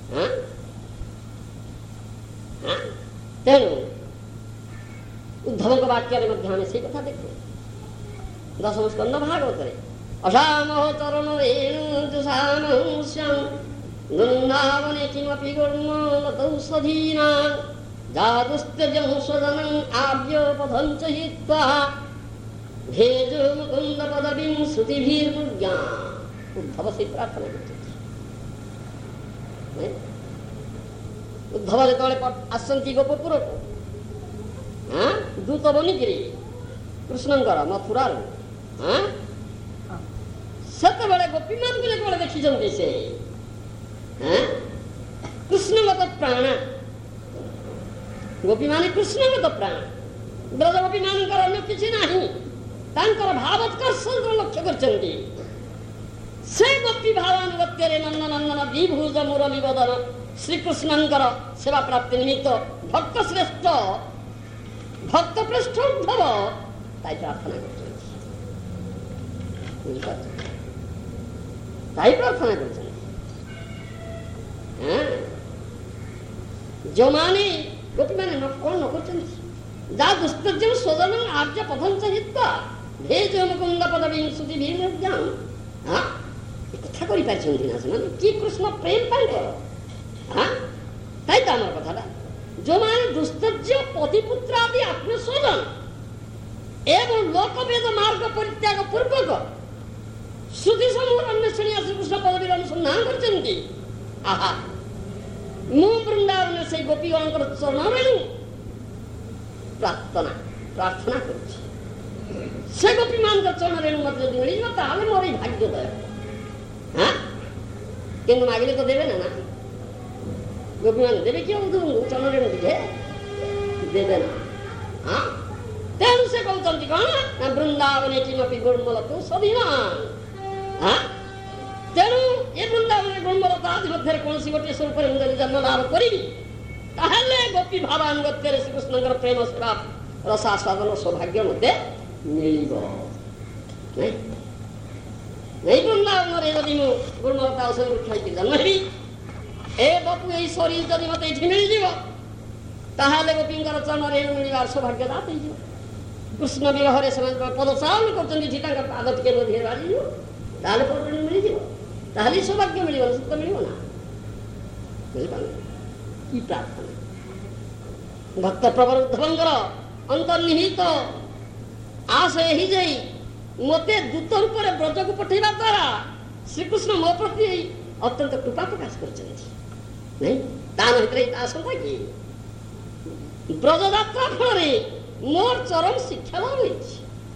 ତେଣୁ ଉଦ୍ଧବଙ୍କ ବାକ୍ୟରେ ମଧ୍ୟ ଆମେ ସେଇ କଥା ଦେଖୁ। ଦଶମ ସ୍କନ୍ଧ ଭାଗବତରେ ଅସାମହ ଚରଣ ରେଣୁ ଯୁଷାମହଂସ୍ୟଂ ବୃନ୍ଦାବନେ କିମପି ଗୁଳ୍ମଲତୌଷଧୀନା ଯାଦୁସ୍ତ୍ୟଜଂ ସ୍ୱଜନଂ ଆବ୍ୟପଥଞ୍ଚ ହିତ୍ୱା ଭେଜୋ ମୁକୁନ୍ଦ ପଦବୀଂ ଶ୍ରୁତିଭିର୍ମୁଜ୍ଞା। ଉଦ୍ଧବ ସେଇ ପ୍ରାର୍ଥନା କରୁଛନ୍ତି। ଉଦ୍ଧବ ଯେତେବେଳେ ଆସନ୍ତି ଗୋପପୁରକୁ ଦୂତ ବନିକିରି କୃଷ୍ଣଙ୍କର ମଥୁରାରୁ, ସେତେବେଳେ ଗୋପୀମାନଙ୍କୁ ଯେତେବେଳେ ଦେଖିଛନ୍ତି ସେ କୃଷ୍ଣଗତ ପ୍ରାଣ, ଗୋପୀମାନେ କୃଷ୍ଣଗତ ପ୍ରାଣ, ବ୍ରଜ ଗୋପୀମାନଙ୍କର ଅନ୍ୟ କିଛି ନାହିଁ, ତାଙ୍କର ଭାବୋତ୍କର୍ଷକୁ ଲକ୍ଷ୍ୟ କରିଛନ୍ତି। ସେ ଗୋପୀ ଭାବାନୁଗତ୍ୟରେ ନନ୍ଦନନ୍ଦନ ଦ୍ୱିଭୁଜ ମୁରଲୀ ବଦନ ଶ୍ରୀକୃଷ୍ଣଙ୍କର ସେବା ପ୍ରାପ୍ତି ନିମିତ୍ତ ଭକ୍ତ ଶ୍ରେଷ୍ଠ ଭକ୍ତ ପୃଷ୍ଠ ଉଦ୍ଧବ ତାଇ ପ୍ରାର୍ଥନା କରୁଛନ୍ତି। ତାଇ ପ୍ରାର୍ଥନା କରୁଛନ୍ତି। ଯେଉଁମାନେ ଗୋପୀମାନେ କଣ ନ କରୁଛନ୍ତି? যা দুস্তর্যম স্বজনং আর্য পথং চাহিত্বা ভেজ মুকুন্দ পদবীং শ্রুতি ভীমজ্ঞান। হ্যাঁ কথা করিপারিଛନ୍ତି না ସେମାନେ কি কৃষ্ণ প্রেম ତାଙ୍କର। হ্যাঁ তাই তো আমার কথাটা ଯେଉଁମାନେ ଦୁସ୍ତର୍ଯ୍ୟ ପତିପୁତ୍ର ଆଦି ଆତ୍ମୀୟ ସ୍ୱଜନ ଏବଂ ଲୋକବେଦ ମାର୍ଗ ପରିତ୍ୟାଗ ପୂର୍ବକ ଶ୍ରୁତି ସମୂହ ଅନ୍ୱେଷଣୀ ଶ୍ରୀକୃଷ୍ଣ ପଦବୀର ଅନୁସନ୍ଧାନ କରିଛନ୍ତି। ଆହା ମୁଁ ବୃନ୍ଦାବନରେ ସେଇ ଗୋପୀଗଣଙ୍କର ଚରଣରେଣୁ ପ୍ରାର୍ଥନା ପ୍ରାର୍ଥନା କରୁଛି। ସେ ଗୋପୀମାନଙ୍କର ଚରଣରେଣୁ ମତେ ଯଦି ମିଳିଯିବ ତାହେଲେ ମୋର ଏଇ ଭାଗ୍ୟୋଦୟ। হ্যাঁ কিন্তু মাগিলে তো দেবে না না গোপীମାନେ ଦେବେ କି ଚରଣରେଣୁ ଟିକେ ଦେବେ ନା। ହଁ ତେଣୁ ସେ କହୁଛନ୍ତି କଣ ନା ବୃନ୍ଦାବନେ କିମପି ଗୁଳ୍ମଲତୁ ସଦୀମାନ୍। ହଁ ତେଣୁ ଏ ବୃନ୍ଦାବନରେ ଗୁଳ୍ମଲତା ଆଦି ମଧ୍ୟରେ କୌଣସି ଗୋଟିଏ ସ୍ୱରୂପରେ ମୁଁ ଯଦି ଜନ୍ମ ଲାଭ କରିବି ତାହେଲେ ଗୋପୀ ଭାବାନୁଗତ୍ୟରେ ଶ୍ରୀକୃଷ୍ଣଙ୍କର ପ୍ରେମ ସେବା ରସାସ୍ୱାଦନ ସୌଭାଗ୍ୟ ମୋତେ ମିଳିବ। ନାଇଁ এই বৃন্দাবନରେ যদি ମୁଁ ଗୁଳ୍ମଲତା ଔଷଧ ଖାଇକି ଜନ୍ମ ହେବି ଏ ବପୁ ଏଇ ଶରୀର ଯଦି ମୋତେ ଏଠି ମିଳିଯିବ ତାହେଲେ ଗୋପୀଙ୍କର ଚରଣରେଣୁ ମିଳିବାର ସୌଭାଗ୍ୟ ଦାତ ହେଇଯିବ। କୃଷ୍ଣ ବିରହରେ ସେମାନେ ପଦ ଚାଳନ କରୁଛନ୍ତି ଏଠି ତାଙ୍କ ପାଦ ଟିକେ ମଧ୍ୟ ବାଜିଯିବ ତାହେଲେ ପଦରେଣୁ ମିଳିଯିବ ତାହେଲେ ସୌଭାଗ୍ୟ ମିଳିବ ସୁଖ ମିଳିବ ନା। ବୁଝିପାରିଲେ କି ପ୍ରାର୍ଥନା ଭକ୍ତ ପ୍ରବର ଉଦ୍ଧବଙ୍କର ଅନ୍ତର୍ନିହିତ ଆଶୟ ହେଇଯାଇ ମୋତେ ଦୂତ ରୂପରେ ବ୍ରଜକୁ ପଠେଇବା ଦ୍ୱାରା ଶ୍ରୀକୃଷ୍ଣ ମୋ ପ୍ରତି ଅତ୍ୟନ୍ତ କୃପା ପ୍ରକାଶ କରିଛନ୍ତି। ନାଇଁ ତା ଭିତରେ ତା ଆଶଙ୍କା କି ବ୍ରଜ ଯାତ୍ରା ଫଳରେ ମୋର ଚରମ ଶିକ୍ଷା ଲାଭ ହୋଇଛି।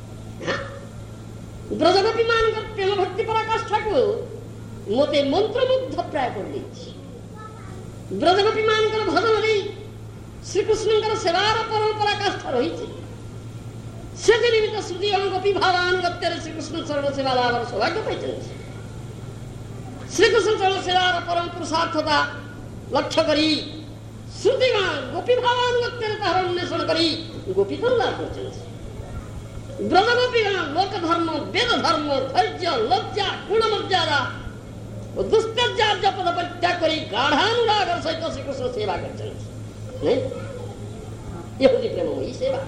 ବ୍ରଜଗୋପୀ ମାନଙ୍କର ପ୍ରେମ ଭକ୍ତି ପରାକାଷ୍ଠାକୁ ମୋତେ ମନ୍ତ୍ରମୁଗ୍ଧ ପ୍ରାୟ କରିଦେଇଛି। ବ୍ରଜଗୋପୀ ମାନଙ୍କର ଭଜନରେ ଶ୍ରୀକୃଷ୍ଣଙ୍କର ସେବାର ପରମ୍ପରା କାଷ୍ଠା ରହିଛି। ସେ ନିମିତ୍ତ ଶ୍ରୁତିଗଣ ଗୋପୀ ଭାବାନୁଗତ୍ୟରେ ଶ୍ରୀକୃଷ୍ଣ ଚରଣ ସେବା ଲାଭର ସୌଭାଗ୍ୟ ପାଇଛନ୍ତି। ଶ୍ରୀକୃଷ୍ଣ ଚରଣ ସେବାର ପରମ ପୁରୁଷାର୍ଥତା ଲକ୍ଷ୍ୟ କରି ଶ୍ରୁତିଗଣ ଗୋପୀ ଭାବାନୁଗତ୍ୟରେ ତାହାର ଅନ୍ୱେଷଣ କରି ଗୋପୀତନ ଲାଭ କରିଛନ୍ତି। ବ୍ରଜଗୋପୀଗଣ ଲୋକ ଧର୍ମ ବେଦ ଧର୍ମ ଧୈର୍ଯ୍ୟ ଲଜ୍ଜା ଗୁଣ ମର୍ଯ୍ୟାଦା ଓ ଦୁସ୍ତର୍ଯ୍ୟାର୍ଯ୍ୟ ପଦ ପରିତ୍ୟାଗ କରି ଗାଢାନୁରାଗର ସହିତ ଶ୍ରୀକୃଷ୍ଣ ସେବା କରିଛନ୍ତି। ଏ ହେଉଛି ପ୍ରେମମୟୀ ସେବା।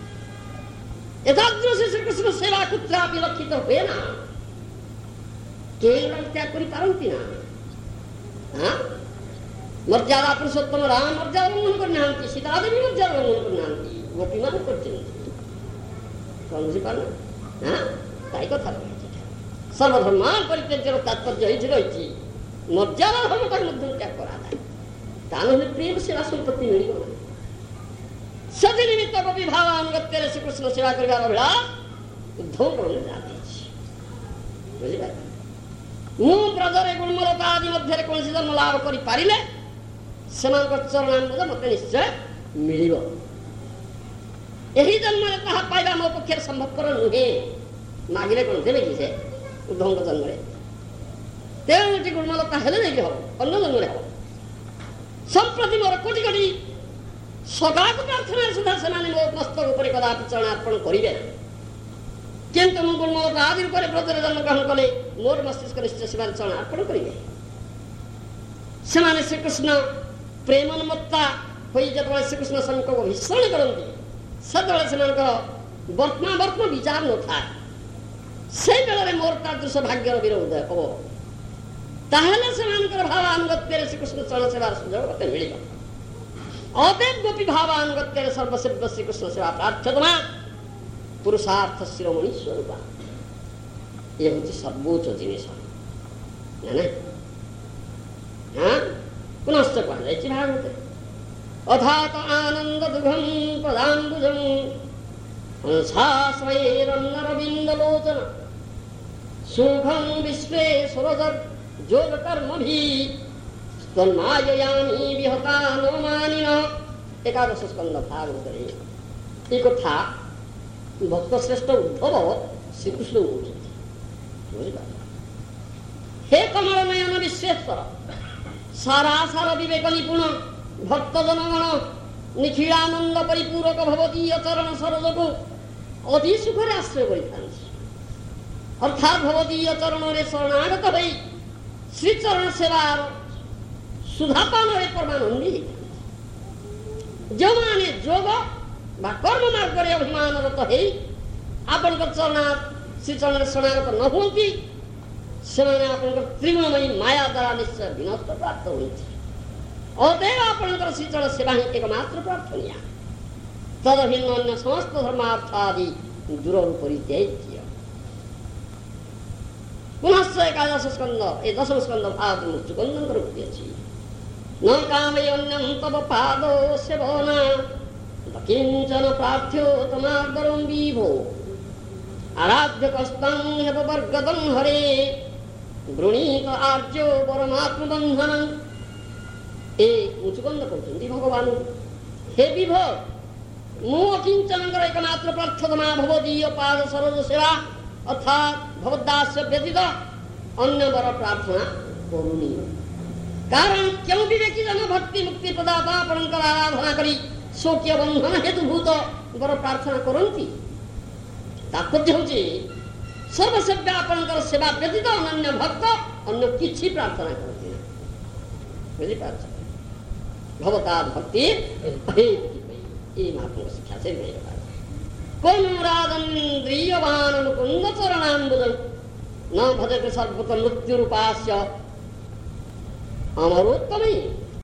ଏତାଦୃଶ ଶ୍ରୀକୃଷ୍ଣ ସେବା କୁତ୍ରାପି ଲକ୍ଷିତ ହୁଏ ନା କେହି ତ୍ୟାଗ କରିପାରନ୍ତି ନା। ମର୍ଯ୍ୟାଦା ପୁରୁଷୋତ୍ତମ ରାମ ମର୍ଯ୍ୟାଦା ଲଙ୍ଘନ କରିନାହାନ୍ତି ସୀତା ଦେବୀ ମର୍ଯ୍ୟାଦା ଲଙ୍ଘନ କରିନାହାନ୍ତି ଗୋପୀମାନେ କରିଛନ୍ତି। ବୁଝିପାରୁନ ନା ତାଇ କଥା ରହିଛି ସର୍ବଧର୍ମ ପରିତ୍ୟାଜ୍ୟର ତାତ୍ପର୍ଯ୍ୟ ଏଇଠି ରହିଛି ମର୍ଯ୍ୟାଦା ଧର୍ମଟାକୁ ମଧ୍ୟ ତ୍ୟାଗ କରାଯାଏ ତାହେଲେ ପ୍ରେମ ସେବା ସମ୍ପତ୍ତି ମିଳିବ ନା। ସଦି ନିମିତ୍ତ ଗୋପୀ ଭାବାନୁଗତ୍ୟରେ ଶ୍ରୀକୃଷ୍ଣ ସେବା କରିବାର ଅଭିଳାଷ ଉଦ୍ଧବଙ୍କର ଜାଣିଛି। ବୁଝିପାରିଲ ମୁଁ ବ୍ରଜରେ ଗୁଳ୍ମଲତା ଆଦି ମଧ୍ୟରେ କୌଣସି ଜନ୍ମ ଲାଭ କରିପାରିଲେ ସେମାନଙ୍କର ଚରଣାମ୍ବୁଜ ମୋତେ ନିଶ୍ଚୟ ମିଳିବ। ଏହି ଜନ୍ମରେ ତାହା ପାଇବା ମୋ ପକ୍ଷରେ ସମ୍ଭବପର ନୁହେଁ। ମାଗିଲେ କ'ଣ ଦେବେ କି ସେ ଉଦ୍ଧବଙ୍କ ଜନ୍ମରେ? ତେଣୁ ଏଠି ଗୁଳ୍ମଲତା ହେଲେ ଯାଇକି ହବ ଅନ୍ୟ ଜନ୍ମରେ ହବ। ସମ୍ପ୍ରତି ମୋର କୋଟି କୋଟି ସଗାକୁ ପ୍ରାର୍ଥନାରେ ସୁଦ୍ଧା ସେମାନେ ମୋ ମସ୍ତକ ଉପରେ କଦାପି ଚରଣାର୍ପଣ କରିବେ ନା। କିନ୍ତୁ ମୁଁ ଗୁଳ୍ମଲତା ଆଦି ରୂପରେ ବ୍ରଜରେ ଜନ୍ମଗ୍ରହଣ କଲେ ମୋର ମସ୍ତିଷ୍କ ନିଶ୍ଚୟ ସେମାନେ ଚରଣାର୍ପଣ କରିବେ। ସେମାନେ ଶ୍ରୀକୃଷ୍ଣ ପ୍ରେମୋନ୍ମତ୍ତା ହୋଇ ଯେତେବେଳେ ଶ୍ରୀକୃଷ୍ଣ ସ୍ୱାମୀଙ୍କୁ ଭୀଷଣ କରନ୍ତି ସେତେବେଳେ ସେମାନଙ୍କର ବର୍ତ୍ତମାନ ବର୍ତ୍ତମାନ ବିଚାର ନଥାଏ। ସେଇ ବେଳରେ ମୋର ତାଦୃଶ ଭାଗ୍ୟର ବିରୋଧ ହବ ତାହେଲେ ସେମାନଙ୍କର ଭାବାନୁଗତ୍ୟରେ ଶ୍ରୀକୃଷ୍ଣ ଚରଣ ସେବାର ସୁଯୋଗ ମୋତେ ମିଳିବ। ଅଦେବ ଗୋପୀ ଭାବାନୁଗତ୍ୟରେ ସର୍ବସେବ୍ୟ ଶ୍ରୀକୃଷ୍ଣ ସେବା ପ୍ରାର୍ଥ୍ୟତମା ପୁରୁଷାର୍ଥ ଶିରୋମଣି ସ୍ୱରୂପ। ଏ ହେଉଛି ସର୍ବୋଚ୍ଚ ଜିନିଷ ନା ହଁ ପୁନଶ୍ଚ କୁହାଯାଇଛି ଭାଗବତରେ ଅଥାତ ଆନନ୍ଦ ଦୁଘଂ ପଦାମ୍ବୁଜଂ ହଂସାଶ୍ରୟେରନ୍ନରବିନ୍ଦ ଲୋଚନ ସୁଖଂ ବିଶ୍ବେଶ୍ୱର ଯୋଗ କର୍ମଭି स्तन्माययामि विहता नमानिन। एकादश स्कंद भागवतरे ए कथा भक्त श्रेष्ठ उद्धव श्रीकृष्ण हे कमल नयन विश्वेश्वर सारा सार विवेक निपुण भक्त जनगण निखिलानंद परिपूरक भवदीय चरण सरोज को अति सुखरे आश्रय कर अर्थात भवदीय चरण शरणागत हो श्रीचरण सेवार सुधापान परमानंदी जो माने जोग ବା କର୍ମ ମାର୍ଗରେ ଅଭିମାନରତ ହେଇ ଆପଣଙ୍କ ଚରଣ ଶ୍ରୀଚରଣରେ ଶରଣାଗତ ନ ହୁଅନ୍ତି ସେମାନେ ଆପଣଙ୍କର ତ୍ରିଗୁଣମୟୀ ମାୟା ଦ୍ୱାରା ନିଶ୍ଚୟ ବିନଷ୍ଟ ପ୍ରାପ୍ତ ହୋଇଛି। ଅତଏବ ଆପଣଙ୍କର ଶ୍ରୀଚରଣ ସେବା ହିଁ एकमात्र ପ୍ରାର୍ଥନୀୟ। ତଦଭିନ୍ନ ଅନ୍ୟ ସମସ୍ତ ଧର୍ମାର୍ଥ ଆଦି ଦୂରରୁ ପରିତ୍ୟଜ୍ୟ। ପୁନଶ୍ଚ ଏକାଦଶ ସ୍କନ୍ଧ ଏ ଦଶମ ସ୍କନ୍ଧ ଭାଗବତ ମୃତ୍ୟୁକନ୍ଦଙ୍କର ବୃତ୍ତି ଅଛି। न कामे अन्यं तव पादो सेवना किंचन प्रार्थ्यो तमादरं विभो आराध्य कस्तं हेव वर्गदं हरे वृणीत आर्यो परमात्म बंधन। ए मुचुकंद कहते भगवान हे विभ मु अकिंचनकर एकमात्र प्रार्थना भवदीय पाद सरोज सेवा अर्थात भवदास्य व्यतीत अन्य वर प्रार्थना करुनी। कारण क्यों विवेकी जन भक्ति मुक्ति प्रदाता आपणकर आराधना करी शोक्य बंधन हेतुभूत वर प्रार्थना करती। तात्पर्य हूँ सर्वसेव्य आपणकर सेवा व्यतीत अन्य भक्त अन्य किसी प्रार्थना करती ना बुझिपार भवता भक्ति महात्मा शिक्षा से कौरादंद्रियवान मुकुंद चरणाम्बुज न भजते सर्वत मृत्यु रूपास्य अमरोत्तम